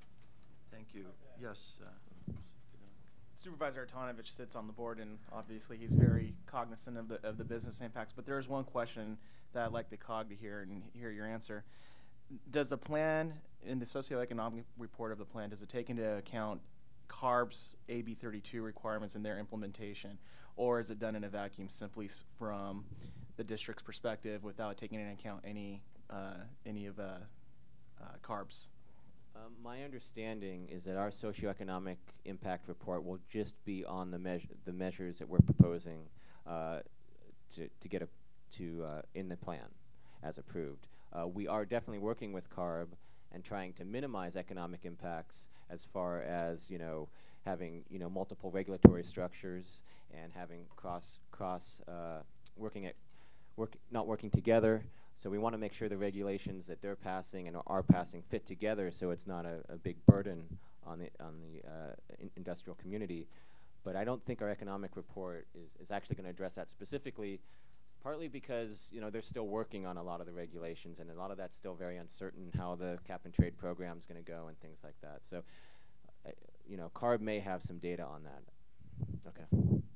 Thank you. Yes. Uh, Supervisor Antonovich sits on the board, and obviously he's very cognizant of the of the business impacts. But there is one question that I'd like the C O G to hear and hear your answer. Does the plan, in the socioeconomic report of the plan, does it take into account C A R B's A B thirty-two requirements in their implementation, or is it done in a vacuum simply s from the district's perspective without taking into account any uh, any of uh, uh, C A R B's? Um, my understanding is that our socioeconomic impact report will just be on the measure the measures that we're proposing uh, to to get a to uh, in the plan as approved. Uh, we are definitely working with C A R B and trying to minimize economic impacts as far as you know having you know multiple regulatory structures and having cross cross uh, working at work not working together. So we want to make sure the regulations that they're passing and are passing fit together, so it's not a, a big burden on the on the uh, in industrial community. But I don't think our economic report is is actually going to address that specifically. Partly because you know they're still working on a lot of the regulations, and a lot of that's still very uncertain how the cap and trade program is going to go and things like that. So, uh, you know, C A R B may have some data on that. Okay.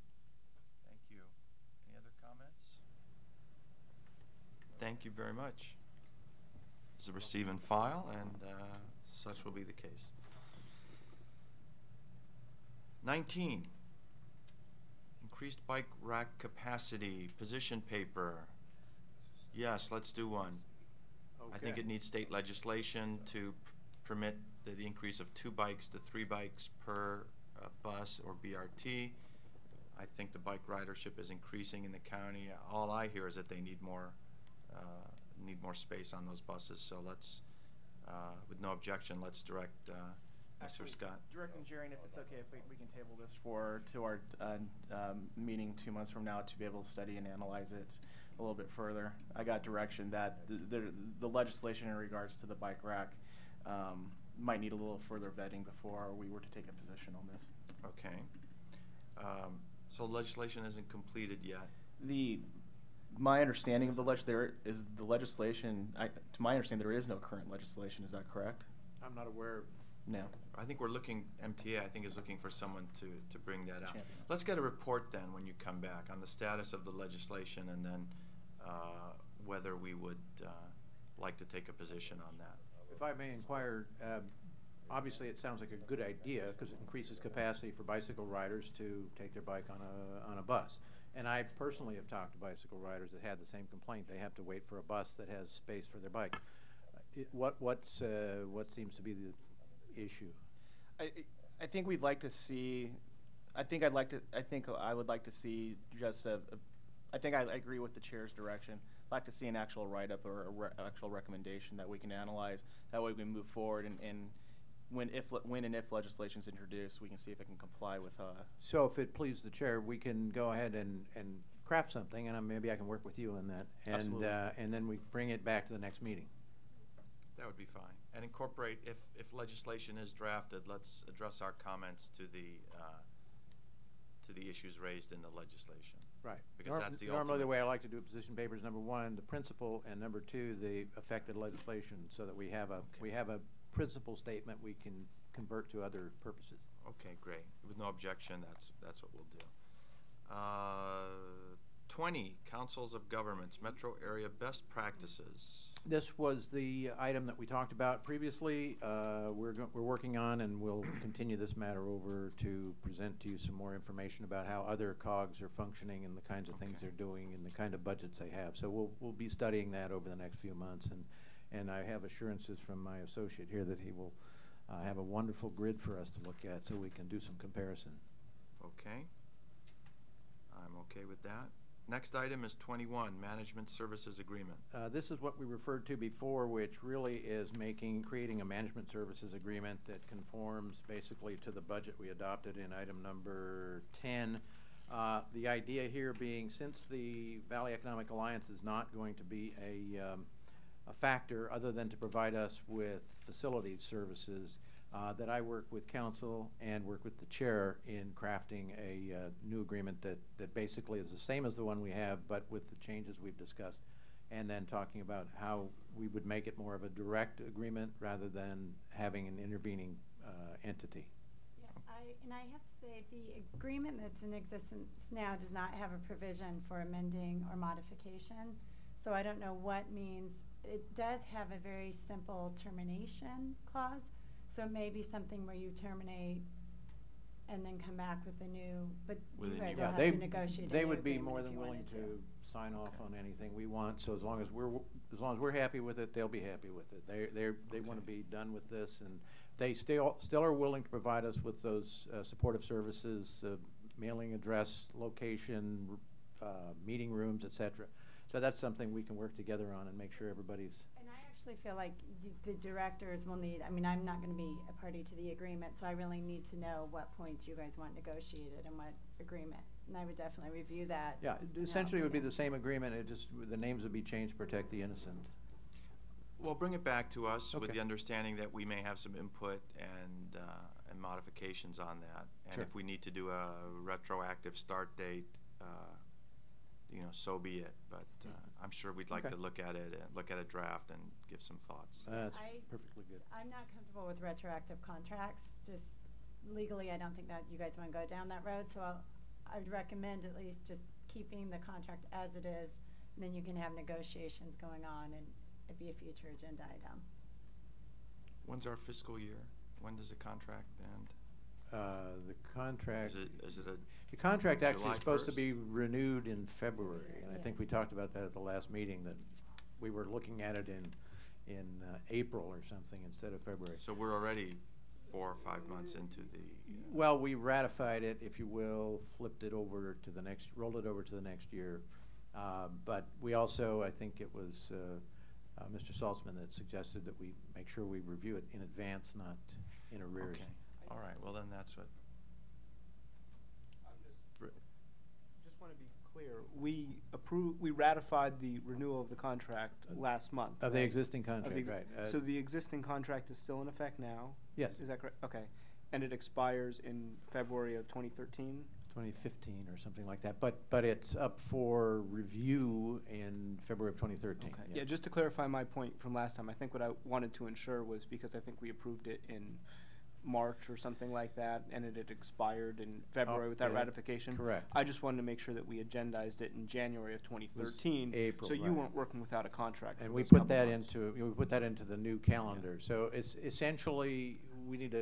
Thank you. Any other comments? Thank you very much. This is a receive and file, and uh, such will be the case. nineteen. Increased bike rack capacity, position paper. Yes, let's do one. I think Okay. it needs state legislation to p permit the, the increase of two bikes to three bikes per uh, bus or B R T. I think the bike ridership is increasing in the county. All I hear is that they need more uh, need more space on those buses. So let's, uh, with no objection, let's direct uh, Mister Scott. Direct engineering, if it's okay, if we, we can table this for to our uh, um, meeting two months from now to be able to study and analyze it a little bit further. I got direction that the, the, the legislation in regards to the bike rack um, might need a little further vetting before we were to take a position on this. Okay. Um, so legislation isn't completed yet. The my understanding of the leg there is the legislation. I, to my understanding, there is no current legislation. Is that correct? I'm not aware of. No. I think we're looking, M T A I think is looking for someone to, to bring that out. Champion. Let's get a report then when you come back on the status of the legislation and then uh, whether we would uh, like to take a position on that. If I may inquire, um, obviously it sounds like a good idea because it increases capacity for bicycle riders to take their bike on a on a bus. And I personally have talked to bicycle riders that had the same complaint. They have to wait for a bus that has space for their bike. Uh, it, what what's uh, what seems to be the issue? I I think we'd like to see. I think I'd like to. I think I would like to see just a. a I think I agree with the chair's direction. I'd like to see an actual write-up or a re actual recommendation that we can analyze. That way we move forward, and, and when if when and if legislation is introduced, we can see if it can comply with. Uh, so if it pleases the chair, we can go ahead and, and craft something, and uh, maybe I can work with you on that, and Absolutely. uh, and then we bring it back to the next meeting. That would be fine. And incorporate, if, if legislation is drafted, let's address our comments to the uh, to the issues raised in the legislation. Right. Because Norm that's the normally ultimate. the way I like to do position papers, number one, the principle, and number two, the affected legislation, so that we have a Okay. we have a principle statement we can convert to other purposes. Okay, great. With no objection, that's that's what we'll do. Uh, twenty, councils of governments, metro area best practices. This was the item that we talked about previously. Uh, we're, go we're working on, and we'll continue this matter over to present to you some more information about how other cogs are functioning and the kinds of things Okay. they're doing and the kind of budgets they have. So we'll, we'll be studying that over the next few months, and, and I have assurances from my associate here that he will uh, have a wonderful grid for us to look at so we can do some comparison. Okay. I'm okay with that. Next item is twenty-one, management services agreement. Uh, this is what we referred to before, which really is making, creating a management services agreement that conforms basically to the budget we adopted in item number ten. Uh, the idea here being, since the Valley Economic Alliance is not going to be a, um, a factor other than to provide us with facility services, uh, that I work with council and work with the chair in crafting a uh, new agreement that, that basically is the same as the one we have, but with the changes we've discussed, and then talking about how we would make it more of a direct agreement rather than having an intervening uh, entity. Yeah, I, and I have to say, the agreement that's in existence now does not have a provision for amending or modification. So I don't know what means. It does have a very simple termination clause. So it may be something where you terminate and then come back with a new, but With a you guys new- will Yeah, have they, to negotiate a they new would be agreement more if than you willing wanted to sign off Okay. on anything we want. So as long as we're, w- as long as we're happy with it, they'll be happy with it. They, they, they want to Okay. be done with this, and they still, still are willing to provide us with those uh, supportive services, uh, mailing address, location, uh, meeting rooms, et cetera. So that's something we can work together on and make sure everybody's. And I actually feel like y- the directors will need, I mean, I'm not gonna be a party to the agreement, so I really need to know what points you guys want negotiated and what agreement. And I would definitely review that. Yeah, you know, essentially it would be yeah. the same agreement, it just, the names would be changed to protect the innocent. Well, bring it back to us with Okay. the understanding that we may have some input and, uh, and modifications on that. And Sure. if we need to do a retroactive start date, uh, you know, so be it. But uh, I'm sure we'd like Okay. to look at it and look at a draft and give some thoughts. That's I- perfectly good. I'm not comfortable with retroactive contracts, just legally, I don't think that you guys wanna go down that road, so I'll, I'd recommend at least just keeping the contract as it is, and then you can have negotiations going on, and it'd be a future agenda item. When's our fiscal year? When does the contract end? Uh, the contract. Is it, is it a The contract actually July is supposed to first? be renewed in February, and I think we Yes. talked about that at the last meeting, that we were looking at it in, in uh, April or something instead of February. So we're already four or five months into the. Uh, Well, we ratified it, if you will, flipped it over to the next, rolled it over to the next year. Uh, But we also, I think it was uh, uh, Mister Saltzman that suggested that we make sure we review it in advance, not in arrears. Okay. All right. Well, then that's what. I'm just, Br- just want to be clear. We approved, we ratified the renewal of the contract last month. Of the right? existing Of the contract, ex- right. Uh, So the existing contract is still in effect now? Yes. Is that correct? Okay. And it expires in February of twenty thirteen? twenty fifteen or something like that, but, but it's up for review in February of twenty thirteen. Okay. Yeah, just to clarify my point from last time, I think what I wanted to ensure was, because I think we approved it in March or something like that, and it had expired in February Oh, with that yeah, ratification. correct. I just wanted to make sure that we agendized it in January of twenty thirteen. April, So you right. weren't working without a contract And for we those put couple that months. into, we put that into the new calendar. So it's essentially, we need to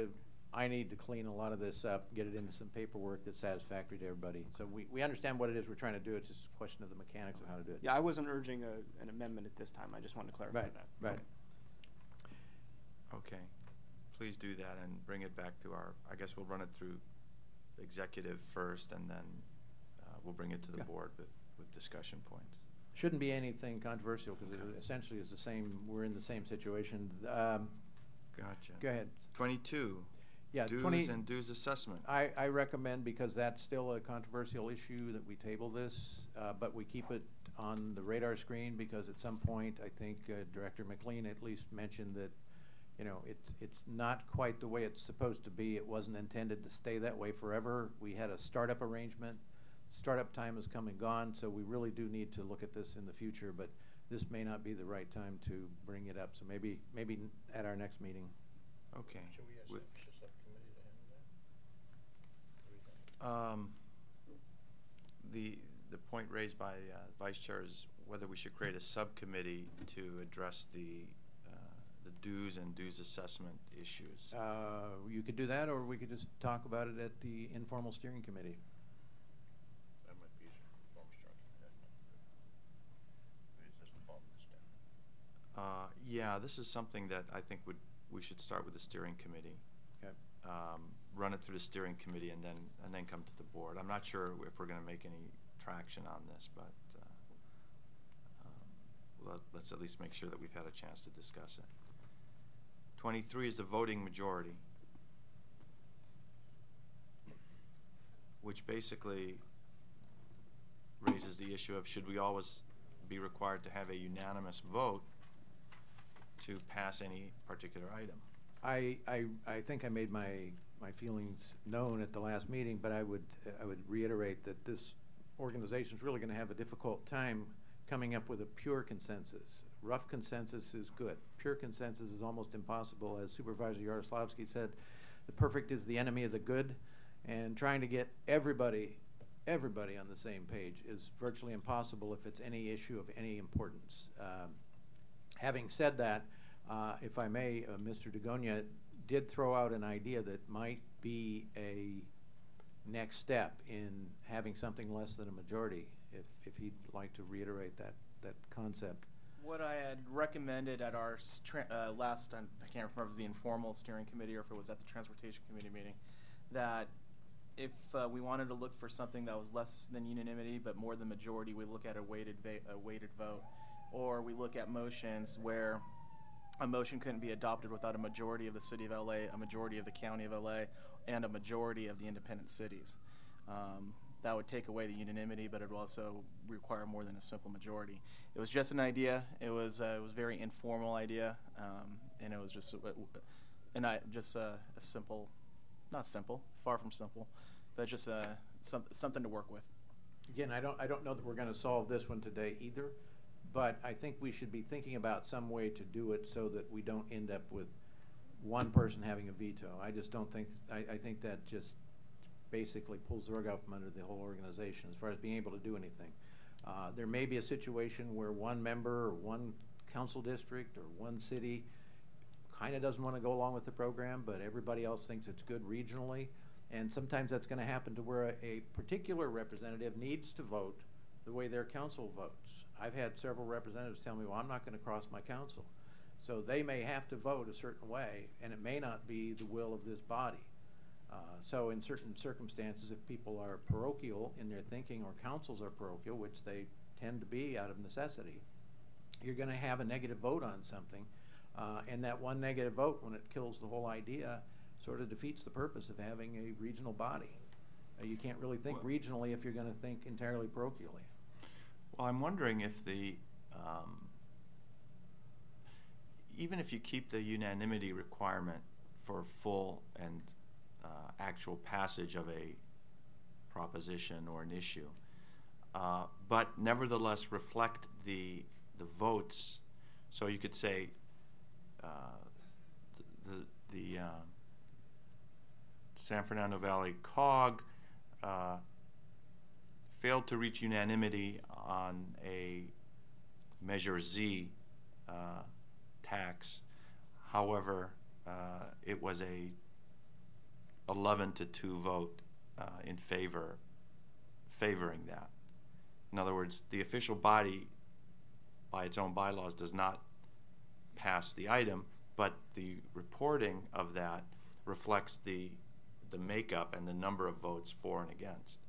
I need to clean a lot of this up, get it into some paperwork that's satisfactory to everybody. So we, we understand what it is we're trying to do. It's just a question of the mechanics of how to do it. Yeah, I wasn't urging a, an amendment at this time. I just wanted to clarify Right, that. right. Okay, please do that and bring it back to our, I guess we'll run it through executive first, and then uh, we'll bring it to the Yeah. board with, with discussion points. Shouldn't be anything controversial because it essentially is the same, we're in the same situation. Um, Gotcha. Go ahead. Twenty-two. Yeah, Dues twenty and dues assessment. I, I recommend, because that's still a controversial issue, that we table this, uh, but we keep it on the radar screen, because at some point, I think uh, Director McLean at least mentioned that, you know, it's, it's not quite the way it's supposed to be. It wasn't intended to stay that way forever. We had a startup arrangement. Startup time has come and gone, so we really do need to look at this in the future, but this may not be the right time to bring it up. So maybe, maybe at our next meeting. Okay. Should we Wi- establish a subcommittee to handle that? What do you think? Um, the, the point raised by uh, Vice Chair is whether we should create a subcommittee to address the, uh, the dues and dues assessment issues. Uh, you could do that, or we could just talk about it at the informal steering committee. That might be easier. Form structure. That might be good. It doesn't bog this down. Uh, yeah, this is something that I think would, we should start with the steering committee. Okay. Um, run it through the steering committee and then, and then come to the board. I'm not sure if we're gonna make any traction on this, but, uh, um, let, let's at least make sure that we've had a chance to discuss it. Twenty-three is the voting majority, which basically raises the issue of should we always be required to have a unanimous vote to pass any particular item? I, I, I think I made my, my feelings known at the last meeting, but I would, I would reiterate that this organization is really going to have a difficult time coming up with a pure consensus. Rough consensus is good. Pure consensus is almost impossible. As Supervisor Yaroslavsky said, the perfect is the enemy of the good, and trying to get everybody, everybody on the same page is virtually impossible if it's any issue of any importance. Um, having said that, uh, if I may, uh, Mister DeGonia did throw out an idea that might be a next step in having something less than a majority, if, if he'd like to reiterate that, that concept. What I had recommended at our stra- uh, last, I can't remember if it was the informal steering committee or if it was at the transportation committee meeting, that if uh, we wanted to look for something that was less than unanimity but more than majority, we look at a weighted, va- a weighted vote. Or we look at motions where a motion couldn't be adopted without a majority of the city of L A, a majority of the county of L A, and a majority of the independent cities. Um, that would take away the unanimity, but it would also require more than a simple majority. It was just an idea. It was uh, it was a very informal idea, um, and it was just uh, and I just uh, a simple, not simple, far from simple, but just uh, some, something to work with. Again, I don't, I don't know that we're going to solve this one today either, but I think we should be thinking about some way to do it so that we don't end up with one person having a veto. I just don't think, I, I think that just basically pulls the rug out from under the whole organization as far as being able to do anything. Uh, there may be a situation where one member or one council district or one city kind of doesn't want to go along with the program, but everybody else thinks it's good regionally. And sometimes that's going to happen to where a, a particular representative needs to vote the way their council votes. I've had several representatives tell me, well, I'm not going to cross my council. So they may have to vote a certain way, and it may not be the will of this body. Uh, so in certain circumstances, if people are parochial in their thinking or councils are parochial, which they tend to be out of necessity, you're going to have a negative vote on something. Uh, and that one negative vote, when it kills the whole idea, sort of defeats the purpose of having a regional body. Uh, you can't really think Well, regionally if you're going to think entirely parochially. Well, I'm wondering if the, um, even if you keep the unanimity requirement for full and uh, actual passage of a proposition or an issue, uh, but nevertheless reflect the the votes, so you could say uh, the the, the uh, San Fernando Valley C O G uh, failed to reach unanimity on a Measure Z uh, tax. However, uh, it was a eleven to two vote uh, in favor, favoring that. In other words, the official body, by its own bylaws, does not pass the item, but the reporting of that reflects the the makeup and the number of votes for and against.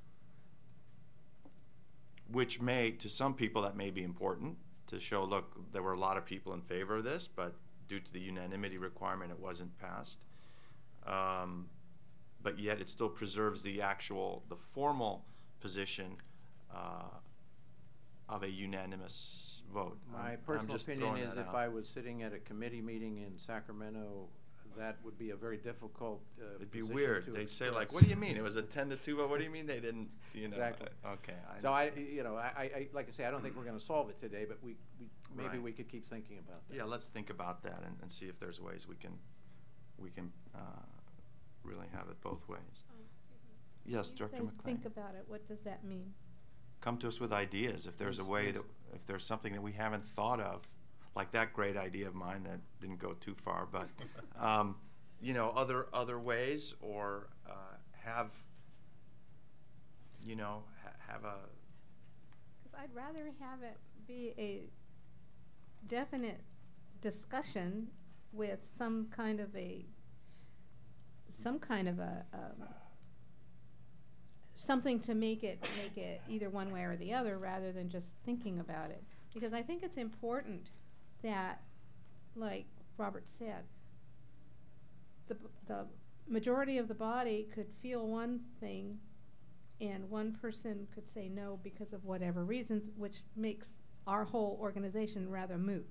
Which may, to some people, that may be important to show, look, there were a lot of people in favor of this, but due to the unanimity requirement, it wasn't passed. Um, but yet it still preserves the actual, the formal position uh, of a unanimous vote. My I'm- personal I'm just opinion throwing is that if out. I was sitting at a committee meeting in Sacramento, that would be a very difficult uh, It'd be position weird. to They'd say, like, express. what do you mean? It was a ten to two vote? What do you mean they didn't, you know? Exactly. uh, Okay. I So I, understand. you know, I, I, I- like I say, I don't think we're gonna solve it today, but we, we, maybe Right. we could keep thinking about that. Yeah, let's think about that and, and see if there's ways we can, we can uh, really have it both ways. Yes, You Director say McLean. think about it, what does that mean? Come to us with ideas. If there's a way that, if there's something that we haven't thought of, like that great idea of mine that didn't go too far, but, um, you know, other, other ways, or uh, have, you know, ha- have a, Because I'd rather have it be a definite discussion with some kind of a, some kind of a, um, something to make it, make it either one way or the other, rather than just thinking about it. Because I think it's important that, like Robert said, the, b- the majority of the body could feel one thing and one person could say no because of whatever reasons, which makes our whole organization rather moot.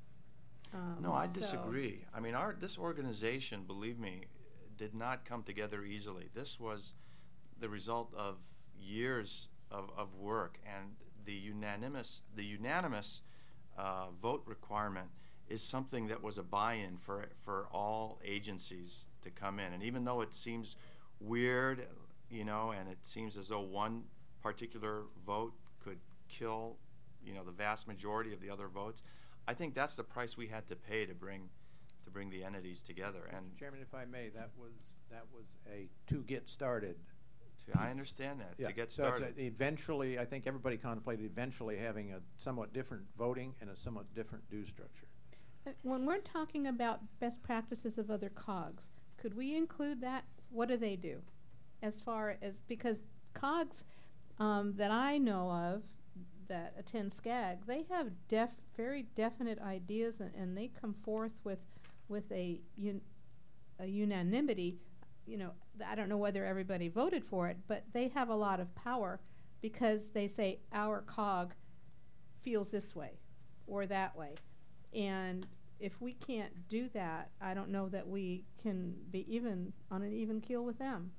Um, no, I so- disagree. I mean, our, this organization, believe me, did not come together easily. This was the result of years of, of work, and the unanimous, the unanimous uh, vote requirement is something that was a buy-in for, for all agencies to come in. And even though it seems weird, you know, and it seems as though one particular vote could kill, you know, the vast majority of the other votes, I think that's the price we had to pay to bring, to bring the entities together. And Chairman, if I may, that was, that was a to get started. to, I understand that, Yeah, to get so it's started. a- eventually, I think everybody contemplated eventually having a somewhat different voting and a somewhat different due structure. Uh, When we're talking about best practices of other cogs, could we include that? What do they do? As far as, because cogs um, that I know of that attend SCAG, they have def, very definite ideas, and, and they come forth with, with a, un, a unanimity. You know, th- I don't know whether everybody voted for it, but they have a lot of power because they say our cog feels this way or that way. And if we can't do that, I don't know that we can be even on an even keel with them.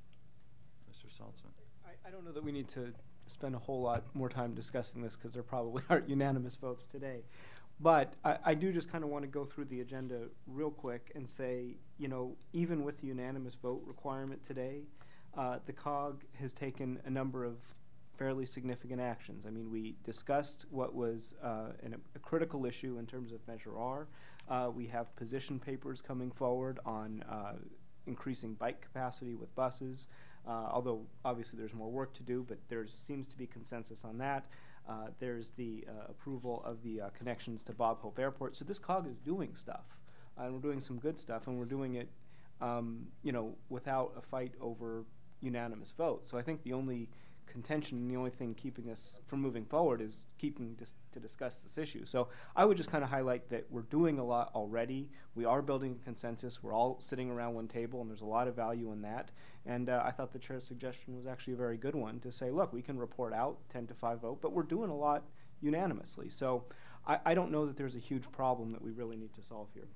Mister Saltzman. I, I don't know that we need to spend a whole lot more time discussing this because there probably aren't unanimous votes today. But I, I do just kind of want to go through the agenda real quick and say, you know, even with the unanimous vote requirement today, uh, the COG has taken a number of fairly significant actions. I mean, we discussed what was uh, an, a critical issue in terms of Measure R. Uh, we have position papers coming forward on uh, increasing bike capacity with buses, uh, although obviously there's more work to do, but there seems to be consensus on that. Uh, there's the uh, approval of the uh, connections to Bob Hope Airport. So this COG is doing stuff, uh, and we're doing some good stuff, and we're doing it, um, you know, without a fight over unanimous vote. So I think the only contention and the only thing keeping us from moving forward is keeping dis- to discuss this issue. So I would just kind of highlight that we're doing a lot already. We are building a consensus. We're all sitting around one table, and there's a lot of value in that. And uh, I thought the chair's suggestion was actually a very good one to say, look, we can report out ten to five vote, but we're doing a lot unanimously. So I, I don't know that there's a huge problem that we really need to solve here.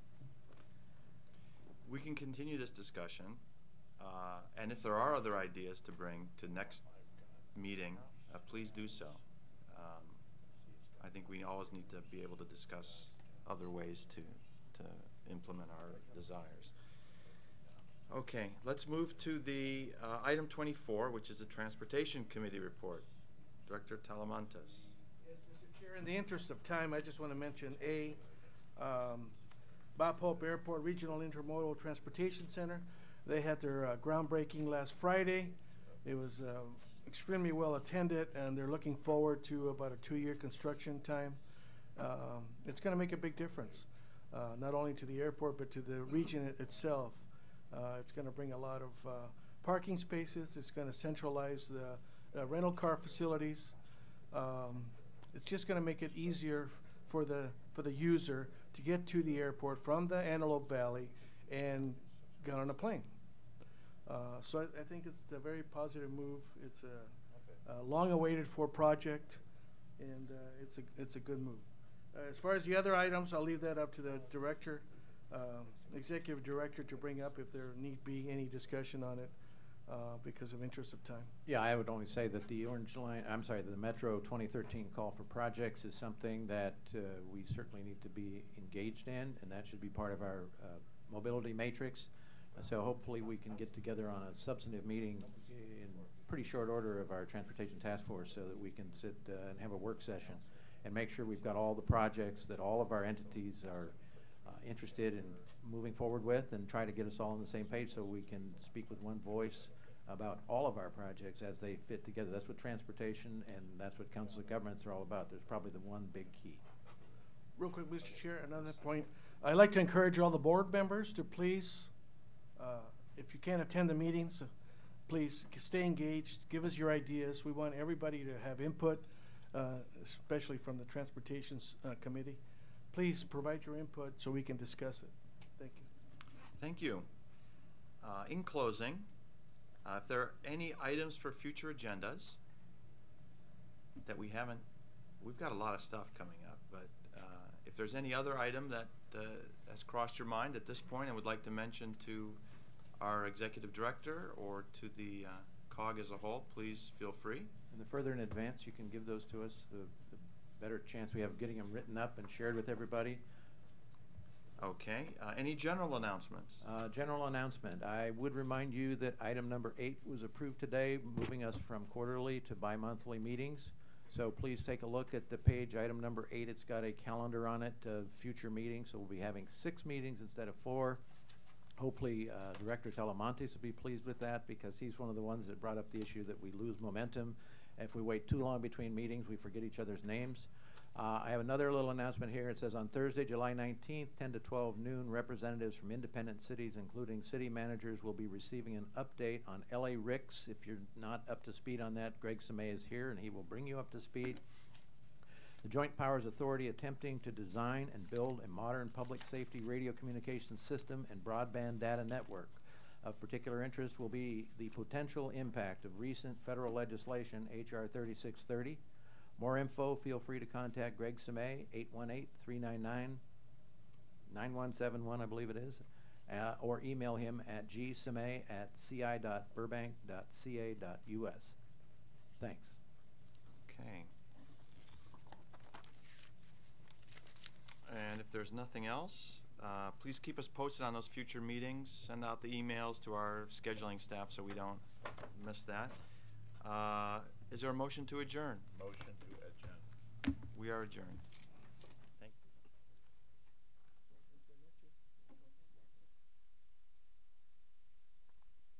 We can continue this discussion, uh, and if there are other ideas to bring to next meeting, uh, please do so. Um, I think we always need to be able to discuss other ways to, to implement our desires. Okay, let's move to the uh, item twenty-four, which is the Transportation Committee report. Director Talamantes. Yes, Mister Chair, in the interest of time, I just want to mention A, um, Bob Hope Airport Regional Intermodal Transportation Center. They had their uh, groundbreaking last Friday. It was uh, extremely well attended, and they're looking forward to about a two-year construction time. Um, it's going to make a big difference, uh, not only to the airport but to the region it itself. Uh, it's going to bring a lot of uh, parking spaces. It's going to centralize the uh, rental car facilities. Um, it's just going to make it easier for the for the user to get to the airport from the Antelope Valley and get on a plane. Uh, so I, I think it's a very positive move. It's a, a long-awaited for project, and uh, it's a it's a good move. Uh, as far as the other items, I'll leave that up to the director, um, executive director, to bring up if there need be any discussion on it, uh, because of interest of time. Yeah, I would only say that the Orange Line, I'm sorry, the Metro twenty thirteen call for projects is something that uh, we certainly need to be engaged in, and that should be part of our uh, mobility matrix. Uh, so hopefully we can get together on a substantive meeting in pretty short order of our Transportation Task Force so that we can sit uh, and have a work session and make sure we've got all the projects that all of our entities are uh, interested in moving forward with, and try to get us all on the same page so we can speak with one voice about all of our projects as they fit together. That's what transportation and that's what council of governments are all about. There's probably the one big key. Real quick, Mister Chair, another point. I'd like to encourage all the board members to please, uh, if you can't attend the meetings, uh, please stay engaged, give us your ideas. We want everybody to have input, uh, especially from the Transportation uh, Committee. Please provide your input so we can discuss it. Thank you. Thank you. Uh, in closing, uh, if there are any items for future agendas that we haven't, we've got a lot of stuff coming up, but uh, if there's any other item that uh, has crossed your mind at this point and would like to mention to our executive director or to the uh, C O G as a whole, please feel free. And the further in advance you can give those to us, the, the better chance we have of getting them written up and shared with everybody. Okay. Uh, any general announcements? Uh, general announcement. I would remind you that item number eight was approved today, moving us from quarterly to bi-monthly meetings. So please take a look at the page, item number eight. It's got a calendar on it of future meetings. So we'll be having six meetings instead of four. Hopefully, uh, Director Talamantes will be pleased with that, because he's one of the ones that brought up the issue that we lose momentum. If we wait too long between meetings, we forget each other's names. Uh, I have another little announcement here. It says on Thursday, July nineteenth, ten to twelve noon, representatives from independent cities, including city managers, will be receiving an update on L A R I C S. If you're not up to speed on that, Greg Samay is here, and he will bring you up to speed. The Joint Powers Authority attempting to design and build a modern public safety radio communications system and broadband data network. Of particular interest will be the potential impact of recent federal legislation, H R thirty-six thirty. More info, feel free to contact Greg Samay, eight one eight, three nine nine, nine one seven one, I believe it is, uh, or email him at g samay at c i dot burbank dot c a dot u s. Thanks. Okay. And if there's nothing else, uh, please keep us posted on those future meetings. Send out the emails to our scheduling staff so we don't miss that. Uh, is there a motion to adjourn? Motion to adjourn. We are adjourned.